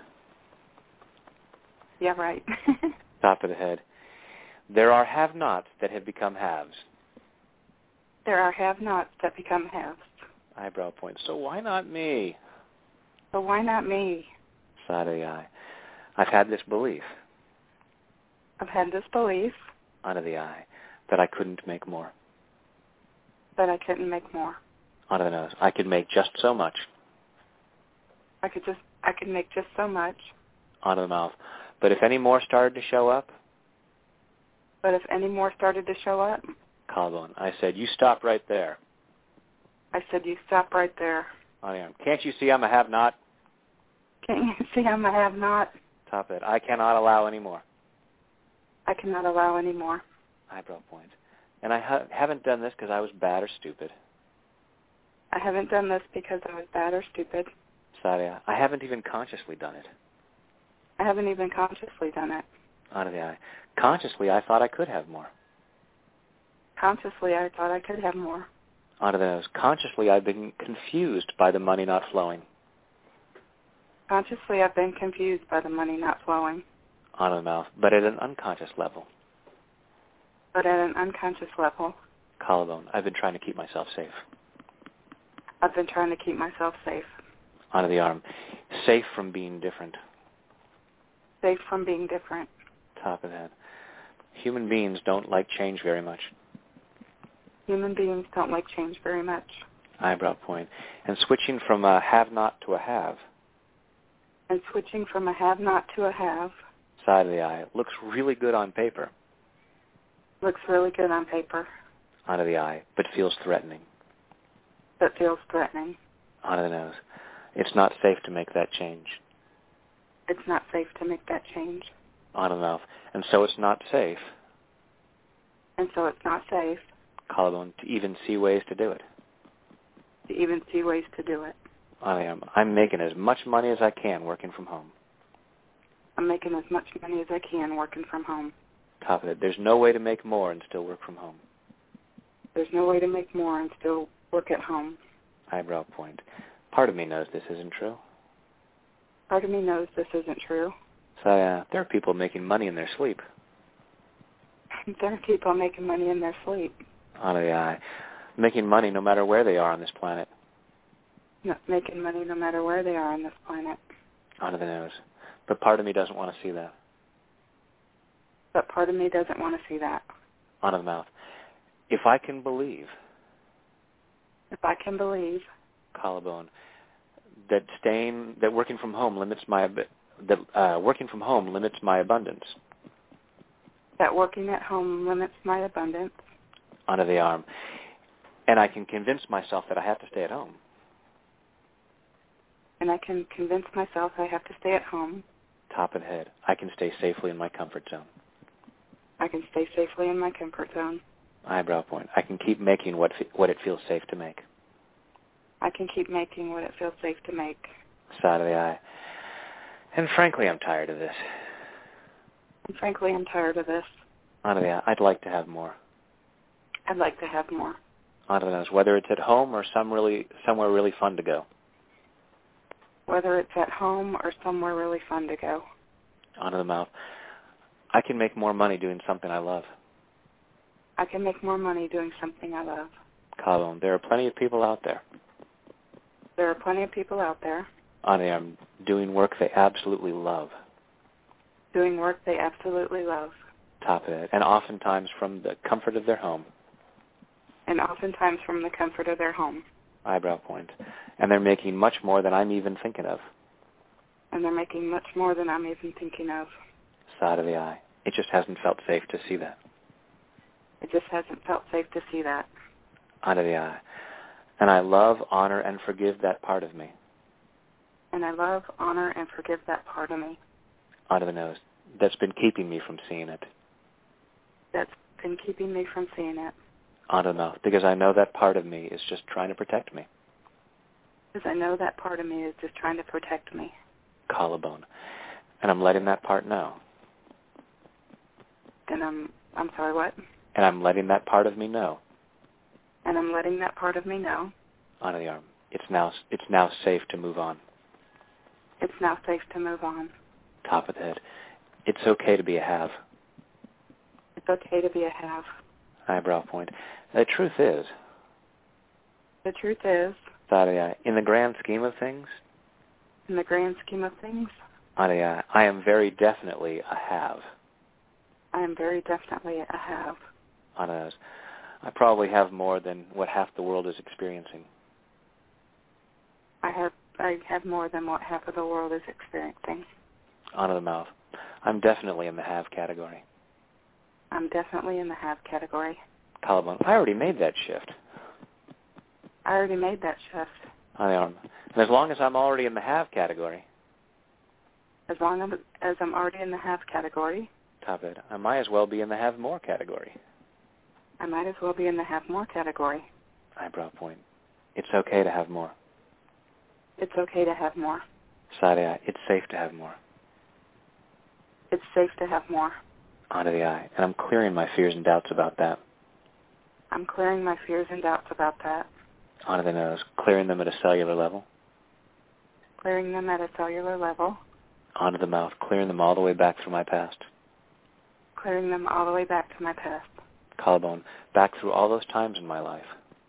S11: Yeah, right.
S6: Top of the head. There are have-nots that have become haves.
S11: There are have-nots that become haves.
S6: Eyebrow point. So why not me?
S11: So why not me?
S6: Side of the eye. I've had this belief.
S11: I've had this belief.
S6: Onto the eye. That I couldn't make more.
S11: That I couldn't make more.
S6: Onto the nose. I could make just so much.
S11: I could just, I could make just so much.
S6: Onto the mouth. But if any more started to show up.
S11: But if any more started to show up.
S6: Collarbone. I said, you stop right there.
S11: I said, you stop right there.
S6: On the arm. Can't you see I'm a have-not?
S11: Can't you see I'm a have-not?
S6: Top of it. I cannot allow any more.
S11: I cannot allow any more.
S6: Eyebrow point. And I ha- haven't done this because I was bad or stupid.
S11: I haven't done this because I was bad or stupid.
S6: Sadia. I haven't even consciously done it.
S11: I haven't even consciously done it.
S6: Onto the eye. Consciously, I thought I could have more.
S11: Consciously, I thought I could have more.
S6: Onto the nose. Consciously, I've been confused by the money not flowing.
S11: Consciously, I've been confused by the money not flowing.
S6: Onto the mouth, but at an unconscious level.
S11: But at an unconscious level.
S6: Collarbone, I've been trying to keep myself safe.
S11: I've been trying to keep myself safe.
S6: Onto the arm, safe from being different.
S11: Safe from being different.
S6: Top of the head. Human beings don't like change very much.
S11: Human beings don't like change very much.
S6: Eyebrow point. And switching from a have-not to a have.
S11: And switching from a have-not to a have.
S6: Side of the eye. Looks really good on paper.
S11: Looks really good on paper.
S6: Onto the eye, but feels threatening.
S11: But feels threatening.
S6: Onto the nose. It's not safe to make that change.
S11: It's not safe to make that change.
S6: Onto the mouth. And so it's not safe.
S11: And so it's not safe.
S6: Collarbone, to even see ways to do it.
S11: To even see ways to do it.
S6: I am. I'm making as much money as I can working from home.
S11: I'm making as much money as I can working from home.
S6: Top of it. There's no way to make more and still work from home.
S11: There's no way to make more and still work at home.
S6: Eyebrow point. Part of me knows this isn't true.
S11: Part of me knows this isn't true.
S6: So uh, there are people making money in their sleep.
S11: There are people making money in their sleep.
S6: Onto the eye. Making money no matter where they are on this planet.
S11: No, making money no matter where they are on this planet.
S6: Onto the nose. But part of me doesn't want to see that.
S11: But part of me doesn't want to see that.
S6: Onto the mouth. If I can believe.
S11: If I can believe.
S6: Collarbone. That staying, that working from home limits my, that uh, working from home limits my abundance.
S11: That working at home limits my abundance.
S6: Onto the arm. And I can convince myself that I have to stay at home.
S11: And I can convince myself I have to stay at home.
S6: Top of the head. I can stay safely in my comfort zone.
S11: I can stay safely in my comfort zone.
S6: Eyebrow point. I can keep making what what it feels safe to make.
S11: I can keep making what it feels safe to make.
S6: Side of the eye. And frankly, I'm tired of this.
S11: And frankly, I'm tired of this.
S6: Onto the eye. I'd like to have more.
S11: I'd like to have more.
S6: Onto the nose. Whether it's at home or some really somewhere really fun to go.
S11: Whether it's at home or somewhere really fun to go.
S6: Onto the mouth. I can make more money doing something I love.
S11: I can make more money doing something I love.
S6: Collarbone. There are plenty of people out there.
S11: There are plenty of people out there.
S6: On the arm, doing work they absolutely love.
S11: Doing work they absolutely love.
S6: Top of it. And oftentimes from the comfort of their home.
S11: And oftentimes from the comfort of their home.
S6: Eyebrow point. And they're making much more than I'm even thinking of.
S11: And they're making much more than I'm even thinking of.
S6: Side of the eye. It just hasn't felt safe to see that.
S11: It just hasn't felt safe to see that.
S6: Onto the eye. And I love, honor, and forgive that part of me.
S11: And I love, honor, and forgive that part of me.
S6: Onto the nose. That's been keeping me from seeing it.
S11: That's been keeping me from seeing it.
S6: Onto the mouth. Because I know that part of me is just trying to protect me.
S11: Because I know that part of me is just trying to protect me.
S6: Collarbone. And I'm letting that part know.
S11: And I'm, I'm sorry, what?
S6: And I'm letting that part of me know.
S11: And I'm letting that part of me know.
S6: Onto the arm. It's now, it's now safe to move on.
S11: It's now safe to move on.
S6: Top of the head. It's okay to be a have.
S11: It's okay to be a have.
S6: Eyebrow point. The truth is.
S11: The truth is.
S6: Side of the eye. In the grand scheme of things.
S11: In the grand scheme of things.
S6: Onto the eye. I am very definitely a have.
S11: I am very definitely a have.
S6: Onto the nose. I probably have more than what half the world is experiencing.
S11: I have I have more than what half of the world is experiencing.
S6: Onto the mouth. I'm definitely in the have category.
S11: I'm definitely in the have category.
S6: Collarbone. I already made that shift.
S11: I already made that shift.
S6: On the arm. And as long as I'm already in the have category.
S11: As long as I'm already in the have category.
S6: Top of it. I might as well be in the have more category.
S11: I might as well be in the have more category.
S6: Eyebrow point. It's okay to have more.
S11: It's okay to have more.
S6: Side eye. It's safe to have more.
S11: It's safe to have more.
S6: Onto the eye. And I'm clearing my fears and doubts about that.
S11: I'm clearing my fears and doubts about that.
S6: Onto the nose. Clearing them at a cellular level.
S11: clearing them at a cellular level.
S6: Onto the mouth, clearing them all the way back through my past.
S11: Clearing them all the way back to my past.
S6: Collarbone, back through all those times in my life.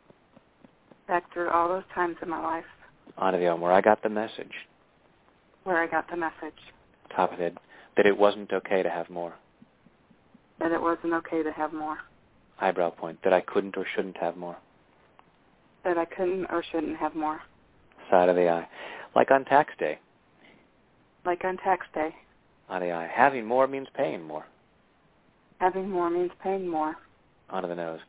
S11: Back through all those times in my life.
S6: Onto the arm, where I got the message.
S11: Where I got the message.
S6: Top of the head, that it wasn't okay to have more.
S11: That it wasn't okay to have more.
S6: Eyebrow point, that I couldn't or shouldn't have more.
S11: That I couldn't or shouldn't have more.
S6: Side of the eye, like on tax day.
S11: Like on tax day.
S6: Onto the eye, having more means paying more.
S11: Having more means paying more.
S6: Onto the nose,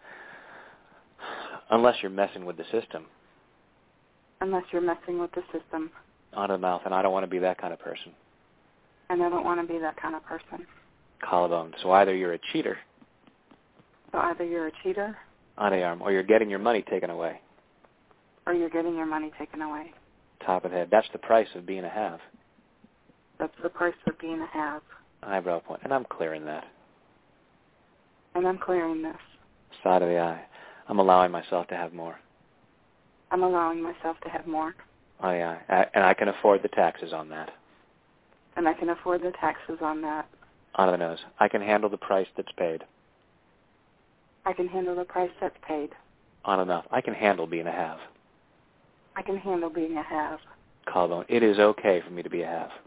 S6: unless you're messing with the system.
S11: Unless you're messing with the system.
S6: Onto the mouth, and I don't want to be that kind of person.
S11: And I don't want to be that kind of person.
S6: Collarbone, so either you're a cheater.
S11: So either you're a cheater.
S6: Onto the arm, or you're getting your money taken away.
S11: Or you're getting your money taken away.
S6: Top of the head, that's the price of being a have.
S11: That's the price of being a have.
S6: Eyebrow point, and I'm clearing that.
S11: And I'm clearing this.
S6: Side of the eye, I'm allowing myself to have more.
S11: I'm allowing myself to have more.
S6: Oh yeah, and I can afford the taxes on that.
S11: And I can afford the taxes on that.
S6: Onto the nose, I can handle the price that's paid.
S11: I can handle the price that's paid.
S6: On enough, I can handle being a have.
S11: I can handle being a have.
S6: Collarbone, it is okay for me to be a have.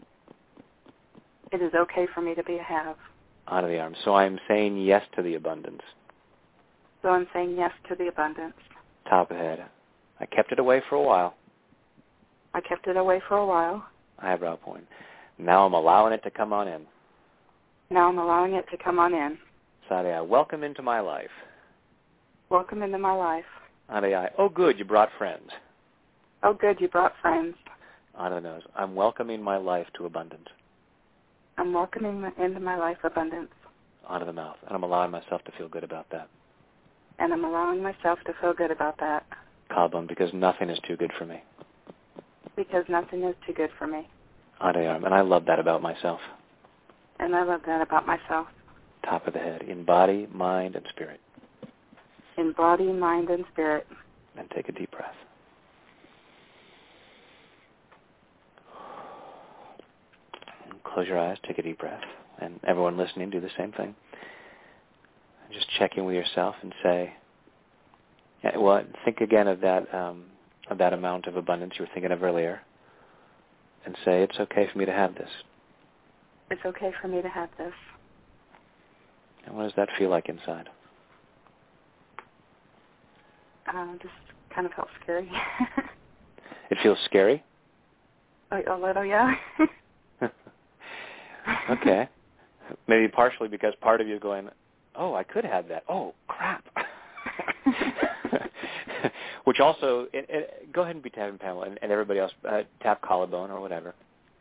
S11: It is okay for me to be a have.
S6: Onto the arm, so I am saying yes to the abundance.
S11: So I'm saying yes to the abundance.
S6: Top of the head, I kept it away for a while.
S11: I kept it away for a while.
S6: Eyebrow point, now I'm allowing it to come on in.
S11: Now I'm allowing it to come on in.
S6: Side of the eye, welcome into my life.
S11: Welcome into my life.
S6: Onto the eye, oh good, you brought friends.
S11: Oh good, you brought friends.
S6: Onto the nose, I'm welcoming my life to abundance.
S11: I'm welcoming into my life abundance.
S6: Onto the mouth, and I'm allowing myself to feel good about that.
S11: And I'm allowing myself to feel good about that.
S6: Collarbone, because nothing is too good for me.
S11: Because nothing is too good for me.
S6: Onto the arm, and I love that about myself.
S11: And I love that about myself.
S6: Top of the head, in body, mind, and spirit.
S11: In body, mind, and spirit.
S6: And take a deep breath. Close your eyes, take a deep breath. And everyone listening, do the same thing. And just check in with yourself and say, yeah, well, think again of that, um, of that amount of abundance you were thinking of earlier. And say, it's okay for me to have this.
S11: It's okay for me to have this.
S6: And what does that feel like inside?
S11: Um, just kind of felt scary.
S6: It feels scary?
S11: A, a little, yeah.
S6: Okay. Maybe partially because part of you is going, oh, I could have that. Oh, crap. Which also, it, it, go ahead and be tapping Pamela and, and everybody else, uh, tap collarbone or whatever.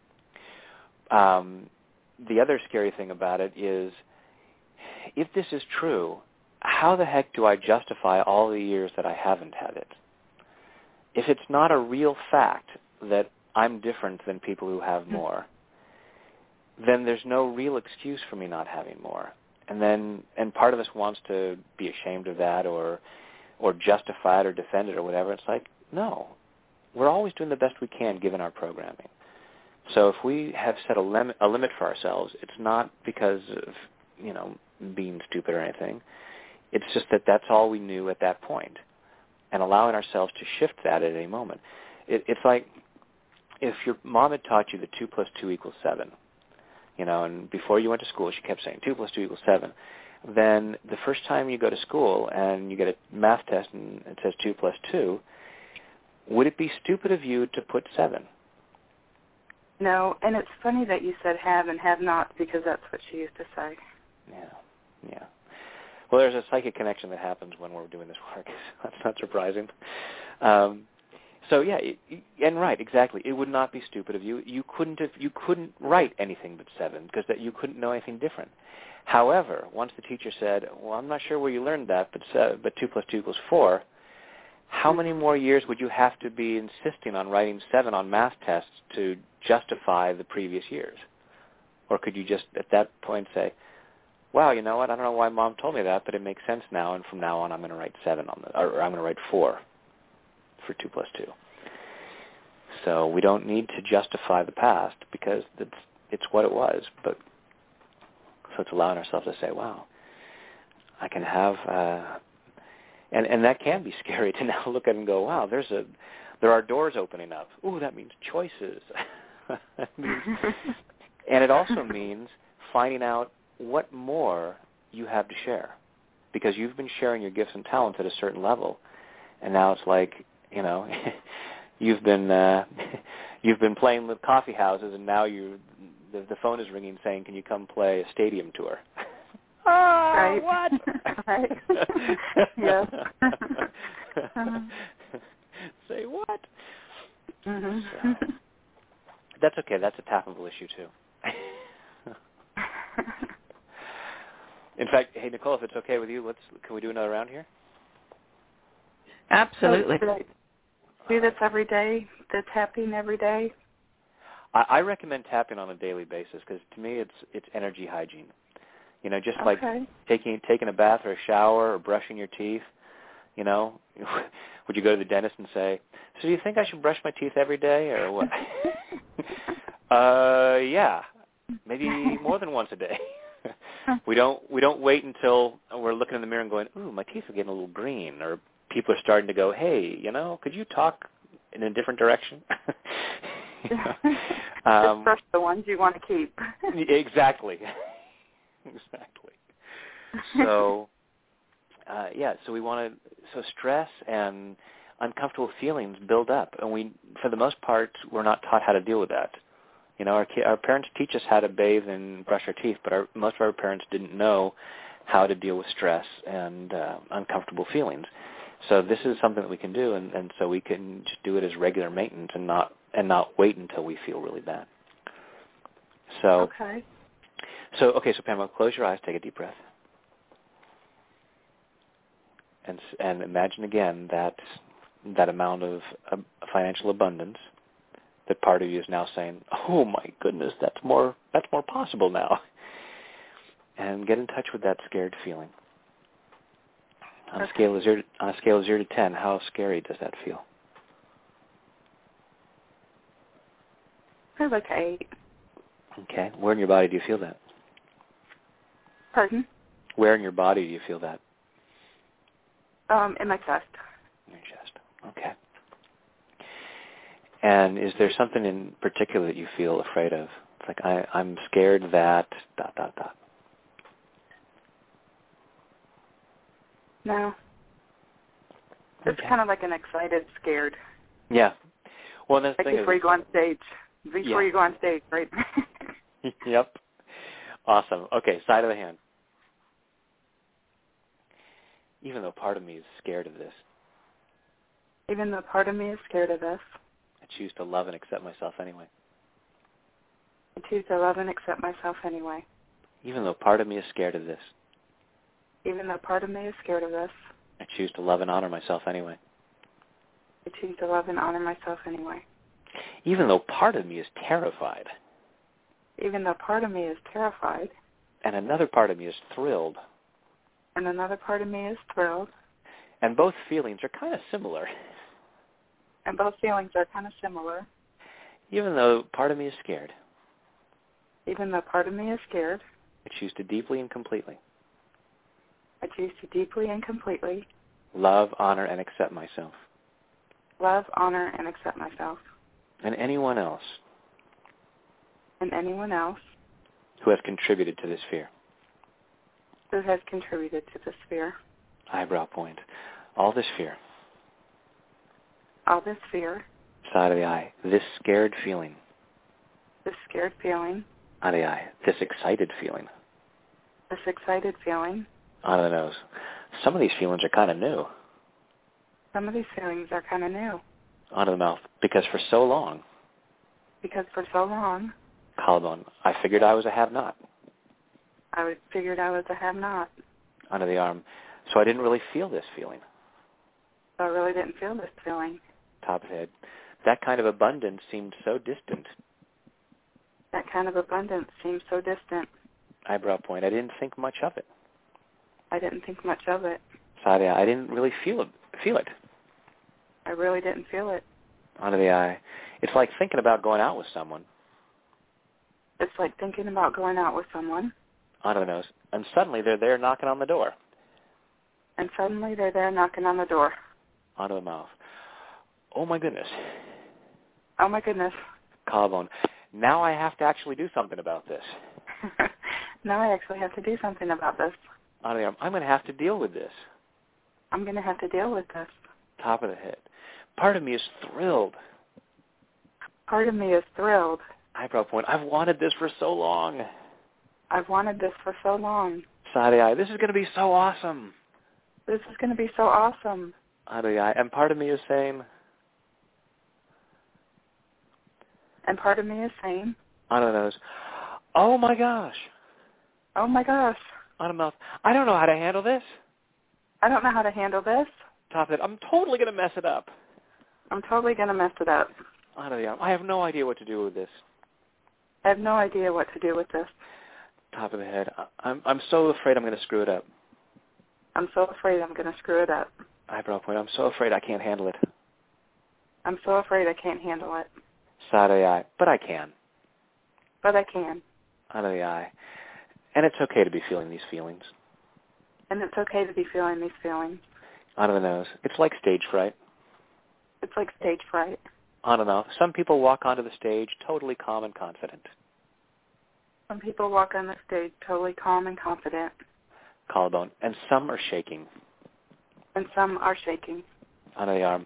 S6: Um, the other scary thing about it is, if this is true, how the heck do I justify all the years that I haven't had it? If it's not a real fact that I'm different than people who have more, then there's no real excuse for me not having more. And then, and part of us wants to be ashamed of that or or justify it or defend it or whatever. It's like, no. We're always doing the best we can given our programming. So if we have set a limit, a limit for ourselves, it's not because of, you know, being stupid or anything. It's just that that's all we knew at that point, and allowing ourselves to shift that at any moment. It, it's like if your mom had taught you that two plus two equals seven, you know, and before you went to school she kept saying two plus two equals seven, then the first time you go to school and you get a math test and it says two plus two, would it be stupid of you to put seven?
S11: No, and it's funny that you said have and have not, because that's what she used to say.
S6: Yeah, yeah. Well, there's a psychic connection that happens when we're doing this work. That's not surprising. Um, so yeah, it, and right, exactly. It would not be stupid of you. You couldn't have, you couldn't write anything but seven because that you couldn't know anything different. However, once the teacher said, "Well, I'm not sure where you learned that, but uh, but two plus two equals four," how many more years would you have to be insisting on writing seven on math tests to justify the previous years? Or could you just at that point say, wow, you know what, I don't know why Mom told me that, but it makes sense now, and from now on I'm going to write seven on the, or I'm going to write four for two plus two. So we don't need to justify the past because it's it's what it was. But so it's allowing ourselves to say, wow, I can have, uh, and and that can be scary to now look at it and go, wow, there's a, there are doors opening up. Ooh, that means choices. That means, and it also means finding out what more you have to share, because you've been sharing your gifts and talents at a certain level, and now it's like, you know, you've been uh, you've been playing with coffee houses, and now you the, the phone is ringing saying, "Can you come play a stadium tour?" Oh,
S11: right.
S6: What?
S11: Right. Yes.
S6: Say what?
S11: Mm-hmm.
S6: So, that's okay. That's a tappable issue too. In fact, hey Nicole, if it's okay with you, let's can we do another round here?
S5: Absolutely.
S11: So, do this every day. The tapping every day.
S6: I, I recommend tapping on a daily basis because to me, it's it's energy hygiene. You know, just
S11: Okay.
S6: like taking taking a bath or a shower or brushing your teeth. You know, would you go to the dentist and say, "So do you think I should brush my teeth every day or what?" uh, yeah, maybe more than once a day. we don't we don't wait until we're looking in the mirror and going, "Ooh, my teeth are getting a little green," or people are starting to go, "Hey, you know, could you talk in a different direction?" You know? um,
S11: Just brush the ones you want to keep.
S6: Exactly. Exactly. So, uh, yeah. So we want to. So stress and uncomfortable feelings build up, and we, for the most part, we're not taught how to deal with that. You know, our our parents teach us how to bathe and brush our teeth, but our, most of our parents didn't know how to deal with stress and uh, uncomfortable feelings. So this is something that we can do, and, and so we can just do it as regular maintenance and not and not wait until we feel really bad. So
S11: okay.
S6: So okay, so Pamela, close your eyes, take a deep breath, and and imagine again that that amount of uh, financial abundance. That part of you is now saying, "Oh my goodness, that's more that's more possible now," and get in touch with that scared feeling. On
S11: okay.
S6: a scale of zero to, on a scale of zero to ten, how scary does that feel?
S11: I like eight.
S6: Okay, where in your body do you feel that?
S11: Pardon?
S6: Where in your body do you feel that?
S11: Um, in my chest.
S6: In your chest. Okay. And is there something in particular that you feel afraid of? It's like, I, I'm scared that dot, dot, dot.
S11: No. It's
S6: Okay.
S11: kind of like an excited, scared.
S6: Yeah. Well, that's the
S11: like
S6: thing
S11: before
S6: is,
S11: you go on stage. Before
S6: yeah.
S11: you go on stage, right?
S6: Yep. Awesome. Okay, side of the hand. Even though part of me is scared of this,
S11: Even though part of me is scared of this,
S6: I choose to love and accept myself anyway.
S11: I choose to love and accept myself anyway.
S6: Even though part of me is scared of this,
S11: Even though part of me is scared of this,
S6: I choose to love and honor myself anyway.
S11: I choose to love and honor myself anyway.
S6: Even though part of me is terrified,
S11: Even though part of me is terrified,
S6: and another part of me is thrilled,
S11: and another part of me is thrilled,
S6: and both feelings are kind of similar.
S11: and both feelings are kind of similar.
S6: Even though part of me is scared,
S11: Even though part of me is scared,
S6: I choose to deeply and completely
S11: I choose to deeply and completely
S6: love, honor, and accept myself
S11: love, honor, and accept myself
S6: and anyone else
S11: and anyone else
S6: who has contributed to this fear.
S11: who has contributed to this fear.
S6: Eyebrow point. All this fear.
S11: All this fear,
S6: Side of the eye. This scared feeling.
S11: this scared feeling,
S6: On the eye. This excited feeling.
S11: this excited feeling.
S6: On the nose. Some of these feelings are kind of new.
S11: Some of these feelings are kind of new
S6: Onto the mouth. Because for so long,
S11: because for so long
S6: collarbone, I figured I was a have-not.
S11: I was figured I was a have-not.
S6: Onto the arm. So I didn't really feel this feeling.
S11: So I really didn't feel this feeling.
S6: Top of the head. That kind of abundance seemed so distant.
S11: That kind of abundance seems so distant.
S6: Eyebrow point. I didn't think much of it.
S11: I didn't think much of it.
S6: Side of the eye. I didn't really feel it. Feel it.
S11: I really didn't feel it.
S6: Onto the eye. It's like thinking about going out with someone.
S11: It's like thinking about going out with someone.
S6: Onto the nose. And suddenly they're there knocking on the door.
S11: And suddenly they're there knocking on the door.
S6: Onto the mouth. Oh, my goodness.
S11: Oh, my goodness.
S6: Collarbone. Now I have to actually do something about this.
S11: Now I actually have to do something about this.
S6: Onto the arm. I'm going to have to deal with this.
S11: I'm going to have to deal with this.
S6: Top of the head. Part of me is thrilled.
S11: Part of me is thrilled.
S6: Eyebrow point. I've wanted this for so long.
S11: I've wanted this for so long.
S6: Side of the eye. This is going to be so awesome.
S11: This is going to be so awesome.
S6: Out of the eye. And part of me is saying...
S11: And part of me is saying...
S6: Out of the nose. Oh, my gosh.
S11: Oh, my gosh.
S6: Out of the mouth. I don't know how to handle this.
S11: I don't know how to handle this.
S6: Top of it. I'm totally going to mess it up.
S11: I'm totally going to mess it up.
S6: Out of the arm. I have no idea what to do with this.
S11: I have no idea what to do with this.
S6: Top of the head. I'm I'm so afraid I'm going to screw it up.
S11: I'm so afraid I'm going to screw it up.
S6: Eyebrow point. I'm so afraid I can't handle it.
S11: I'm so afraid I can't handle it.
S6: Side of the eye. But I can.
S11: But I can.
S6: Out of the eye. And it's okay to be feeling these feelings.
S11: And it's okay to be feeling these feelings.
S6: Out of the nose. It's like stage fright.
S11: It's like stage fright.
S6: On and off. Some people walk onto the stage totally calm and confident.
S11: Some people walk on the stage totally calm and confident.
S6: Collarbone. And some are shaking.
S11: And some are shaking.
S6: On the arm.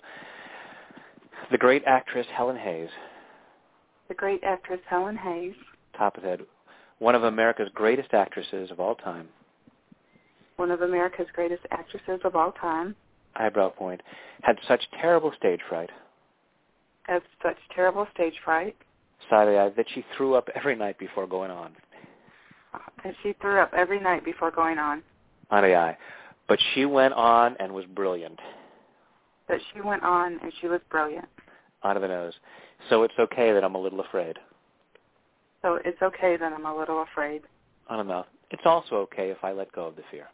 S6: The great actress Helen Hayes.
S11: The great actress Helen Hayes.
S6: Top of the head. One of America's greatest actresses of all time.
S11: One of America's greatest actresses of all time.
S6: Eyebrow point. Had such terrible stage fright.
S11: Had such terrible stage fright.
S6: Side of the eye that she threw up every night before going on.
S11: And she threw up every night before going on.
S6: On the eye. But she went on and was brilliant.
S11: But she went on and she was brilliant.
S6: Out of the nose. So it's okay that I'm a little afraid.
S11: So it's okay that I'm a little afraid.
S6: On the mouth. It's also okay if I let go of the fear.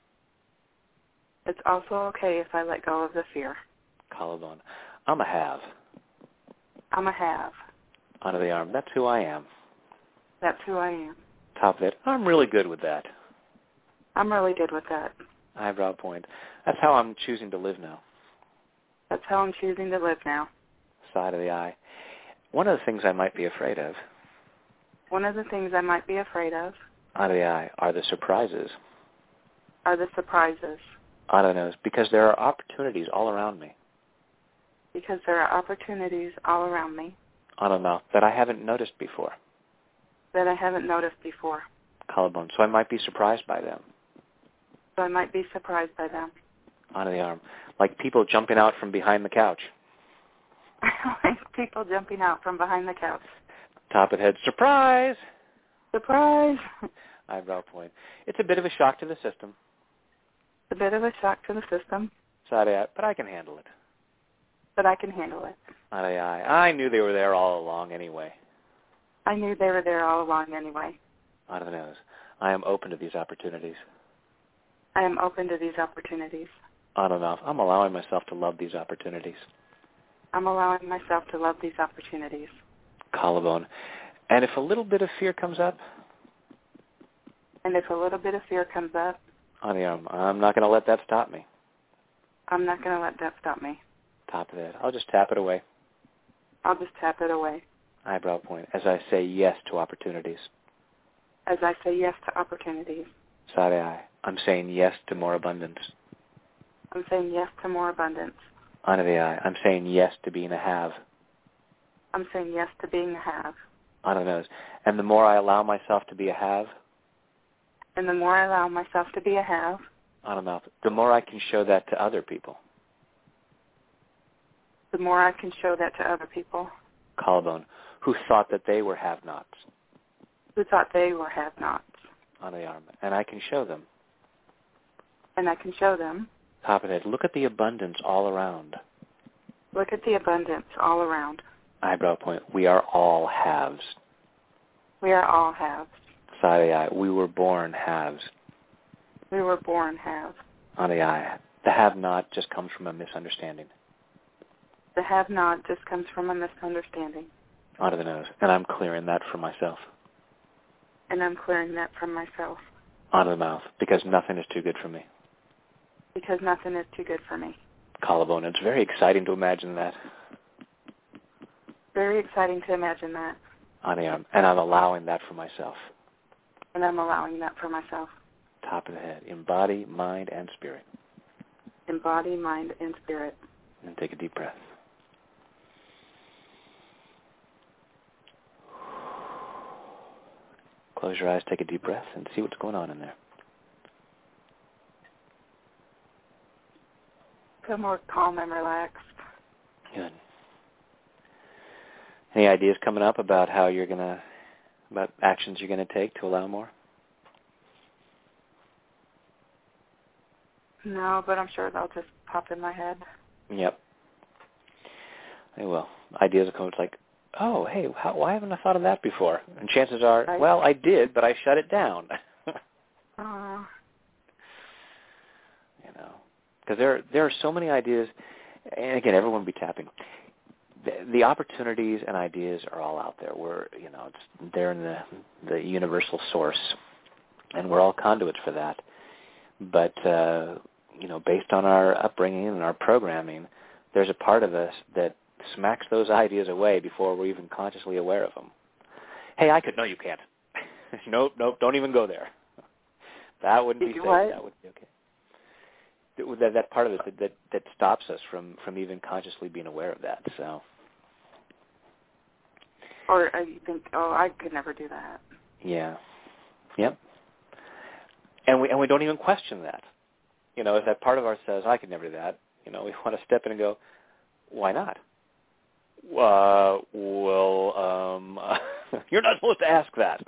S11: It's also okay if I let go of the fear.
S6: Collarbone. I'm a have.
S11: I'm a have.
S6: Under the arm. That's who I am.
S11: That's who I am.
S6: Top of it. I'm really good with that.
S11: I'm really good with that.
S6: Eyebrow point. That's how I'm choosing to live now.
S11: That's how I'm choosing to live now.
S6: Side of the eye. One of the things I might be afraid of.
S11: One of the things I might be afraid of.
S6: Out of the eye. Are the surprises.
S11: Are the surprises.
S6: Out of the nose. Because there are opportunities all around me.
S11: Because there are opportunities all around me.
S6: On the mouth. That I haven't noticed before.
S11: That I haven't noticed before.
S6: Collarbone. So I might be surprised by them.
S11: So I might be surprised by them.
S6: Onto the arm. Like people jumping out from behind the couch.
S11: Like people jumping out from behind the couch.
S6: Top of the head. Surprise!
S11: Surprise!
S6: Eyebrow point. It's a bit of a shock to the system.
S11: It's a bit of a shock to the system.
S6: Side of the eye. But I can handle it.
S11: But I can handle it.
S6: Out of the eye. I knew they were there all along anyway.
S11: I knew they were there all along anyway.
S6: Out of the nose. I am open to these opportunities.
S11: I am open to these opportunities.
S6: On and off. I'm allowing myself to love these opportunities.
S11: I'm allowing myself to love these opportunities.
S6: Collarbone. And if a little bit of fear comes up.
S11: And if a little bit of fear comes up.
S6: On the arm. I'm not going to let that stop me.
S11: I'm not going to let that stop me.
S6: Top of the head. I'll just tap it away.
S11: I'll just tap it away.
S6: Eyebrow point. As I say yes to opportunities.
S11: As I say yes to opportunities.
S6: Side eye. I'm saying yes to more abundance.
S11: I'm saying yes to more abundance.
S6: Under the eye. I'm saying yes to being a have.
S11: I'm saying yes to being a have.
S6: On the nose. And the more I allow myself to be a have.
S11: And the more I allow myself to be a have.
S6: On the mouth. The more I can show that to other people.
S11: The more I can show that to other people.
S6: Collarbone. Who thought that they were have-nots.
S11: Who thought they were have-nots.
S6: On the arm. And I can show them.
S11: And I can show them.
S6: Top of the head. Look at the abundance all around.
S11: Look at the abundance all around.
S6: Eyebrow point. We are all haves.
S11: We are all haves.
S6: Side of the eye. We were born haves.
S11: We were born haves.
S6: On the eye. The have-not just comes from a misunderstanding.
S11: The have-not just comes from a misunderstanding.
S6: Onto the nose. And I'm clearing that from myself.
S11: And I'm clearing that from myself.
S6: Onto the mouth, because nothing is too good for me.
S11: Because nothing is too good for me.
S6: Collarbone. It's very exciting to imagine that.
S11: Very exciting to imagine that.
S6: On the arm. And I'm allowing that for myself.
S11: And I'm allowing that for myself.
S6: Top of the head. In body, mind, and spirit.
S11: In body, mind, and spirit.
S6: And take a deep breath. Close your eyes, take a deep breath, and see what's going on in there.
S11: Feel more calm and relaxed.
S6: Good. Any ideas coming up about how you're going to, about actions you're going to take to allow more?
S11: No, but I'm sure they'll just pop in my head.
S6: Yep. They will. Ideas will come. It's like, oh, hey, how, why haven't I thought of that before? And chances are,
S11: right.
S6: well, I did, but I shut it down.
S11: uh,
S6: you know, because there there are so many ideas, and again, everyone will be tapping. The, the opportunities and ideas are all out there. We're, you know, it's they're in the the universal source, and we're all conduits for that. But uh, you know, based on our upbringing and our programming, there's a part of us that smacks those ideas away before we're even consciously aware of them. Hey, I could. No, you can't. nope, nope. Don't even go there. That wouldn't be safe.
S11: What?
S6: That would be okay. That, that part of it that, that that stops us from, from even consciously being aware of that. So.
S11: Or uh, you think, oh, I could never do that.
S6: Yeah. Yep. And we and we don't even question that. You know, if that part of us says, I could never do that, you know, we want to step in and go, why not? Uh, well, um, you're not supposed to ask that.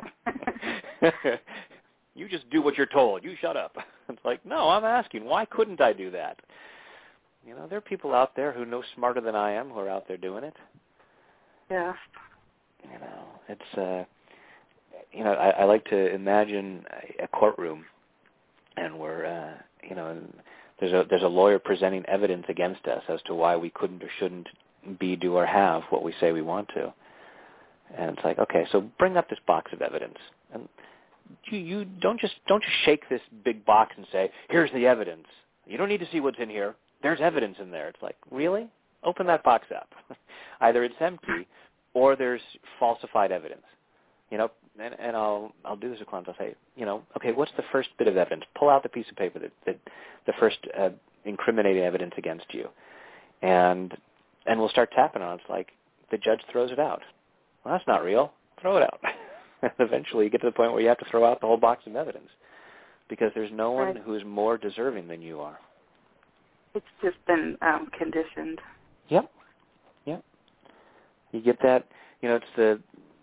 S6: You just do what you're told. You shut up. It's like, no, I'm asking, why couldn't I do that? You know, there are people out there who know smarter than I am who are out there doing it.
S11: Yeah.
S6: You know, it's, uh, you know, I, I like to imagine a courtroom, and we're, uh, you know, there's a there's a lawyer presenting evidence against us as to why we couldn't or shouldn't be, do, or have what we say we want to. And it's like, okay, so bring up this box of evidence, and you, you don't just don't just shake this big box and say, here's the evidence. You don't need to see what's in here. There's evidence in there. It's like, really? Open that box up. Either it's empty, or there's falsified evidence. You know, and, and I'll I'll do this with clients. I'll say, you know, okay, what's the first bit of evidence? Pull out the piece of paper that, that the first uh, incriminating evidence against you, and and we'll start tapping on it. It's like the judge throws it out. Well, that's not real. Throw it out. Eventually, you get to the point where you have to throw out the whole box of evidence because there's no one
S11: right.
S6: who is more deserving than you are.
S11: It's just been um, conditioned.
S6: Yep. Yep. You get that. You know, it's the.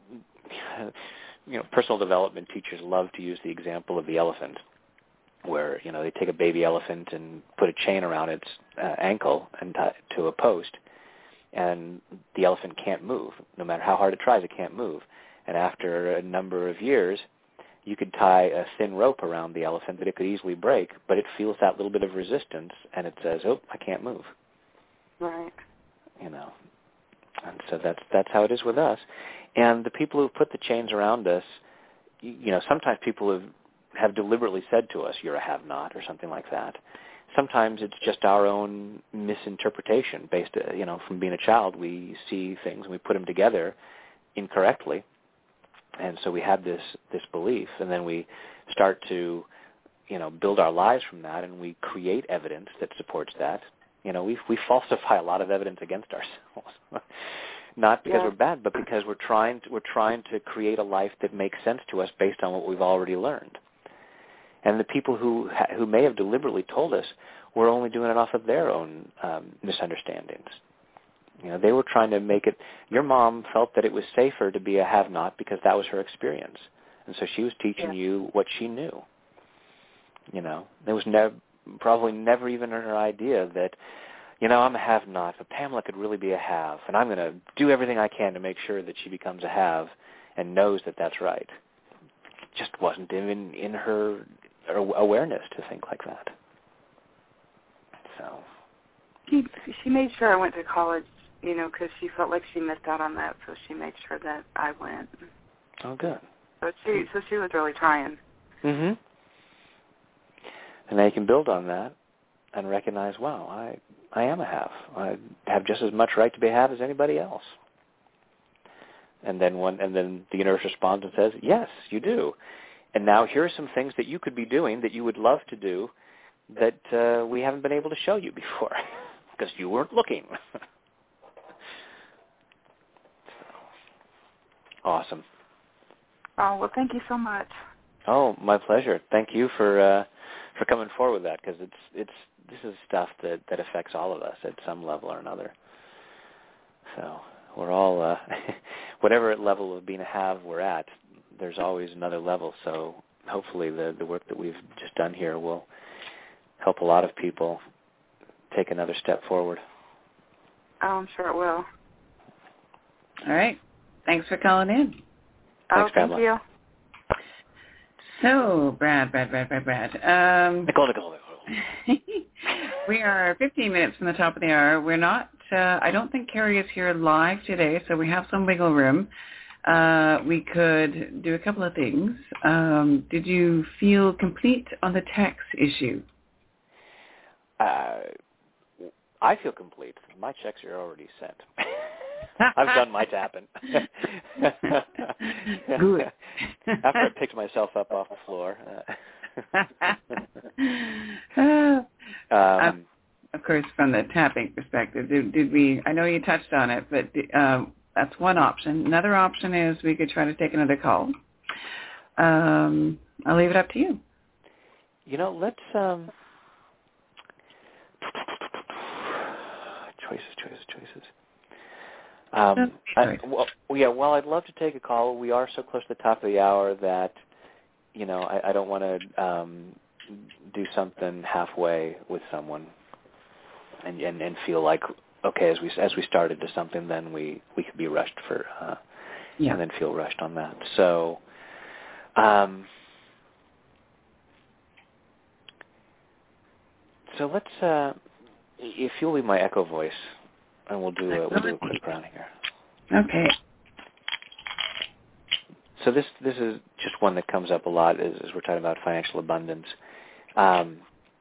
S6: You know, personal development teachers love to use the example of the elephant, where, you know, they take a baby elephant and put a chain around its uh, ankle and tie it to a post, and the elephant can't move. No matter how hard it tries, it can't move. And after a number of years, you could tie a thin rope around the elephant that it could easily break, but it feels that little bit of resistance, and it says, oh, I can't move.
S11: Right.
S6: You know, and so that's that's how it is with us. And the people who put the chains around us, you, you know, sometimes people have, have deliberately said to us, you're a have-not, or something like that. Sometimes it's just our own misinterpretation based, uh, you know, from being a child. We see things and we put them together incorrectly. And so we have this, this belief, and then we start to, you know, build our lives from that, and we create evidence that supports that. You know, we we falsify a lot of evidence against ourselves. Not because
S11: yeah.
S6: we're bad, but because we're trying to, we're trying to create a life that makes sense to us based on what we've already learned. And the people who ha- who may have deliberately told us were only doing it off of their own um, misunderstandings. You know, they were trying to make it. Your mom felt that it was safer to be a have-not because that was her experience, and so she was teaching
S11: yeah.
S6: you what she knew. You know, there was never, probably never even in her idea that, you know, I'm a have-not, but Pamela could really be a have, and I'm going to do everything I can to make sure that she becomes a have and knows that that's right. It just wasn't even in her awareness to think like that. So
S11: She, she made sure I went to college you know, because she felt like she missed out on that, so she made sure that I went.
S6: Oh, good.
S11: So she, so she was really trying.
S6: Mm-hmm. And now you can build on that and recognize, wow, I, I am a have. I have just as much right to be a have as anybody else. And then one, and then the universe responds and says, yes, you do. And now here are some things that you could be doing that you would love to do that uh, we haven't been able to show you before because you weren't looking. Awesome.
S11: Oh, well, thank you so much.
S6: Oh, my pleasure. Thank you for uh, for coming forward with that, because it's it's this is stuff that, that affects all of us at some level or another. So we're all uh, whatever level of being a have we're at, there's always another level. So hopefully the the work that we've just done here will help a lot of people take another step forward.
S11: Oh, I'm sure it will.
S5: All right. Thanks for calling in.
S6: Thanks,
S11: oh, thank
S6: Pamela.
S11: you.
S5: So, Brad, Brad, Brad, Brad, Brad. Um,
S6: Nicole, Nicole, Nicole.
S5: we are fifteen minutes from the top of the hour. We're not, uh, I don't think Carrie is here live today, so we have some wiggle room. Uh, we could do a couple of things. Um, did you feel complete on the tax issue?
S6: Uh, I feel complete. My checks are already sent. I've done my tapping.
S5: Good.
S6: After I picked myself up off the floor.
S5: Uh,
S6: um,
S5: of course, from the tapping perspective, did, did we, I know you touched on it, but um, that's one option. Another option is we could try to take another call. Um, I'll leave it up to you.
S6: You know, let's... Um, choices, choices, choices. Um, I, well, yeah, well, I'd love to take a call. We are so close to the top of the hour that, you know, I, I don't want to um, do something halfway with someone and, and and feel like, okay, as we as we started to something, then we, we could be rushed for, uh,
S5: yeah.
S6: and then feel rushed on that. So, um, so let's, uh, if you'll be my echo voice, and we'll do a, we'll do a quick round here.
S5: Okay.
S6: So this this is just one that comes up a lot as, as we're talking about financial abundance. Um,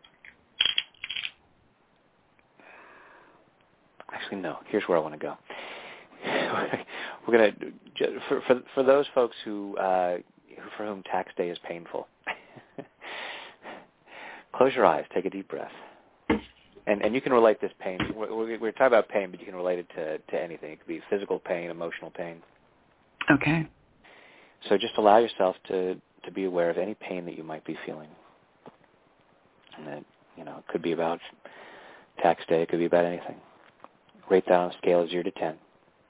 S6: actually, no. Here's where I want to go. We're gonna for for for those folks who uh, for whom tax day is painful. Close your eyes. Take a deep breath. And and you can relate this pain. We're, we're talking about pain, but you can relate it to, to anything. It could be physical pain, emotional pain.
S5: Okay.
S6: So just allow yourself to, to be aware of any pain that you might be feeling. And that, you know, it could be about tax day. It could be about anything. Rate that on a scale of zero to ten.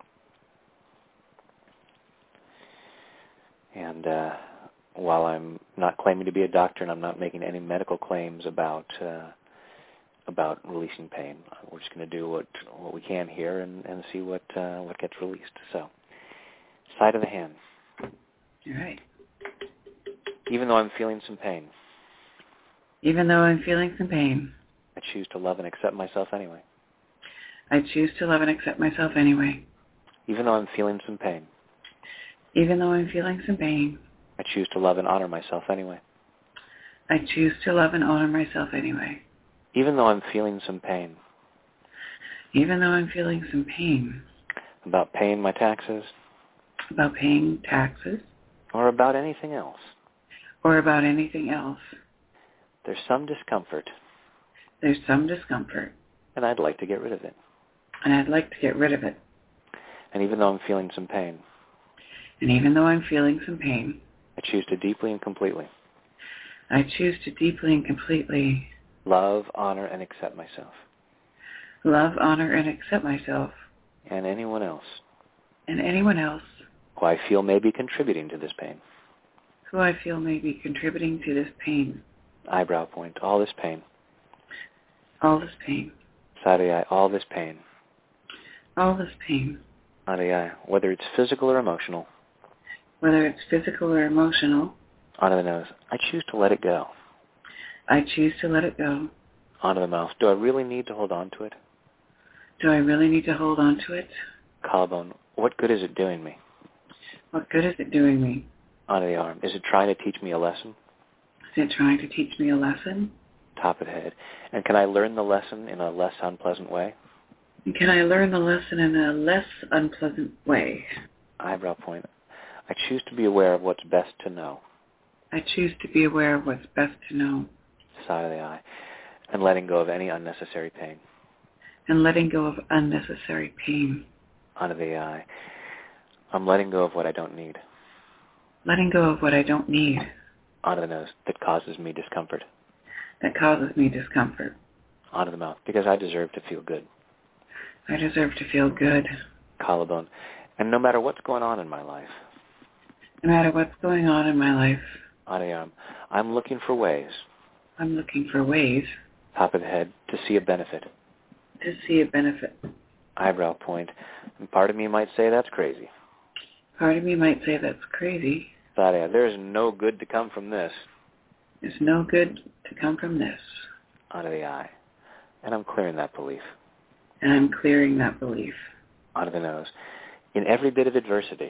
S6: And uh, while I'm not claiming to be a doctor and I'm not making any medical claims about... Uh, about releasing pain. We're just going to do what what we can here and, and see what uh, what gets released. So, side of the hand.
S5: All right.
S6: Even though I'm feeling some pain.
S5: Even though I'm feeling some pain.
S6: I choose to love and accept myself anyway.
S5: I choose to love and accept myself anyway.
S6: Even though I'm feeling some pain.
S5: Even though I'm feeling some pain.
S6: I choose to love and honor myself anyway.
S5: I choose to love and honor myself anyway.
S6: Even though I'm feeling some pain.
S5: Even though I'm feeling some pain.
S6: About paying my taxes.
S5: About paying taxes.
S6: Or about anything else.
S5: Or about anything else.
S6: There's some discomfort.
S5: There's some discomfort.
S6: And I'd like to get rid of it.
S5: And I'd like to get rid of it.
S6: And even though I'm feeling some pain.
S5: And even though I'm feeling some pain.
S6: I choose to deeply and completely.
S5: I choose to deeply and completely
S6: love, honor, and accept myself.
S5: Love, honor, and accept myself.
S6: And anyone else.
S5: And anyone else.
S6: Who I feel may be contributing to this pain.
S5: Who I feel may be contributing to this pain.
S6: Eyebrow point, all this pain.
S5: All this pain.
S6: Side of the eye, all this pain.
S5: All this pain.
S6: Side of the eye, whether it's physical or emotional.
S5: Whether it's physical or emotional.
S6: Onto the nose, I choose to let it go.
S5: I choose to let it go.
S6: Onto the mouth. Do I really need to hold on to it?
S5: Do I really need to hold on to it?
S6: Collarbone, what good is it doing me?
S5: What good is it doing me?
S6: Under the arm, is it trying to teach me a lesson?
S5: Is it trying to teach me a lesson?
S6: Top of the head. And can I learn the lesson in a less unpleasant way?
S5: And can I learn the lesson in a less unpleasant way?
S6: Eyebrow point. I choose to be aware of what's best to know.
S5: I choose to be aware of what's best to know.
S6: Side of the eye. And letting go of any unnecessary pain.
S5: And letting go of unnecessary pain.
S6: Under the eye. I'm letting go of what I don't need.
S5: Letting go of what I don't need.
S6: Onto the nose. That causes me discomfort.
S5: That causes me discomfort.
S6: Onto the mouth. Because I deserve to feel good.
S5: I deserve to feel good.
S6: Collarbone. And no matter what's going on in my life.
S5: No matter what's going on in my life.
S6: On the arm. I'm looking for ways.
S5: I'm looking for ways.
S6: Top of the head. To see a benefit.
S5: To see a benefit.
S6: Eyebrow point. And part of me might say that's crazy.
S5: Part of me might say that's crazy.
S6: Side of the eye. There is no good to come from this.
S5: There's no good to come from this.
S6: Onto the eye. And I'm clearing that belief.
S5: And I'm clearing that belief.
S6: Onto the nose. In every bit of adversity.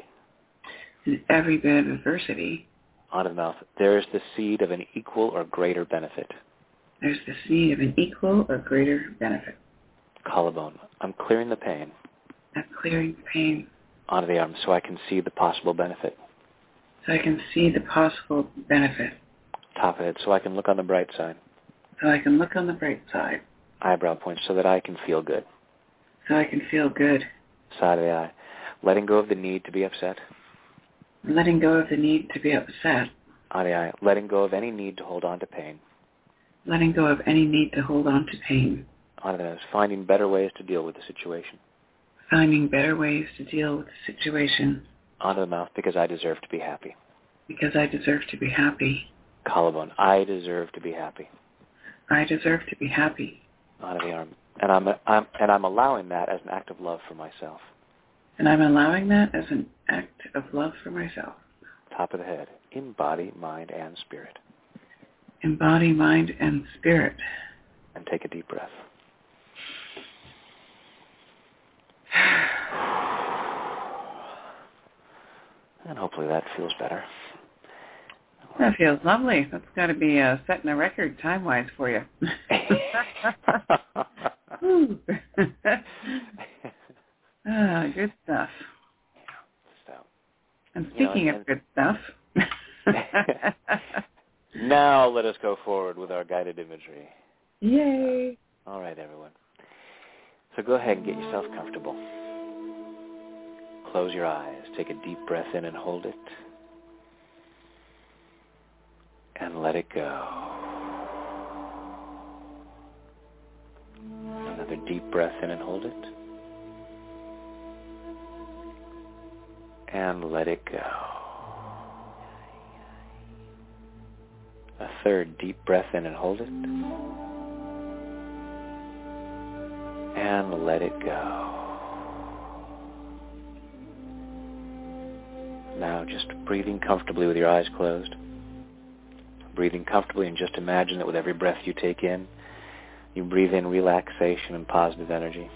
S5: In every bit of adversity.
S6: Onto the mouth. There is the seed of an equal or greater benefit.
S5: There's the seed of an equal or greater benefit.
S6: Collarbone. I'm clearing the pain.
S5: I'm clearing the pain.
S6: Onto the arm so I can see the possible benefit.
S5: So I can see the possible benefit.
S6: Top of it so I can look on the bright side.
S5: So I can look on the bright side.
S6: Eyebrow point so that I can feel good.
S5: So I can feel good.
S6: Side of the eye. Letting go of the need to be upset.
S5: Letting go of the need to be upset.
S6: On the eye. Letting go of any need to hold on to pain.
S5: Letting go of any need to hold on to pain.
S6: On the nose. Finding better ways to deal with the situation.
S5: Finding better ways to deal with the situation.
S6: Onto the mouth because I deserve to be happy.
S5: Because I deserve to be happy.
S6: Collarbone. I deserve to be happy.
S5: I deserve to be happy.
S6: Onto the arm. And I'm, I'm and I'm allowing that as an act of love for myself.
S5: And I'm allowing that as an act of love for myself.
S6: Top of the head. In body, mind, and spirit.
S5: In body, mind, and spirit.
S6: And take a deep breath. And hopefully that feels better.
S5: That feels lovely. That's got to be uh, setting a record time-wise for you. Ah, good stuff.
S6: So,
S5: and speaking
S6: you know,
S5: of good stuff.
S6: Now let us go forward with our guided imagery.
S5: Yay.
S6: All right, everyone. So go ahead and get yourself comfortable. Close your eyes. Take a deep breath in and hold it. And let it go. Another deep breath in and hold it. And let it go. A third deep breath in and hold it. And let it go. Now just breathing comfortably with your eyes closed. Breathing comfortably, and just imagine that with every breath you take in, you breathe in relaxation and positive energy.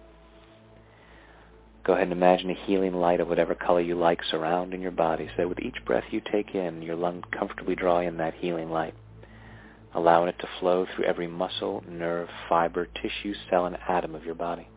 S6: Go ahead and imagine a healing light of whatever color you like surrounding your body, so that with each breath you take in, your lungs comfortably draw in that healing light, allowing it to flow through every muscle, nerve, fiber, tissue, cell, and atom of your body.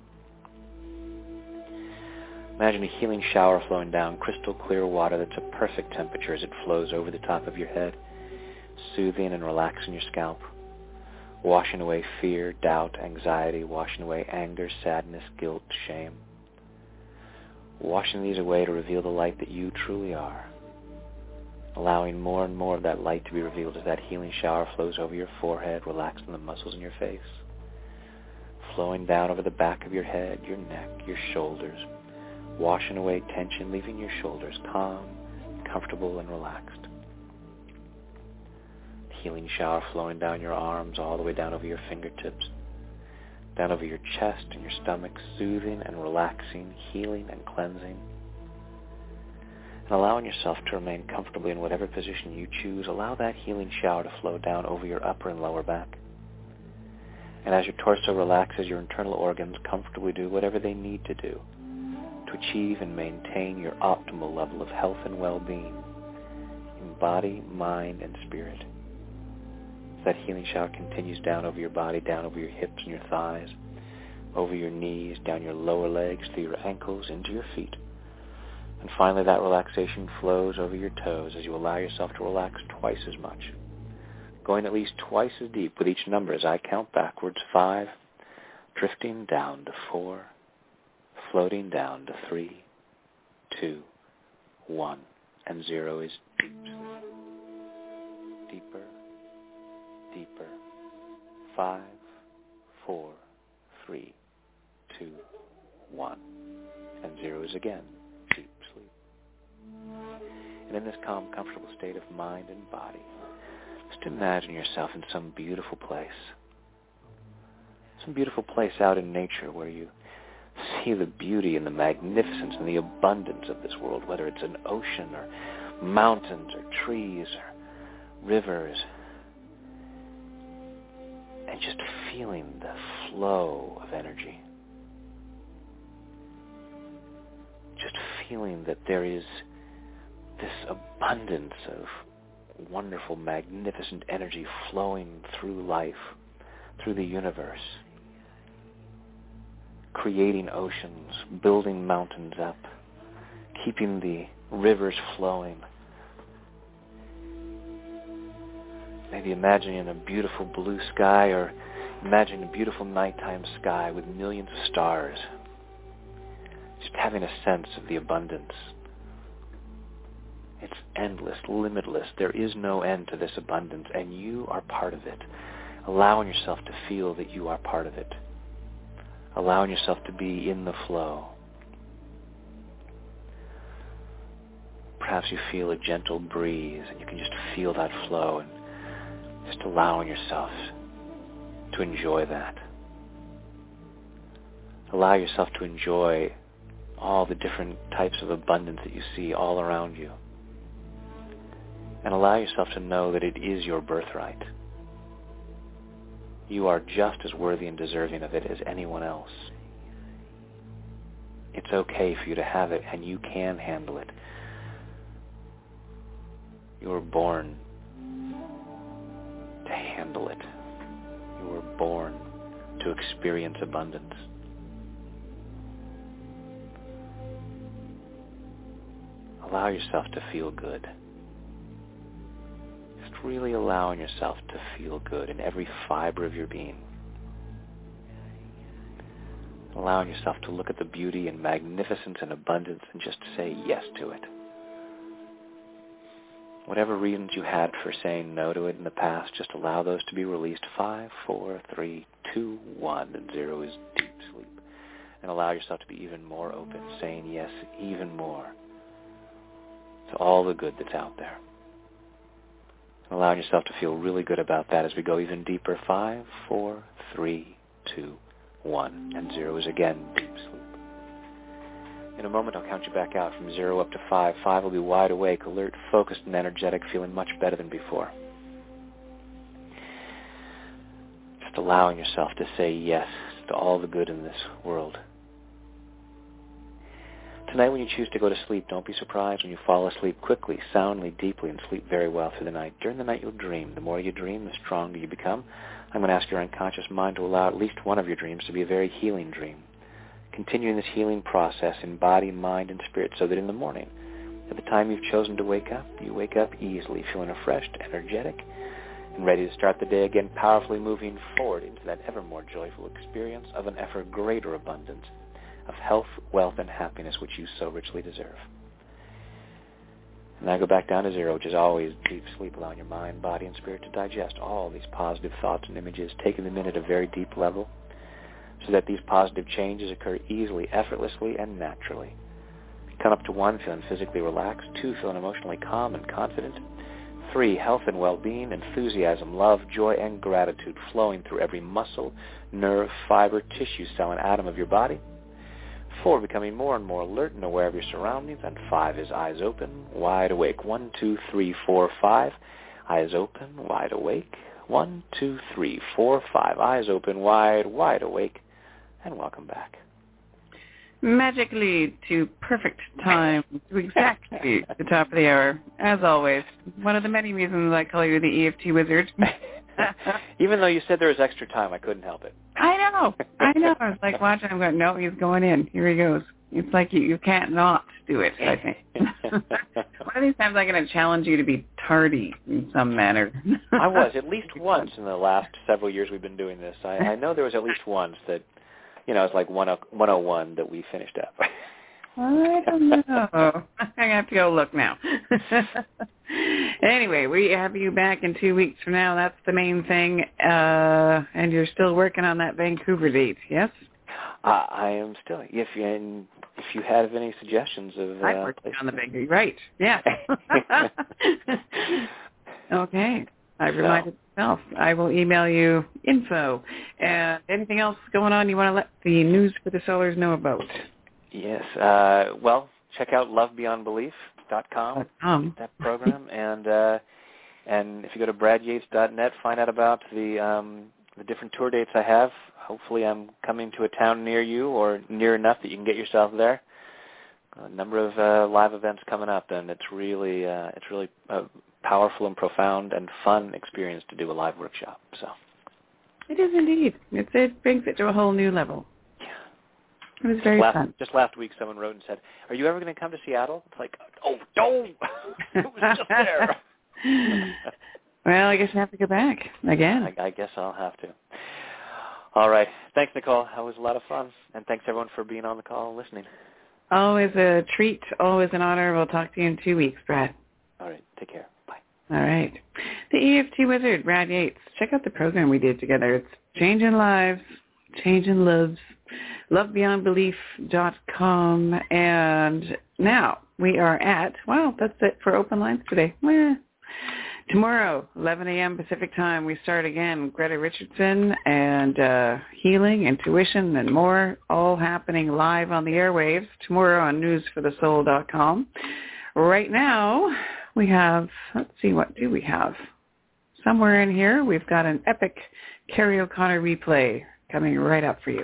S6: Imagine a healing shower flowing down, crystal clear water that's a perfect temperature as it flows over the top of your head, soothing and relaxing your scalp, washing away fear, doubt, anxiety, washing away anger, sadness, guilt, shame. Washing these away to reveal the light that you truly are. Allowing more and more of that light to be revealed as that healing shower flows over your forehead, relaxing the muscles in your face, flowing down over the back of your head, your neck, your shoulders, washing away tension, leaving your shoulders calm, comfortable, and relaxed. Healing shower flowing down your arms all the way down over your fingertips, down over your chest and your stomach, soothing and relaxing, healing and cleansing. And allowing yourself to remain comfortably in whatever position you choose, allow that healing shower to flow down over your upper and lower back. And as your torso relaxes, your internal organs comfortably do whatever they need to do to achieve and maintain your optimal level of health and well-being in body, mind, and spirit. As that healing shower continues down over your body, down over your hips and your thighs, over your knees, down your lower legs, through your ankles, into your feet. And finally, that relaxation flows over your toes as you allow yourself to relax twice as much, going at least twice as deep with each number as I count backwards. Five, drifting down to four, floating down to three, two, one, and zero is deep sleep. Deeper, deeper. Five, four, three, two, one, and zero is again deep sleep. And in this calm, comfortable state of mind and body, just imagine yourself in some beautiful place. Some beautiful place out in nature where you see the beauty and the magnificence and the abundance of this world, whether it's an ocean or mountains or trees or rivers, and just feeling the flow of energy. Just feeling that there is this abundance of wonderful, magnificent energy flowing through life, through the universe, creating oceans, building mountains up, keeping the rivers flowing. Maybe imagining a beautiful blue sky, or imagining a beautiful nighttime sky with millions of stars. Just having a sense of the abundance. It's endless, limitless. There is no end to this abundance, and you are part of it. Allowing yourself to feel that you are part of it. Allowing yourself to be in the flow. Perhaps you feel a gentle breeze, and you can just feel that flow, and just allowing yourself to enjoy that. Allow yourself to enjoy all the different types of abundance that you see all around you. And allow yourself to know that it is your birthright. You are just as worthy and deserving of it as anyone else. It's okay for you to have it, and you can handle it. You were born to handle it. You were born to experience abundance. Allow yourself to feel good. Just really allowing yourself to feel good in every fiber of your being. Allowing yourself to look at the beauty and magnificence and abundance and just say yes to it. Whatever reasons you had for saying no to it in the past, just allow those to be released. Five, four, three, two, one, and zero is deep sleep. And allow yourself to be even more open, saying yes even more to all the good that's out there. And allowing yourself to feel really good about that as we go even deeper. Five, four, three, two, one, and zero is again deep sleep. In a moment, I'll count you back out from zero up to five. Five will be wide awake, alert, focused, and energetic, feeling much better than before. Just allowing yourself to say yes to all the good in this world. Tonight, when you choose to go to sleep, don't be surprised when you fall asleep quickly, soundly, deeply, and sleep very well through the night. During the night, you'll dream. The more you dream, the stronger you become. I'm going to ask your unconscious mind to allow at least one of your dreams to be a very healing dream. Continuing this healing process in body, mind, and spirit so that in the morning, at the time you've chosen to wake up, you wake up easily, feeling refreshed, energetic, and ready to start the day again, powerfully moving forward into that ever more joyful experience of an ever greater abundance of health, wealth, and happiness which you so richly deserve. And now go back down to zero, which is always deep sleep, allowing your mind, body, and spirit to digest all these positive thoughts and images, taking them in at a very deep level, so that these positive changes occur easily, effortlessly, and naturally. Come up to one, feeling physically relaxed. Two, feeling emotionally calm and confident. Three, health and well-being, enthusiasm, love, joy, and gratitude flowing through every muscle, nerve, fiber, tissue, cell, and atom of your body. Four, becoming more and more alert and aware of your surroundings. And five is eyes open, wide awake. One, two, three, four, five. Eyes open, wide awake. One, two, three, four, five. Eyes open, wide, wide awake. And welcome back.
S5: Magically to perfect time, to exactly the top of the hour, as always. One of the many reasons I call you the E F T wizard.
S6: Even though you said there was extra time, I couldn't help it.
S5: I know. I know. I was like watching. I'm going, no, he's going in. Here he goes. It's like you, you can't not do it, I think. One of these times I'm going to challenge you to be tardy in some manner.
S6: I was, at least once in the last several years we've been doing this. I, I know there was at least once that, you know, it's like one oh one that we finished up.
S5: I don't know. I have to go look now. Anyway, we have you back in two weeks from now. That's the main thing. Uh, and you're still working on that Vancouver date, yes?
S6: Uh, I am still. If you and if you have any suggestions of, uh,
S5: I'm working on the big, right? Yeah. Okay. I reminded myself. I will email you info. And anything else going on you want to let the News for the Soulers know about?
S6: Yes. Uh, well, check out love beyond belief dot com,
S5: um.
S6: that program, and uh, and if you go to brad yates dot net, find out about the um, the different tour dates I have. Hopefully, I'm coming to a town near you or near enough that you can get yourself there. A number of uh, live events coming up, and it's really uh, it's really a powerful and profound and fun experience to do a live workshop. So
S5: it is indeed. It's, it brings it to a whole new level. It was very
S6: last,
S5: fun.
S6: Just last week, someone wrote and said, "Are you ever going to come to Seattle?" It's like, oh, no, it was just there.
S5: Well, I guess you have to go back again.
S6: I, I guess I'll have to. All right. Thanks, Nicole. That was a lot of fun. And thanks, everyone, for being on the call and listening.
S5: Always a treat. Always an honor. We'll talk to you in two weeks, Brad.
S6: All right. Take care. Bye.
S5: All right. The E F T Wizard, Brad Yates. Check out the program we did together. It's Changing Lives, Changing Lives. love beyond belief dot com. And now we are at, well, that's it for open lines today. Well, tomorrow, eleven a.m. Pacific time, we start again. Greta Richardson and uh, healing, intuition, and more, all happening live on the airwaves tomorrow on news for the soul dot com. Right now, we have, let's see, what do we have? Somewhere in here, we've got an epic Carrie O'Connor replay coming right up for you.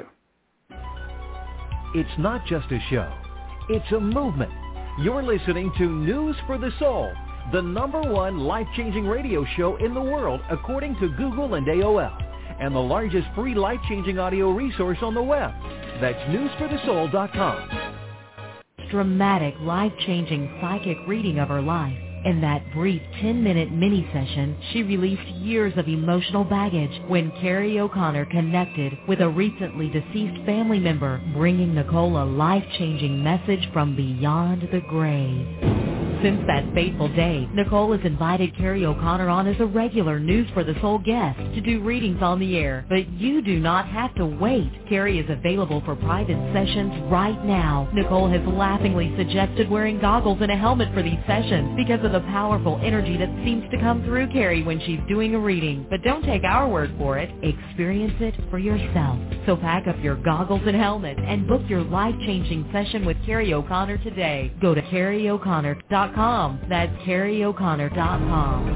S3: It's not just a show. It's a movement. You're listening to News for the Soul, the number one life-changing radio show in the world, according to Google and A O L, and the largest free life-changing audio resource on the web. That's news for the soul dot com.
S10: Dramatic, life-changing psychic reading of her life. In that brief ten-minute mini-session, she released years of emotional baggage when Carrie O'Connor connected with a recently deceased family member, bringing Nicole a life-changing message from beyond the grave. Since that fateful day, Nicole has invited Carrie O'Connor on as a regular News for the Soul guest to do readings on the air. But you do not have to wait. Carrie is available for private sessions right now. Nicole has laughingly suggested wearing goggles and a helmet for these sessions because of the powerful energy that seems to come through Carrie when she's doing a reading. But don't take our word for it. Experience it for yourself. So pack up your goggles and helmet and book your life-changing session with Carrie O'Connor today. Go to carrie o'connor dot com. That's carrie o'connor dot com.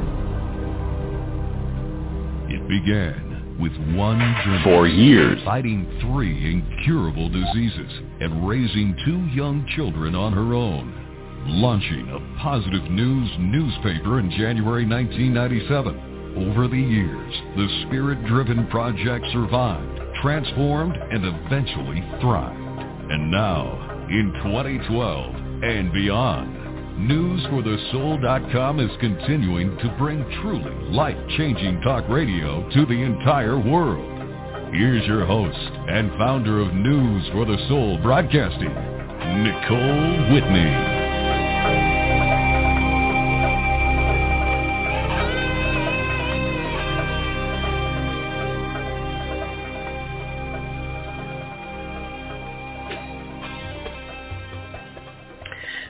S1: It began with one journalist
S12: for years
S1: fighting three incurable diseases and raising two young children on her own. Launching a positive news newspaper in January nineteen ninety-seven. Over the years, the spirit-driven project survived, transformed, and eventually thrived. And now, in twenty twelve and beyond, news for the soul dot com is continuing to bring truly life-changing talk radio to the entire world. Here's your host and founder of News for the Soul Broadcasting, Nicole Whitney.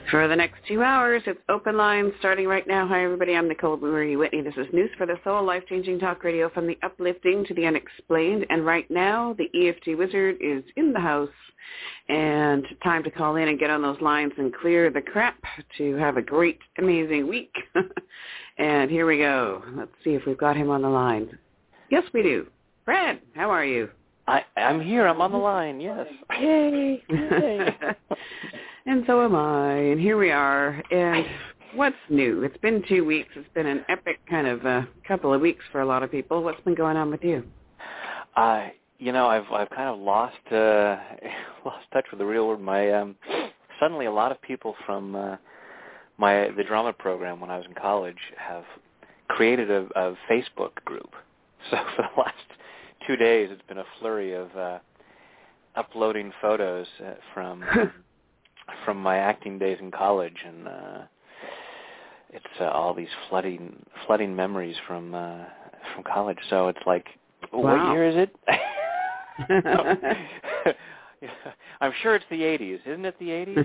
S5: For the next two hours, it's open lines starting right now. Hi, everybody. I'm Nicole Marie Whitney. This is News for the Soul, life-changing talk radio from the uplifting to the unexplained. And right now, the E F T wizard is in the house. And time to call in and get on those lines and clear the crap to have a great, amazing week. And here we go. Let's see if we've got him on the line. Yes, we do. Brad, how are you?
S6: I, I'm here. I'm on the line, yes.
S5: Yay. Yay. And so am I. And here we are. And what's new? It's been two weeks. It's been an epic kind of uh, couple of weeks for a lot of people. What's been going on with you?
S6: Uh, you know, I've I've kind of lost uh, lost touch with the real world. My um, suddenly a lot of people from uh, my the drama program when I was in college have created a, a Facebook group. So for the last two days, it's been a flurry of uh, uploading photos uh, from from my acting days in college, and uh, it's uh, all these flooding flooding memories from uh, from college. So it's like, wow. What year is it? I'm sure it's the eighties, isn't it? The eighties.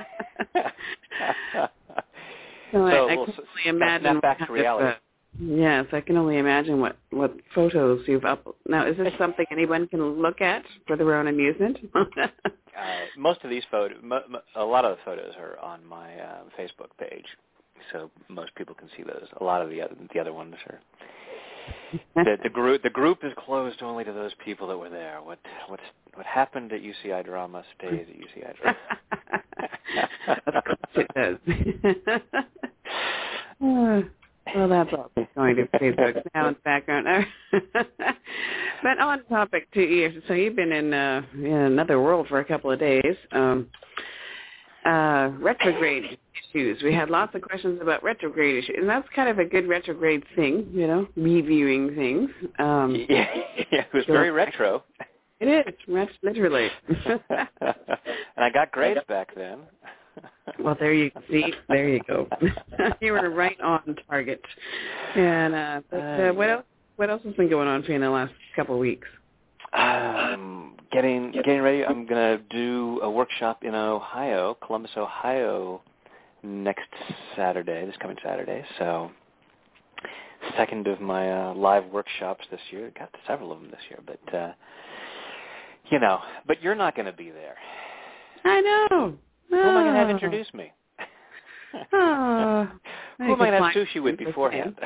S5: So I,
S6: so
S5: I
S6: we'll
S5: can
S6: s-
S5: only imagine.
S6: Snap back to reality.
S5: Yes, I can only imagine what, what photos you've up. Now, is this something anyone can look at for their own amusement?
S6: uh, most of these photos, mo- mo- a lot of the photos are on my uh, Facebook page, so most people can see those. A lot of the other, the other ones are. The, the group the group is closed only to those people that were there. What what what happened at U C I Drama stays at U C I Drama.
S5: Of course it does. uh, well, that's all going to Facebook now in the background. But on topic to you, so you've been in, uh, in another world for a couple of days. Um, uh, retrograde issues. We had lots of questions about retrograde issues, and that's kind of a good retrograde thing, you know, reviewing things. Um,
S6: yeah, yeah, it was
S5: so
S6: very retro.
S5: It is, ret- literally.
S6: And I got grades back then.
S5: Well, there you see. There you go. You were right on target. And uh, but, uh, what else? What else has been going on for you in the last couple of weeks?
S6: Um, getting getting ready. I'm gonna do a workshop in Ohio, Columbus, Ohio, next Saturday. This coming Saturday. So, second of my uh, live workshops this year. Got several of them this year, but uh, you know. But you're not going to be there.
S5: I know.
S6: Who am I going to have introduce me?
S5: Oh,
S6: Who am I going to have sushi with beforehand?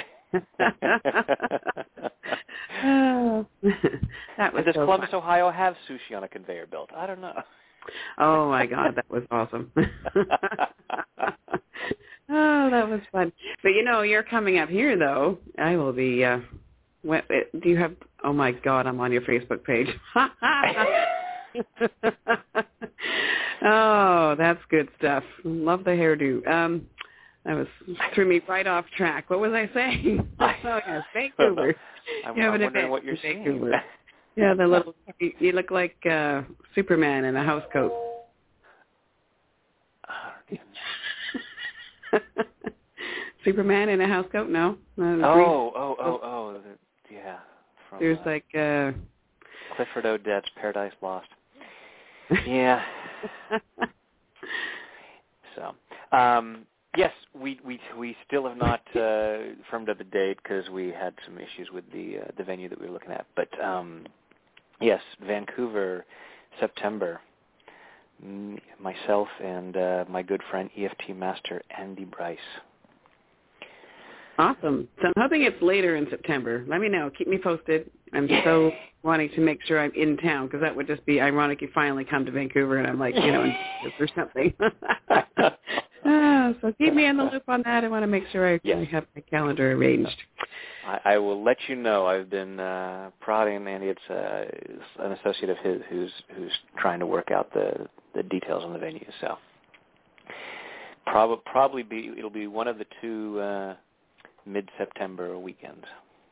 S5: Oh, that was
S6: Does
S5: so
S6: Columbus,
S5: fun.
S6: Ohio have sushi on a conveyor belt? I don't know.
S5: Oh, my God, that was awesome. Oh, that was fun. But, you know, you're coming up here, though. I will be, uh, what, do you have, oh, my God, I'm on your Facebook page. Oh, that's good stuff. Love the hairdo. Um, that was threw me right off track. What was I saying? Oh, yes, Vancouver.
S6: I'm,
S5: you have
S6: I'm
S5: an
S6: wondering
S5: event
S6: what you're
S5: in
S6: saying.
S5: Vancouver. Yeah, the little. You, you look like uh, Superman in a house coat. Superman in a house coat? No. Uh,
S6: oh, oh, oh, oh, the, yeah. From,
S5: There's
S6: uh,
S5: like uh,
S6: Clifford Odets' Paradise Lost. Yeah. So, um, yes, we, we we still have not uh, firmed up a date because we had some issues with the uh, the venue that we were looking at. But um, yes, Vancouver, September. M- myself and uh, my good friend E F T master Andy Bryce.
S5: Awesome. So I'm hoping it's later in September. Let me know. Keep me posted. I'm so wanting to make sure I'm in town because that would just be ironic. You finally come to Vancouver and I'm like, you know, or something. uh, so keep me in the loop on that. I want to make sure I,
S6: yes.
S5: I have my calendar arranged.
S6: I, I will let you know. I've been uh, prodding Andy. It's uh, an associate of his who's who's trying to work out the, the details on the venue. So prob- probably be it'll be one of the two uh, mid-September weekends.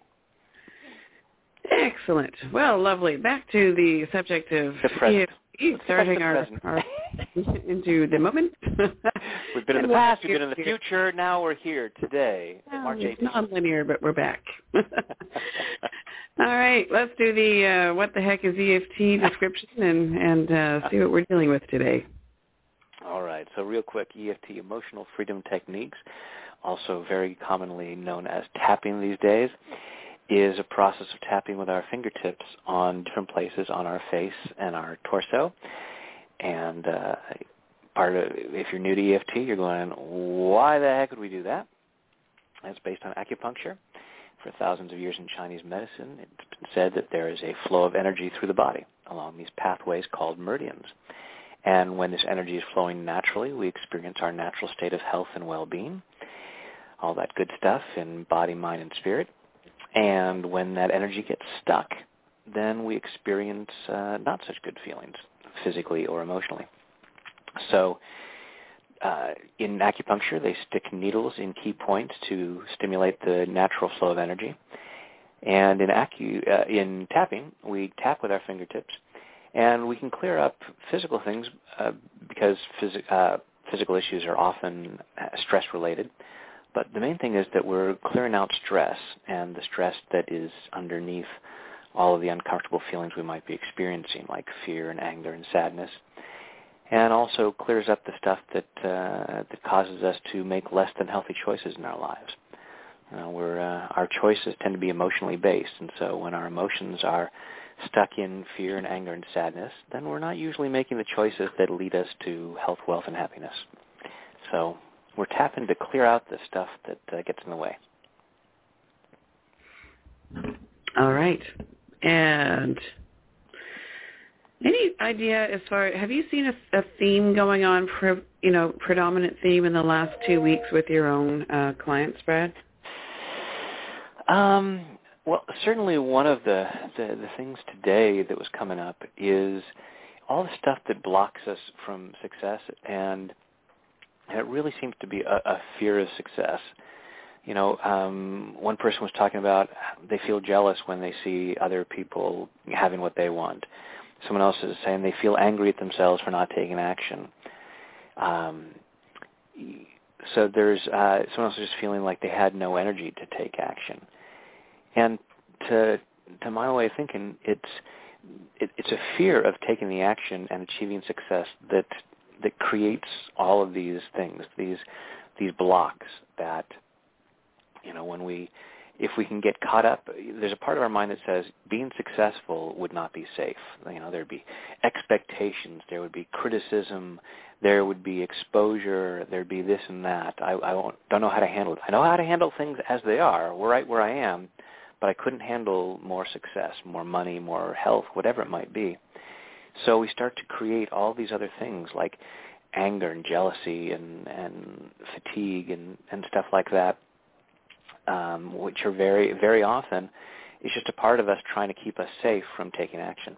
S5: Excellent. Well, lovely. Back to the subject of
S6: the present.
S5: E F T, starting our, our into the moment.
S6: We've been in the past, we've been in the future, now we're here today,
S5: well,
S6: March eighteenth.
S5: It's non-linear, but we're back. All right, let's do the uh, what the heck is E F T description and, and uh, see what we're dealing with today.
S6: All right. website. So real quick, E F T, Emotional Freedom Techniques, also very commonly known as tapping these days, is a process of tapping with our fingertips on different places on our face and our torso. And uh, part of, if you're new to E F T, you're going, why the heck would we do that? That's based on acupuncture. For thousands of years in Chinese medicine, it's been said that there is a flow of energy through the body along these pathways called meridians. And when this energy is flowing naturally, we experience our natural state of health and well-being, all that good stuff in body, mind, and spirit. And when that energy gets stuck, then we experience uh, not such good feelings, physically or emotionally. So uh, in acupuncture, they stick needles in key points to stimulate the natural flow of energy. And in acu uh, in tapping, we tap with our fingertips, and we can clear up physical things uh, because phys- uh, physical issues are often stress-related. But the main thing is that we're clearing out stress, and the stress that is underneath all of the uncomfortable feelings we might be experiencing, like fear and anger and sadness, and also clears up the stuff that uh, that causes us to make less than healthy choices in our lives. Uh, we're, uh, our choices tend to be emotionally based, and so when our emotions are stuck in fear and anger and sadness, then we're not usually making the choices that lead us to health, wealth, and happiness. So we're tapping to clear out the stuff that uh, gets in the way.
S5: All right. And any idea as far, have you seen a, a theme going on, pre, you know, predominant theme in the last two weeks with your own uh, clients, Brad?
S6: Um, well, certainly one of the, the, the things today that was coming up is all the stuff that blocks us from success, and it really seems to be a, a fear of success. You know, um, one person was talking about they feel jealous when they see other people having what they want. Someone else is saying they feel angry at themselves for not taking action. Um, so there's uh, someone else is just feeling like they had no energy to take action. And to to my way of thinking, it's it, it's a fear of taking the action and achieving success that that creates all of these things, these these blocks that, you know, when we, if we can get caught up, there's a part of our mind that says being successful would not be safe. You know, there'd be expectations, there would be criticism, there would be exposure, there'd be this and that. I, I won't, don't know how to handle it. I know how to handle things as they are, right where I am, but I couldn't handle more success, more money, more health, whatever it might be. So we start to create all these other things like anger and jealousy and, and fatigue and, and stuff like that, um, which are very, very often, it's just a part of us trying to keep us safe from taking action.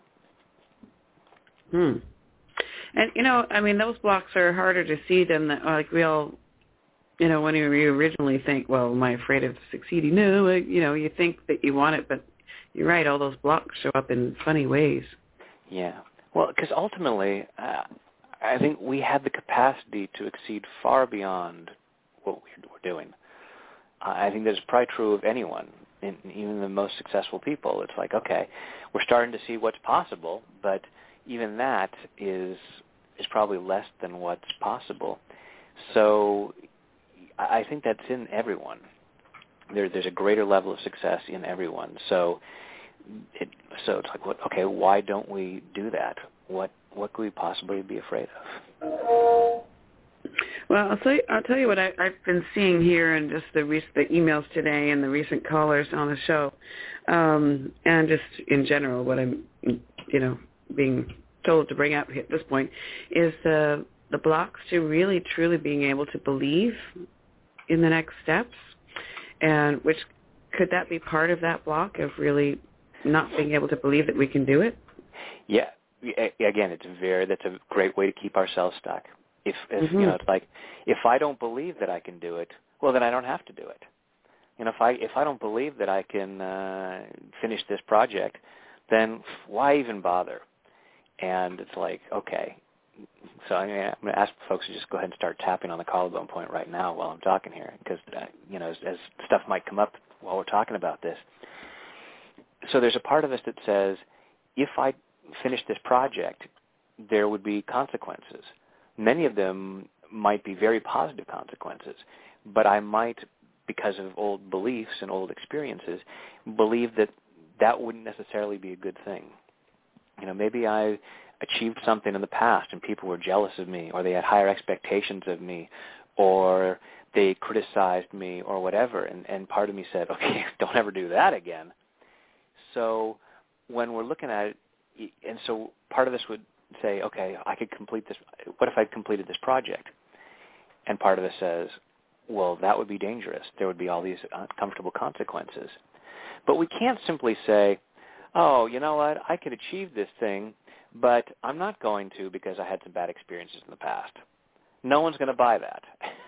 S5: Hmm. And, you know, I mean, those blocks are harder to see than, the, like, we all, you know, when you originally think, well, am I afraid of succeeding? No, you know, you think that you want it, but you're right, all those blocks show up in funny ways.
S6: Yeah. Well, because ultimately, uh, I think we have the capacity to exceed far beyond what we're doing. Uh, I think that's probably true of anyone, in, even the most successful people. It's like, okay, we're starting to see what's possible, but even that is is probably less than what's possible. So I think that's in everyone. There, there's a greater level of success in everyone. So It, so it's like, what, okay, why don't we do that? What what could we possibly be afraid of?
S5: Well, I'll tell you, I'll tell you what I, I've been seeing here and just the, rec- the emails today and the recent callers on the show, um, and just in general what I'm, you know, being told to bring up at this point is the the blocks to really truly being able to believe in the next steps, and which could that be part of that block of really not being able to believe that we can do it?
S6: Yeah. Again, it's very, that's a great way to keep ourselves stuck. If, if
S5: mm-hmm.
S6: you know, it's like, if I don't believe that I can do it, well, then I don't have to do it. You know, if I if I don't believe that I can uh, finish this project, then why even bother? And it's like, okay. So I'm going to ask folks to just go ahead and start tapping on the collarbone point right now while I'm talking here, because uh, you know, as, as stuff might come up while we're talking about this. So there's a part of us that says, if I finish this project, there would be consequences. many of them might be very positive consequences, but I might, because of old beliefs and old experiences, believe that that wouldn't necessarily be a good thing. You know, maybe I achieved something in the past and people were jealous of me, or they had higher expectations of me, or they criticized me or whatever, and, and part of me said, okay, don't ever do that again. So when we're looking at it, and so part of this would say, okay, I could complete this. What if I completed this project? And part of it says, well, that would be dangerous. There would be all these uncomfortable consequences. But we can't simply say, oh, you know what, I could achieve this thing, but I'm not going to because I had some bad experiences in the past. No one's going to buy that.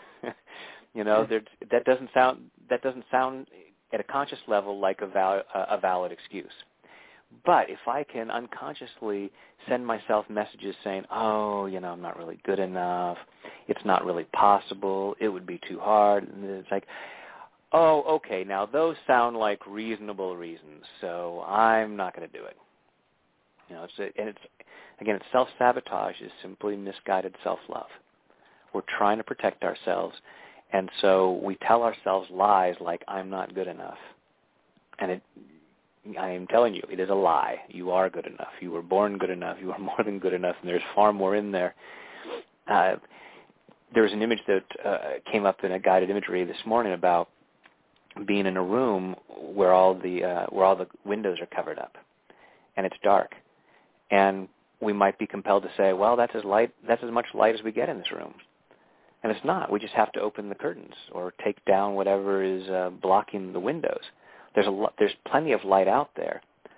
S6: you know, there, that doesn't sound that doesn't sound at a conscious level like a, val, a valid excuse. But if I can unconsciously send myself messages saying, oh, you know, I'm not really good enough, it's not really possible, it would be too hard, and it's like, oh, okay, now those sound like reasonable reasons, so I'm not going to do it. You know, it's a, and it's again, it's self-sabotage is simply misguided self-love. We're trying to protect ourselves, and so we tell ourselves lies like I'm not good enough, and it. I am telling you, it is a lie. You are good enough. You were born good enough. You are more than good enough, and there's far more in there. Uh, there was an image that uh, came up in a guided imagery this morning about being in a room where all the uh, where all the windows are covered up, and it's dark, and we might be compelled to say, well, that's as light, that's as much light as we get in this room, and it's not. We just have to open the curtains or take down whatever is uh, blocking the windows. There's a lo- there's plenty of light out there.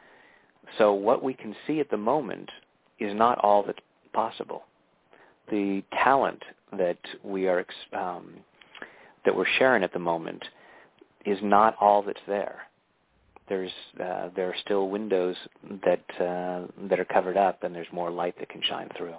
S6: So what we can see at the moment is not all that's possible. The talent that we are ex- um, that we're sharing at the moment is not all that's there. There's uh, there are still windows that uh, that are covered up, and there's more light that can shine through.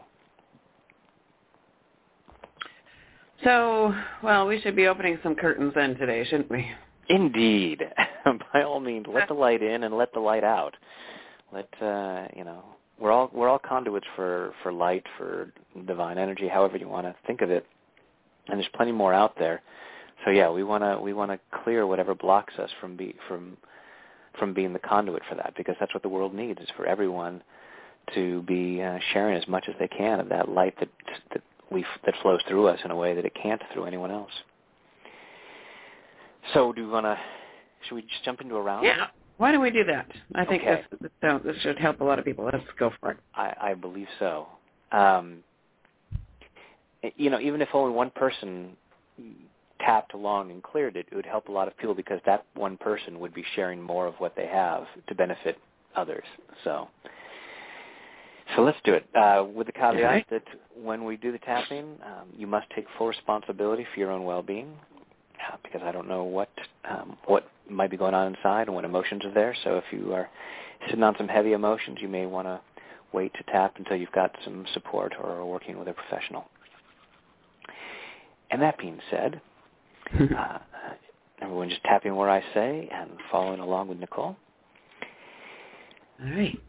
S5: So, well, we should be opening some curtains then today, shouldn't we?
S6: Indeed. By all means, let the light in and let the light out. Let uh, you know, we're all we're all conduits for, for light, for divine energy, however you want to think of it. And there's plenty more out there. So yeah, we want to we want to clear whatever blocks us from be from from being the conduit for that, because that's what the world needs, is for everyone to be uh, sharing as much as they can of that light that that we that flows through us in a way that it can't through anyone else. So do we want to, should we just jump into a round?
S5: Yeah. Why don't we do that? I think
S6: okay.
S5: this, this, this should help a lot of people. Let's go for it.
S6: I, I believe so. Um, you know, even if only one person tapped along and cleared it, it would help a lot of people, because that one person would be sharing more of what they have to benefit others. So so let's do it. Uh, with the caveat right. that when we do the tapping, um, you must take full responsibility for your own well-being. Uh, because I don't know what um, what might be going on inside and what emotions are there. So if you are sitting on some heavy emotions, you may want to wait to tap until you've got some support or are working with a professional. And that being said, uh, everyone just tapping where I say and following along with Nicole.
S5: All right.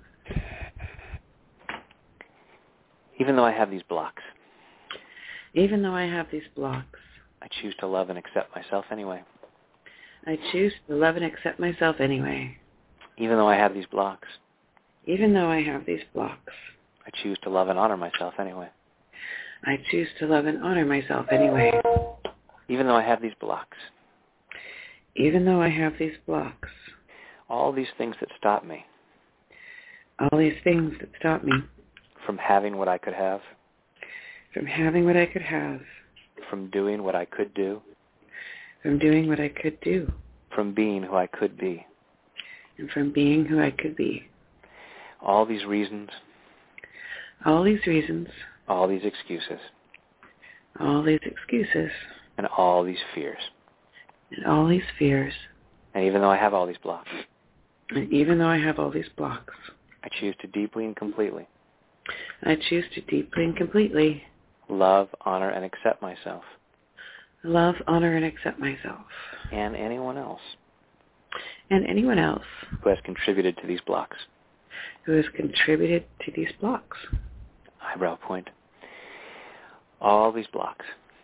S6: Even though I have these blocks.
S5: Even though I have these blocks.
S6: I choose to love and accept myself anyway.
S5: I choose to love and accept myself anyway.
S6: Even though I have these blocks.
S5: Even though I have these blocks.
S6: I choose to love and honor myself anyway.
S5: I choose to love and honor myself anyway.
S6: Even though I have these blocks.
S5: Even though I have these blocks.
S6: All these things that stop me.
S5: All these things that stop me.
S6: From having what I could have.
S5: From having what I could have.
S6: From doing what I could do.
S5: From doing what I could do.
S6: From being who I could be.
S5: And from being who I could be.
S6: All these reasons.
S5: All these reasons.
S6: All these excuses.
S5: All these excuses.
S6: And all these fears.
S5: And all these fears.
S6: And even though I have all these blocks.
S5: And even though I have all these blocks.
S6: I choose to deeply and completely.
S5: I choose to deeply and completely.
S6: Love, honor, and accept myself.
S5: Love, honor, and accept myself.
S6: And anyone else.
S5: And anyone else.
S6: Who has contributed to these blocks.
S5: Who has contributed to these blocks.
S6: Eyebrow point. All these blocks.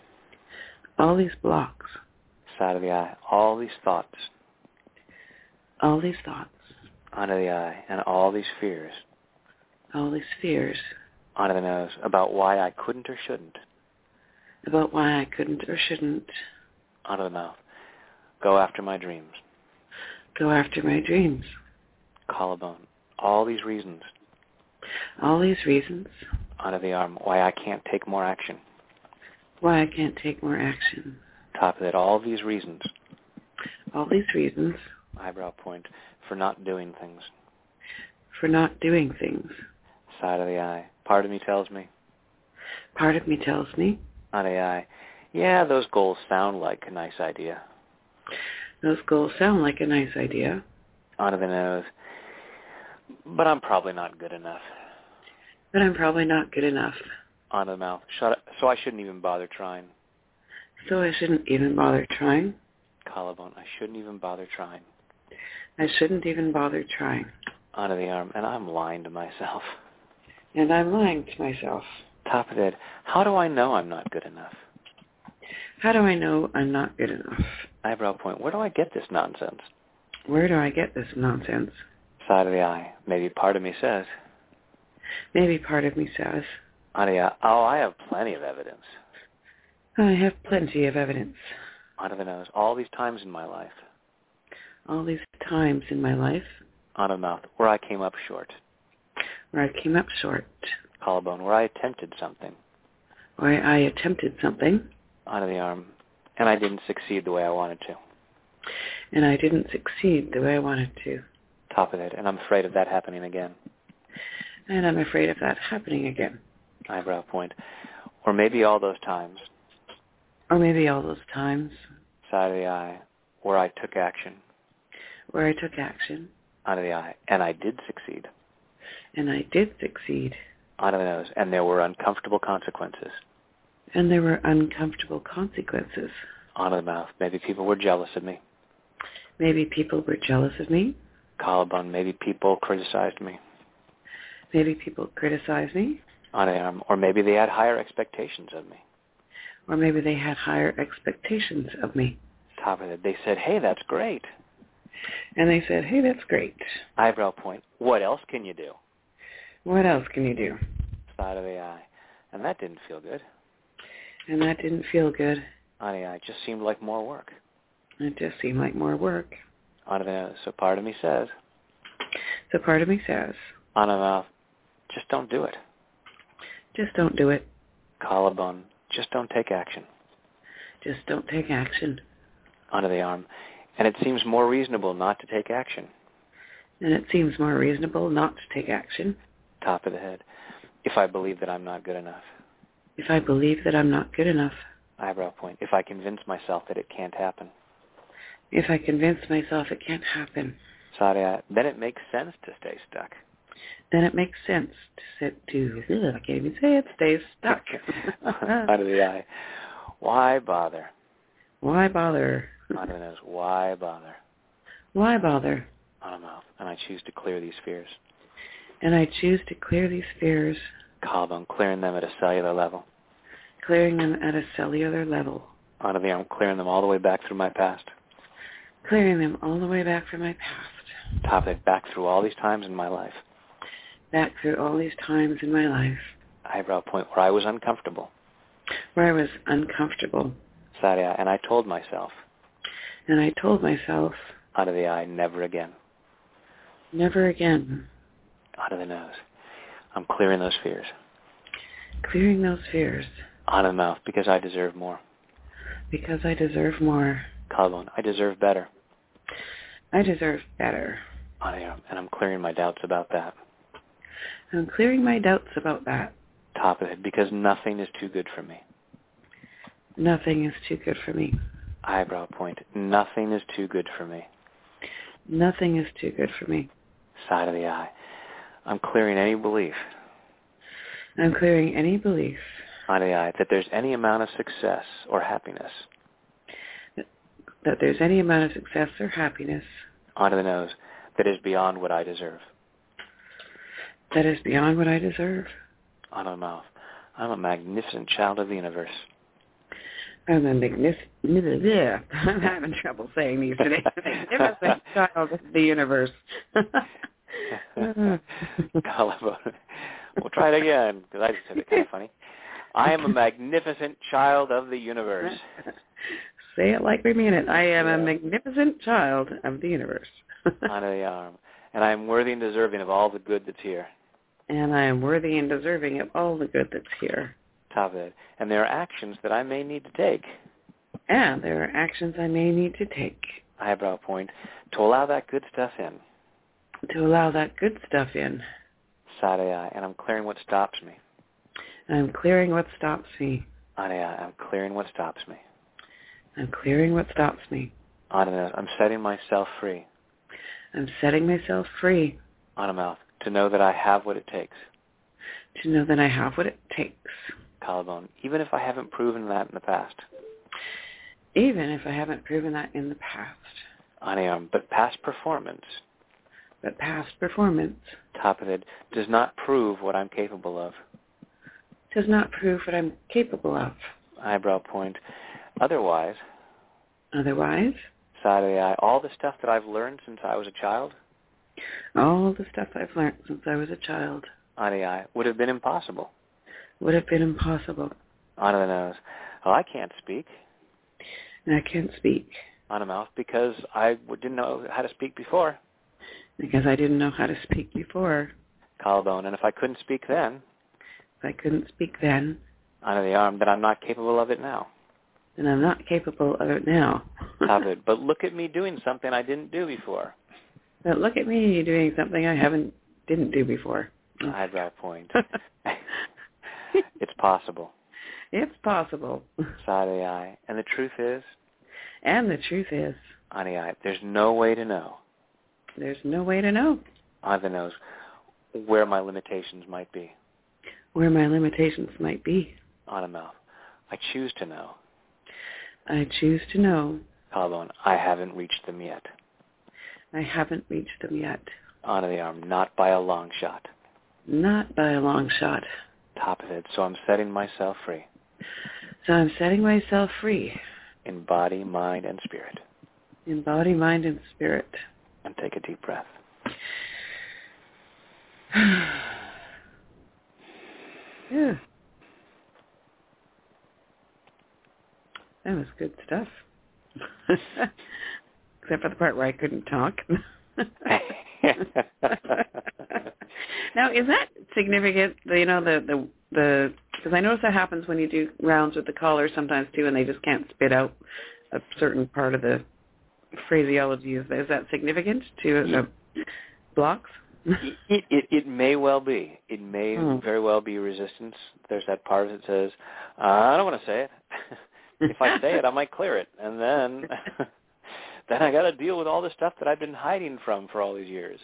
S4: All these blocks.
S6: Side of the eye. All these thoughts.
S4: All these thoughts.
S6: Onto the eye. And all these fears.
S4: All these fears.
S6: Onto the nose. About why I couldn't or shouldn't.
S4: About why I couldn't or shouldn't.
S6: Onto the mouth. Go after my dreams.
S4: Go after my dreams.
S6: Collarbone. All these reasons.
S4: All these reasons.
S6: Onto the arm. Why I can't take more action.
S4: Why I can't take more action.
S6: Top of it. All these reasons.
S4: All these reasons.
S6: Eyebrow point. For not doing things.
S4: For not doing things.
S6: Side of the eye. Part of me tells me.
S4: Part of me tells me.
S6: Onto the eye. Yeah, those goals sound like a nice idea.
S4: Those goals sound like a nice idea.
S6: Onto the nose. But I'm probably not good enough.
S4: But I'm probably not good enough.
S6: Onto the mouth. Shut up. So I shouldn't even bother trying.
S4: So I shouldn't even bother trying.
S6: Collarbone. I shouldn't even bother trying.
S4: I shouldn't even bother trying.
S6: Onto the arm. And I'm lying to myself.
S4: And I'm lying to myself.
S6: Top of it. How do I know I'm not good enough?
S4: How do I know I'm not good enough?
S6: Eyebrow point. Where do I get this nonsense?
S4: Where do I get this nonsense?
S6: Side of the eye. Maybe part of me says.
S4: Maybe part of me says.
S6: Onto the eye. Oh, I have plenty of evidence.
S4: I have plenty of evidence.
S6: Onto the nose. All these times in my life.
S4: All these times in my life.
S6: Onto the mouth. Where I came up short.
S4: Where I came up short.
S6: Collarbone. Where I attempted something.
S4: Where I attempted something.
S6: Onto the arm. And I didn't succeed the way I wanted to.
S4: And I didn't succeed the way I wanted to.
S6: Top of it. And I'm afraid of that happening again.
S4: And I'm afraid of that happening again.
S6: Eyebrow point. Or maybe all those times.
S4: Or maybe all those times.
S6: Side of the eye. Where I took action.
S4: Where I took action.
S6: Onto the eye. And I did succeed.
S4: And I did succeed.
S6: Onto the nose. And there were uncomfortable consequences.
S4: And there were uncomfortable consequences.
S6: Onto the mouth. Maybe people were jealous of me.
S4: Maybe people were jealous of me.
S6: Collarbone. Maybe people criticized me.
S4: Maybe people criticized me.
S6: Onto the arm. Or maybe they had higher expectations of me.
S4: Or maybe they had higher expectations of me.
S6: Top of it. They said, hey, that's great.
S4: And they said, hey, that's great.
S6: Eyebrow point. What else can you do?
S4: What else can you do?
S6: Side of the eye. And that didn't feel good.
S4: And that didn't feel good.
S6: Onto the eye. It just seemed like more work.
S4: It just seemed like more work.
S6: Onto the nose. So part of me says.
S4: So part of me says.
S6: Onto the mouth. Just don't do it.
S4: Just don't do it.
S6: Collarbone. Just don't take action.
S4: Just don't take action.
S6: Onto the arm. And it seems more reasonable not to take action.
S4: And it seems more reasonable not to take action.
S6: Top of the head. If I believe that I'm not good enough.
S4: If I believe that I'm not good enough.
S6: Eyebrow point. If I convince myself that it can't happen.
S4: If I convince myself it can't happen.
S6: Side eye. Then it makes sense to stay stuck.
S4: Then it makes sense to sit to, ugh, I can't even say it, stay stuck.
S6: Onto the eye. Why bother?
S4: Why bother?
S6: Onto the nose. Why bother?
S4: Why bother?
S6: On the mouth. And I choose to clear these fears.
S4: And I choose to clear these fears.
S6: Collarbone. Clearing them at a cellular level.
S4: Clearing them at a cellular level.
S6: Onto the arm. Clearing them all the way back through my past.
S4: Clearing them all the way back from my past.
S6: Top of it. Back through all these times in my life.
S4: Back through all these times in my life.
S6: Eyebrow point. Where I was uncomfortable.
S4: Where I was uncomfortable.
S6: Side eye. And I told myself.
S4: And I told myself.
S6: Onto the eye. Never again.
S4: Never again.
S6: Onto the nose. I'm clearing those fears.
S4: Clearing those fears.
S6: Onto the mouth. Because I deserve more.
S4: Because I deserve more.
S6: Collarbone. I deserve better.
S4: I deserve better.
S6: Onto the arm. And I'm clearing my doubts about that.
S4: I'm clearing my doubts about that.
S6: Top of it. Because nothing is too good for me.
S4: Nothing is too good for me.
S6: Eyebrow point. Nothing is too good for me.
S4: Nothing is too good for me.
S6: Side of the eye. I'm clearing any belief.
S4: I'm clearing any belief.
S6: Onto the eye. That there's any amount of success or happiness.
S4: That there's any amount of success or happiness.
S6: Onto the nose. That is beyond what I deserve.
S4: That is beyond what I deserve.
S6: Onto the mouth. I'm a magnificent child of the universe.
S5: I'm a magnificent... Yeah, I'm having trouble saying these today. Magnificent child of the universe.
S6: We'll try it again, because I just said it kind of funny. I am a magnificent child of the universe.
S5: Say it like we mean it. I am yeah. a magnificent child of the universe.
S6: Under the arm. And I am worthy and deserving of all the good that's here.
S5: And I am worthy and deserving of all the good that's here.
S6: Top of it. And there are actions that I may need to take.
S5: And there are actions I may need to take.
S6: Eyebrow point. To allow that good stuff in.
S5: To allow that good stuff in.
S6: Side eye. And I'm clearing what stops me.
S5: I'm clearing what stops me.
S6: Eye eye. I'm clearing what stops me.
S5: I'm clearing what stops me.
S6: I'm setting myself free.
S5: I'm setting myself free.
S6: On a mouth. To know that I have what it takes.
S5: To know that I have what it takes.
S6: Collarbone. Even if I haven't proven that in the past.
S5: Even if I haven't proven that in the past.
S6: On the arm. But past performance.
S5: But past performance.
S6: Top of it. Does not prove what I'm capable of.
S5: Does not prove what I'm capable of.
S6: Eyebrow point. Otherwise.
S5: Otherwise.
S6: Side of the eye. All the stuff that I've learned since I was a child.
S5: All the stuff I've learned since I was a child.
S6: On the eye. Would have been impossible.
S5: Would have been impossible.
S6: On the nose. Oh, I can't speak.
S5: And I can't speak.
S6: On the mouth because I didn't know how to speak before.
S5: Because I didn't know how to speak before.
S6: Collarbone. And if I couldn't speak then.
S5: If I couldn't speak then.
S6: Under the arm. Then I'm not capable of it now.
S5: Then I'm not capable of it now.
S6: Top of it. But look at me doing something I didn't do before.
S5: But look at me doing something I haven't didn't do before.
S6: Eyebrow point. It's possible.
S5: It's possible.
S6: Side of the eye. And the truth is?
S5: And the truth is?
S6: On the eye. There's no way to know.
S5: There's no way to know.
S6: On the nose. Where my limitations might be.
S5: Where my limitations might be.
S6: On the mouth. I choose to know.
S5: I choose to know.
S6: Collarbone. I haven't reached them yet.
S5: I haven't reached them yet.
S6: On the arm. Not by a long shot.
S5: Not by a long shot.
S6: Top of it. So I'm setting myself free.
S5: So I'm setting myself free.
S6: In body, mind, and spirit.
S5: In body, mind, and spirit.
S6: And take a deep breath.
S5: Yeah. That was good stuff. Except for the part where I couldn't talk. Now, is that significant? You know, the the the because I notice that happens when you do rounds with the callers sometimes too, and they just can't spit out a certain part of the phraseology. Is, is that significant to
S6: yeah.
S5: uh, blocks?
S6: it, it it may well be. It may
S5: hmm.
S6: very well be resistance. There's that part that says, uh, I don't want to say it. If I say it, I might clear it, and then then I got to deal with all the stuff that I've been hiding from for all these years.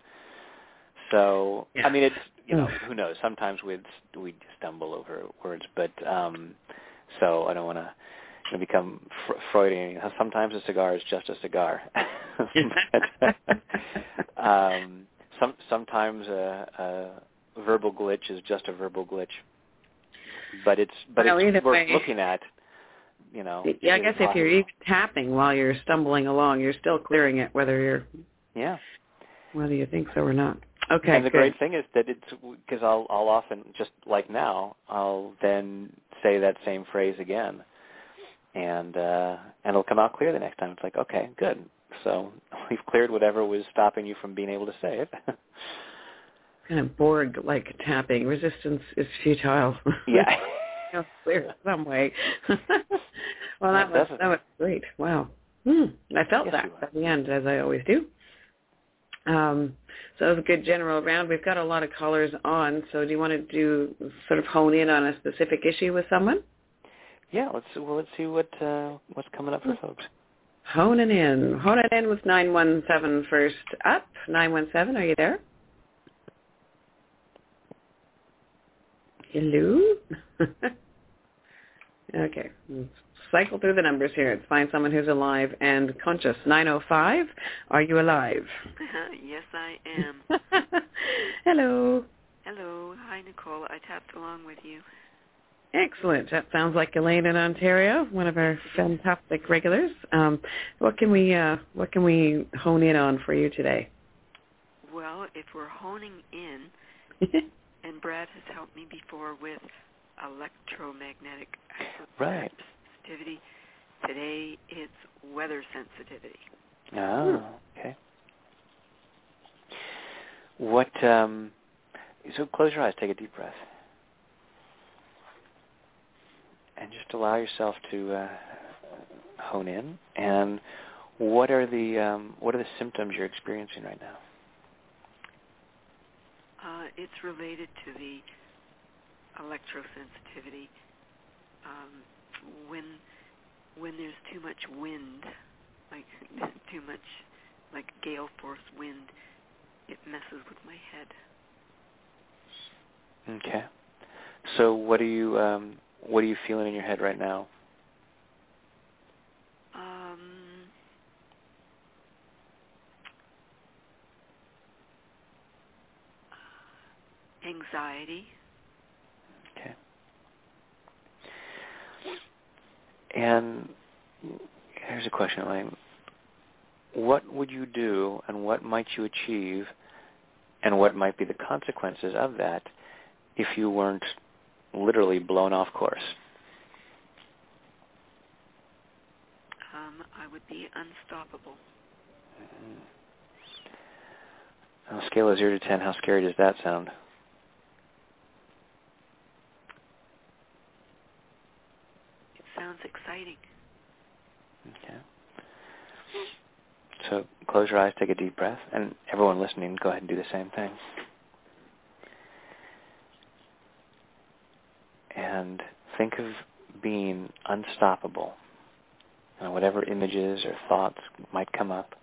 S6: So, yeah. I mean, it's, you know, who knows? Sometimes we we stumble over words, but um, so I don't want to you know, become fr- Freudian. Sometimes a cigar is just a cigar. but, um, some sometimes a, a verbal glitch is just a verbal glitch. But it's but
S5: well,
S6: it's worth
S5: way.
S6: looking at. You know,
S5: yeah, I guess if you're even tapping while you're stumbling along, you're still clearing it, whether you're
S6: yeah,
S5: whether you think so or not. Okay.
S6: And the
S5: good.
S6: great thing is that it's because I'll I'll often just like now I'll then say that same phrase again, and uh, and it'll come out clear the next time. It's like, okay, good. So we've cleared whatever was stopping you from being able to say it.
S5: Kind of Borg-like tapping. Resistance is futile.
S6: Yeah.
S5: Clear some way. Well, that was that was great. Wow. Hmm. I felt
S6: yes,
S5: that at the end, as I always do. Um, so it was a good general round. We've got a lot of callers on. So do you want to do sort of hone in on a specific issue with someone?
S6: Yeah. Let's well let's see what uh, what's coming up for folks.
S5: Honing in. Honing in with nine one seven first up. nine one seven. Are you there? Hello? Okay. Let's cycle through the numbers here. Let's find someone who's alive and conscious. nine oh five, are you alive?
S12: Yes, I am.
S5: Hello.
S12: Hello. Hi, Nicole. I tapped along with you.
S5: Excellent. That sounds like Elaine in Ontario, one of our fantastic regulars. Um, what can we uh, what can we hone in on for you today?
S12: Well, if we're honing in, and Brad has helped me before with electromagnetic
S6: right.
S12: sensitivity, today it's weather sensitivity.
S6: Oh, okay. What? Um, so close your eyes, take a deep breath. And just allow yourself to uh, hone in. And what are the um, what are the symptoms you're experiencing right now?
S12: Uh, it's related to the electrosensitivity. Um, when when there's too much wind, like too much, like gale force wind, it messes with my head.
S6: Okay. So what are you um, what are you feeling in your head right now?
S12: Um, anxiety.
S6: Okay. And here's a question, Elaine. What would you do and what might you achieve and what might be the consequences of that if you weren't literally blown off course?
S12: Um, I would be unstoppable.
S6: Mm-hmm. On a scale of zero to ten, how scary does that sound?
S12: It sounds exciting.
S6: Okay. So close your eyes, take a deep breath, and everyone listening, go ahead and do the same thing. And think of being unstoppable. You know, whatever images or thoughts might come up.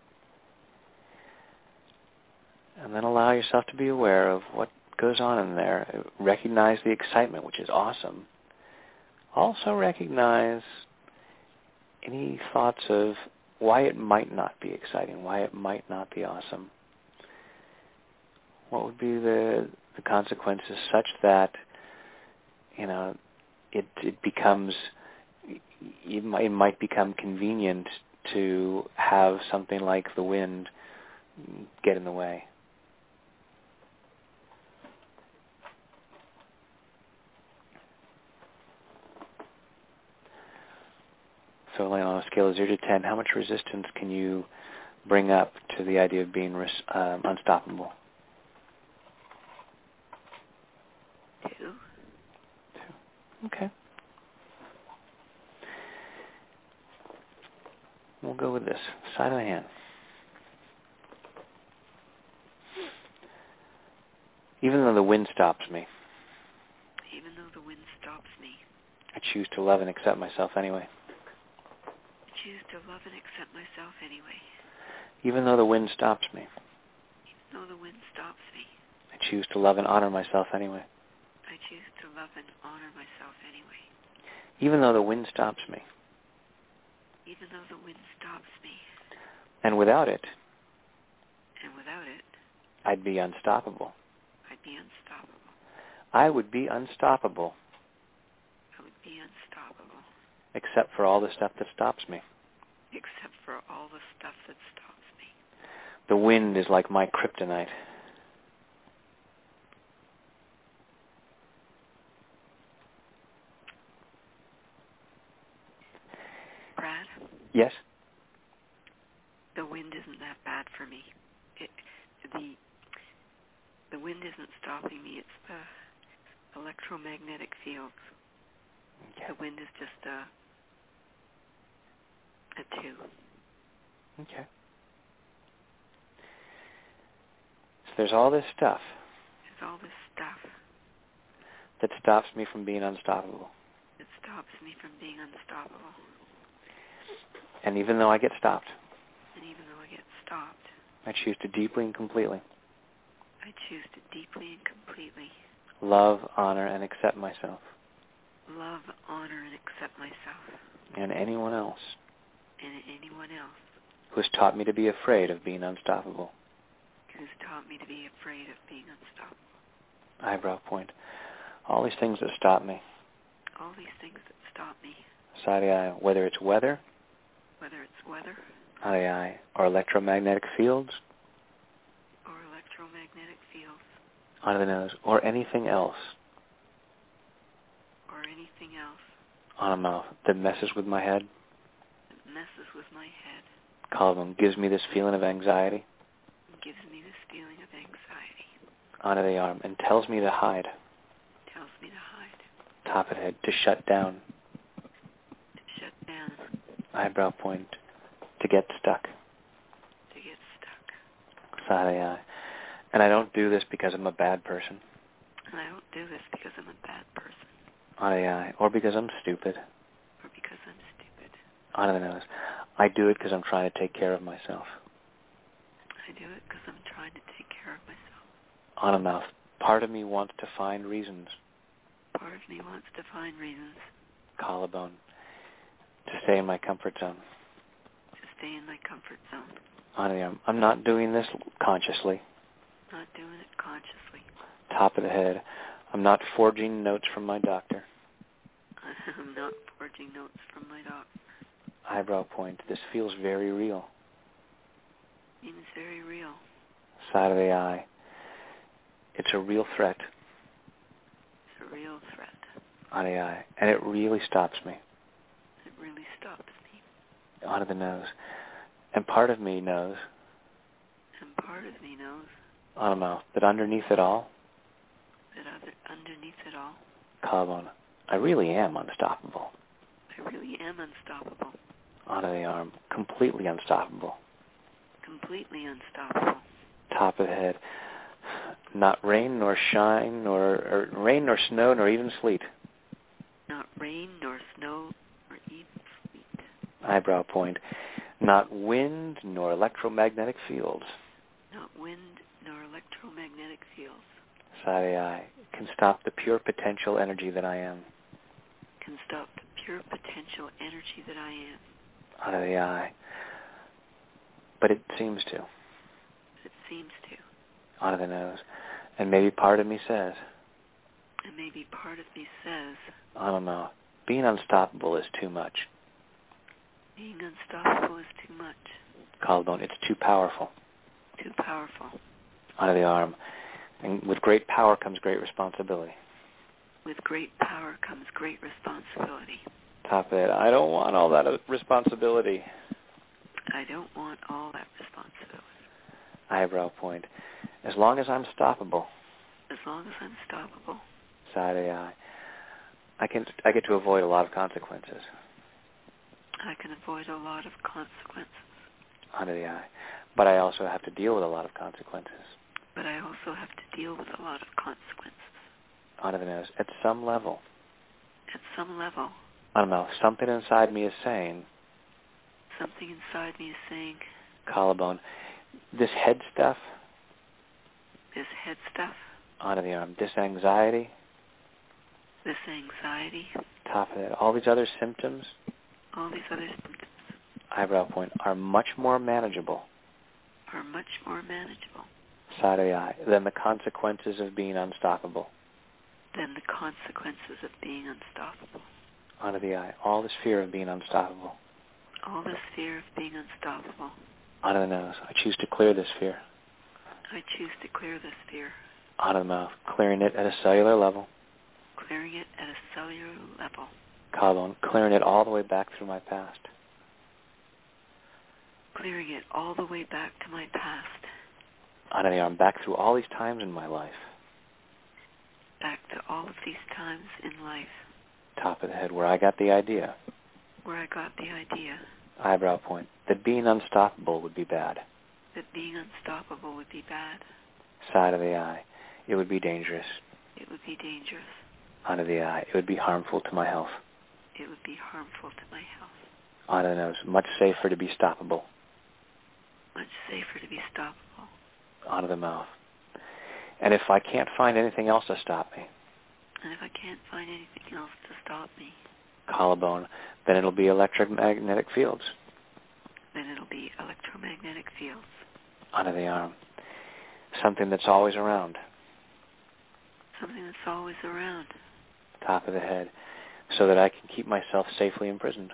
S6: And then allow yourself to be aware of what goes on in there. Recognize the excitement, which is awesome. Also recognize any thoughts of why it might not be exciting, why it might not be awesome. What would be the, the consequences such that, you know, it it becomes, it might, it might become convenient to have something like the wind get in the way. So, Elaine, on a scale of zero to ten, how much resistance can you bring up to the idea of being res- um, unstoppable?
S12: Two.
S6: Two. Okay. We'll go with this. Side of the hand. Even though the wind stops me,
S12: Even though the wind stops me,
S6: I choose to love and accept myself anyway.
S12: I choose to love and accept myself anyway.
S6: Even though the wind stops me,
S12: Even though the wind stops me,
S6: I choose to love and honor myself anyway.
S12: I choose to love and honor myself anyway.
S6: Even though the wind stops me,
S12: Even though the wind stops me,
S6: and without it,
S12: and without it,
S6: I'd be unstoppable.
S12: I'd be unstoppable.
S6: I would be unstoppable,
S12: I would be unstoppable,
S6: except for all the stuff that stops me.
S12: except for all the stuff that stops me.
S6: The wind is like my kryptonite.
S12: Brad?
S6: Yes?
S12: The wind isn't that bad for me. It, the the wind isn't stopping me. It's the electromagnetic fields.
S6: Okay.
S12: The wind is just a a two.
S6: Okay. So there's all this stuff
S12: There's all this stuff
S6: that stops me from being unstoppable.
S12: that stops me from being unstoppable.
S6: And even though I get stopped,
S12: And even though I get stopped,
S6: I choose to deeply and completely
S12: I choose to deeply and completely
S6: love, honor, and accept myself
S12: love, honor, and accept myself
S6: and anyone else
S12: and anyone else
S6: who has taught me to be afraid of being unstoppable.
S12: who's taught me to be afraid of being unstoppable.
S6: Eyebrow point. All these things that stop me.
S12: all these things that stop me.
S6: Side of the eye, whether it's weather,
S12: whether it's weather,
S6: side of the eye, or electromagnetic fields,
S12: or electromagnetic fields,
S6: under the nose, or anything else,
S12: or anything else,
S6: on the mouth that messes with my head,
S12: that messes with my head,
S6: collarbone, gives me this feeling of anxiety,
S12: gives me this feeling of anxiety,
S6: under the arm, and tells me to hide,
S12: tells me to hide,
S6: top of the head, to shut down,
S12: to shut down,
S6: eyebrow point, to get stuck,
S12: to get stuck,
S6: side of the eye. And I don't do this because I'm a bad person,
S12: and I don't do this because I'm a bad person,
S6: on the eye, or because I'm stupid,
S12: or because I'm stupid,
S6: on the nose. I do it because I'm trying to take care of myself.
S12: I do it because I'm trying to take care of myself.
S6: On the mouth. Part of me wants to find reasons.
S12: Part of me wants to find reasons.
S6: Collarbone. To stay in my comfort zone.
S12: To stay in my comfort zone.
S6: On the arm. I'm not doing this consciously.
S12: Not doing it consciously.
S6: Top of the head. I'm not forging notes from my doctor.
S12: I'm not forging notes from my doctor.
S6: Eyebrow point. This feels very real.
S12: Seems very real.
S6: Side of the eye. It's a real threat.
S12: It's a real threat.
S6: On the eye. And it really stops me.
S12: It really stops me.
S6: Onto the nose. And part of me knows.
S12: And part of me knows.
S6: On the mouth. That underneath it all.
S12: That other, underneath it all.
S6: Collarbone. I really am unstoppable.
S12: I really am unstoppable.
S6: Onto the arm. Completely unstoppable.
S12: Completely unstoppable.
S6: Top of the head. Not rain nor shine, nor or rain nor snow, nor even sleet.
S12: Not rain nor snow, nor even sleet.
S6: Eyebrow point. Not wind nor electromagnetic fields.
S12: Not wind nor electromagnetic fields.
S6: Side of the eye. Can stop the pure potential energy that I am.
S12: Can stop the pure potential energy that I am.
S6: Out of the eye. But it seems to.
S12: It seems to.
S6: Out of the nose. And maybe part of me says.
S12: And maybe part of me says.
S6: I don't know. Being unstoppable is too much.
S12: Being unstoppable is too much.
S6: Collarbone. It's too powerful.
S12: Too powerful.
S6: Out of the arm. And with great power comes great responsibility.
S12: With great power comes great responsibility.
S6: Top of it. I don't want all that responsibility.
S12: I don't want all that responsibility.
S6: Eyebrow point. As long as I'm stoppable.
S12: As long as I'm stoppable.
S6: Side of the eye. I can I get to avoid a lot of consequences.
S12: I can avoid a lot of consequences.
S6: Under the eye. But I also have to deal with a lot of consequences.
S12: But I also have to deal with a lot of consequences.
S6: Under the nose. At some level.
S12: At some level.
S6: I don't know. Something inside me is saying.
S12: Something inside me is saying.
S6: Collarbone. This head stuff.
S12: This head stuff.
S6: Under the arm. This anxiety.
S12: This anxiety.
S6: Top of it. All these other symptoms.
S12: All these other symptoms.
S6: Eyebrow point. Are much more manageable.
S12: Are much more manageable.
S6: Side of the eye. Than the consequences of being unstoppable.
S12: Than the consequences of being unstoppable.
S6: Under the eye. All this fear of being unstoppable.
S12: All this fear of being unstoppable.
S6: Under the nose. I choose to clear this fear.
S12: I choose to clear this fear.
S6: Out of the mouth. Clearing it at a cellular level.
S12: Clearing it at a cellular level.
S6: Collarbone. Clearing it all the way back through my past.
S12: Clearing it all the way back to my past.
S6: Under the arm. Back through all these times in my life.
S12: Back to all of these times in life.
S6: Top of the head. Where I got the idea.
S12: Where I got the idea.
S6: Eyebrow point. That being unstoppable would be bad.
S12: That being unstoppable would be bad.
S6: Side of the eye. It would be dangerous.
S12: It would be dangerous.
S6: Under the eye. It would be harmful to my health.
S12: It would be harmful to my health.
S6: Under the nose. Much safer to be stoppable.
S12: Much safer to be stoppable.
S6: Under the mouth. And if I can't find anything else to stop me.
S12: And if I can't find anything else to stop me.
S6: Collarbone. Then it'll be electromagnetic fields.
S12: Then it'll be electromagnetic fields.
S6: Under the arm. Something that's always around.
S12: Something that's always around.
S6: Top of the head. so that I can keep myself safely imprisoned.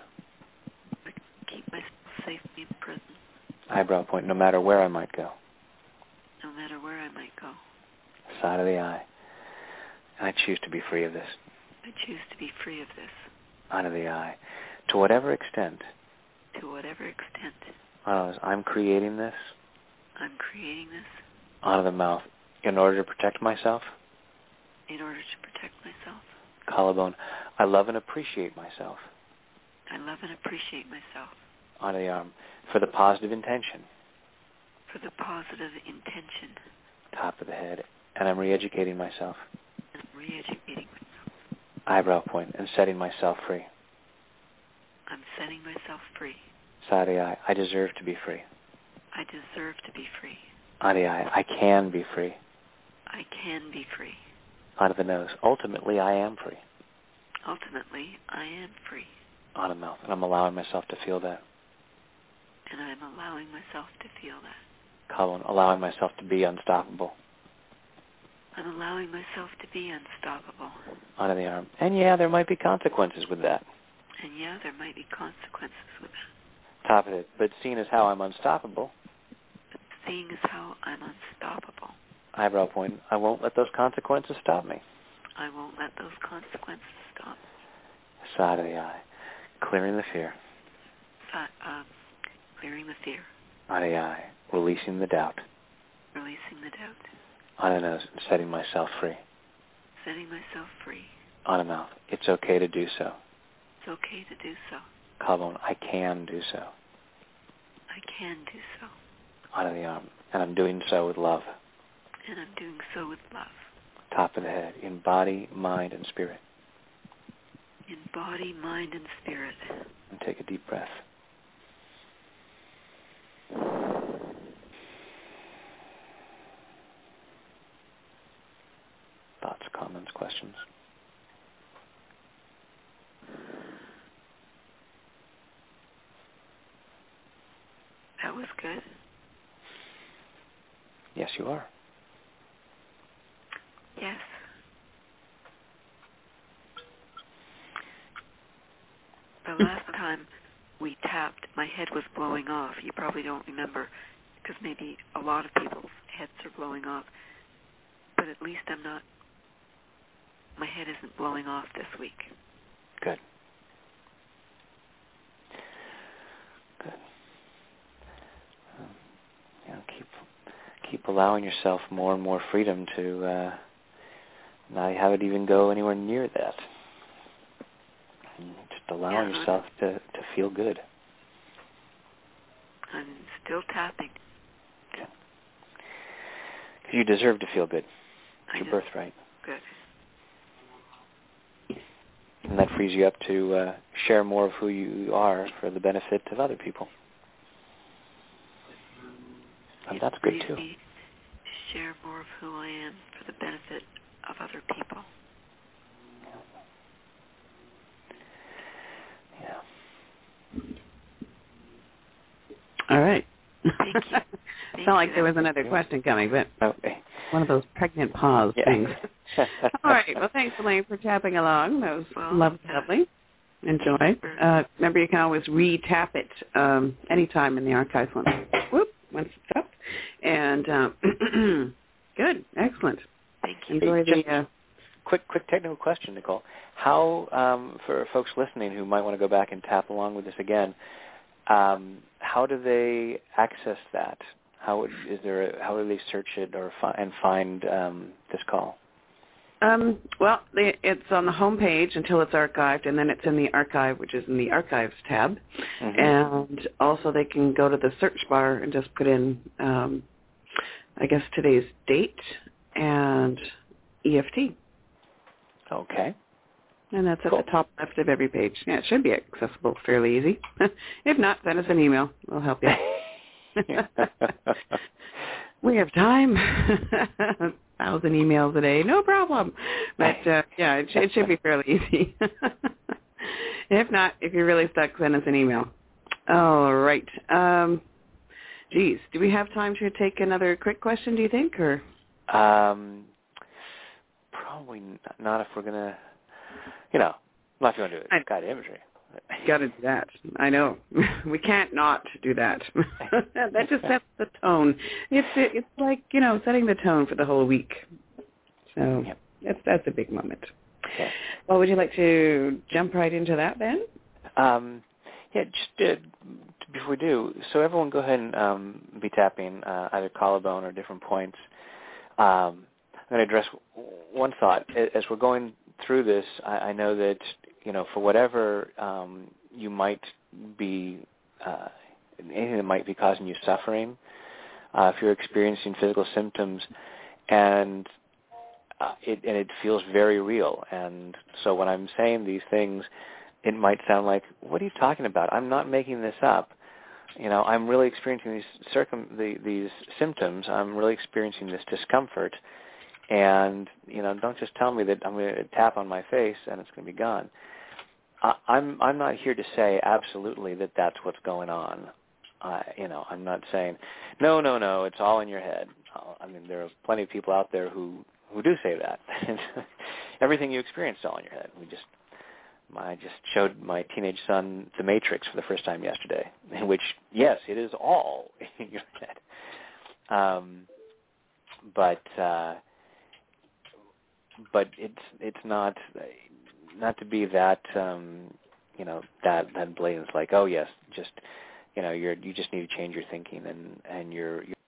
S12: Keep myself safely imprisoned.
S6: Eyebrow point, no matter where I might go.
S12: No matter where I might go.
S6: Side of the eye. And I choose to be free of this.
S12: I choose to be free of this.
S6: Out of the eye. To whatever extent.
S12: To whatever extent.
S6: I'm creating this.
S12: I'm creating this.
S6: Out of the mouth. In order to protect myself.
S12: In order to protect myself.
S6: Collarbone. I love and appreciate myself.
S12: I love and appreciate myself.
S6: On the arm. For the positive intention.
S12: For the positive intention.
S6: Top of the head. And I'm re-educating myself.
S12: And I'm re-educating myself.
S6: Eyebrow point. And setting myself free.
S12: I'm setting myself free.
S6: Side of the eye. I deserve to be free.
S12: I deserve to be free.
S6: On the eye. I can be free.
S12: I can be free.
S6: Out of the nose. Ultimately, I am free.
S12: Ultimately, I am free.
S6: On the mouth. And I'm allowing myself to feel that.
S12: And I'm allowing myself to feel that.
S6: Colon. Allowing myself to be unstoppable.
S12: I'm allowing myself to be unstoppable.
S6: Under the arm. And yeah, there might be consequences with that.
S12: And yeah, there might be consequences with that.
S6: Top of it. But seeing as how I'm unstoppable.
S12: But seeing as how I'm unstoppable.
S6: Eyebrow point. I won't let those consequences stop me.
S12: I won't let those consequences stop me.
S6: Side of the eye. Clearing the fear.
S12: Uh, uh, clearing the fear.
S6: On the eye. Releasing the doubt.
S12: Releasing the doubt.
S6: On the nose. Setting myself free.
S12: Setting myself free.
S6: On the mouth. It's okay to do so.
S12: It's okay to do so.
S6: Collarbone. I can do so.
S12: I can do so.
S6: On the arm. And I'm doing so with love.
S12: And I'm doing so with love.
S6: Top of the head. In body, mind, and spirit.
S12: In body, mind, and spirit.
S6: And take a deep breath. Thoughts, comments, questions?
S12: That was good.
S6: Yes, you are.
S12: Yes. The last time we tapped, my head was blowing off. You probably don't remember because maybe a lot of people's heads are blowing off. But at least I'm not, my head isn't blowing off this week.
S6: Good. Good. Um, you know, keep keep allowing yourself more and more freedom to uh, not have it even go anywhere near that. And just allowing
S12: yeah,
S6: yourself to, to feel good.
S12: I'm still tapping.
S6: Okay. Because you deserve to feel good. It's
S12: I
S6: your
S12: do.
S6: birthright.
S12: Good.
S6: And that frees you up to uh, share more of who you are for the benefit of other people. And
S12: it
S6: that's good too.
S12: Me to share more of who I am for the benefit of other people.
S6: Yeah.
S13: All right.
S12: Thank you.
S13: It's not like there was another question coming, but
S6: okay.
S13: One of those pregnant pause
S6: yeah.
S13: things. All right. Well, thanks, Elaine, for tapping along. That was
S12: well,
S13: lovely. lovely. Enjoy. Uh, remember, you can always re-tap it um, anytime in the archives once, whoop, once it's up. And um, good. Excellent.
S12: Thank you.
S13: Enjoy
S6: hey,
S13: the... Uh,
S6: quick, quick technical question, Nicole. How, um, for folks listening who might want to go back and tap along with this again, um, how do they access that? How would, is there? A, how do they search it or fi- and find um, this call?
S13: Um, well, the, it's on the home page until it's archived, and then it's in the archive, which is in the archives tab. Mm-hmm. And also they can go to the search bar and just put in, um, I guess, today's date and E F T.
S6: Okay.
S13: And that's
S6: cool.
S13: at the top left of every page. Yeah, it should be accessible fairly easy. If not, send us an email. We'll help you. We have time. A thousand emails a day, no problem. But uh, yeah, it, it should be fairly easy. If not, if you're really stuck, send us an email. All right. Um, geez, do we have time to take another quick question? Do you think, or?
S6: Um, probably not if we're gonna. You know, Well, if you want to do it, guided imagery.
S13: Got to do that. I know. We can't not do that. That just sets the tone. It's it's like, you know, setting the tone for the whole week. So yep. that's that's a big moment.
S6: Okay.
S13: Well, would you like to jump right into that then?
S6: Um, yeah, just uh, before we do, so everyone go ahead and um, be tapping uh, either collarbone or different points. Um, I'm going to address one thought. As we're going through this, I, I know that, you know, for whatever um, you might be, uh, anything that might be causing you suffering, uh, if you're experiencing physical symptoms, and uh, it, and it feels very real. And so when I'm saying these things, it might sound like, what are you talking about? I'm not making this up. You know, I'm really experiencing these circum the, these symptoms. I'm really experiencing this discomfort. And, you know, don't just tell me that I'm going to tap on my face and it's going to be gone. I, I'm I'm not here to say absolutely that that's what's going on. Uh, you know, I'm not saying, no, no, no, it's all in your head. Uh, I mean, there are plenty of people out there who, who do say that. Everything you experience is all in your head. We just, I just showed my teenage son The Matrix for the first time yesterday, in which, yes, it is all in your head. Um, but... Uh, But it's it's not not to be that um, you know that that blatant. It's like, oh yes, just you know you're you just need to change your thinking and and your your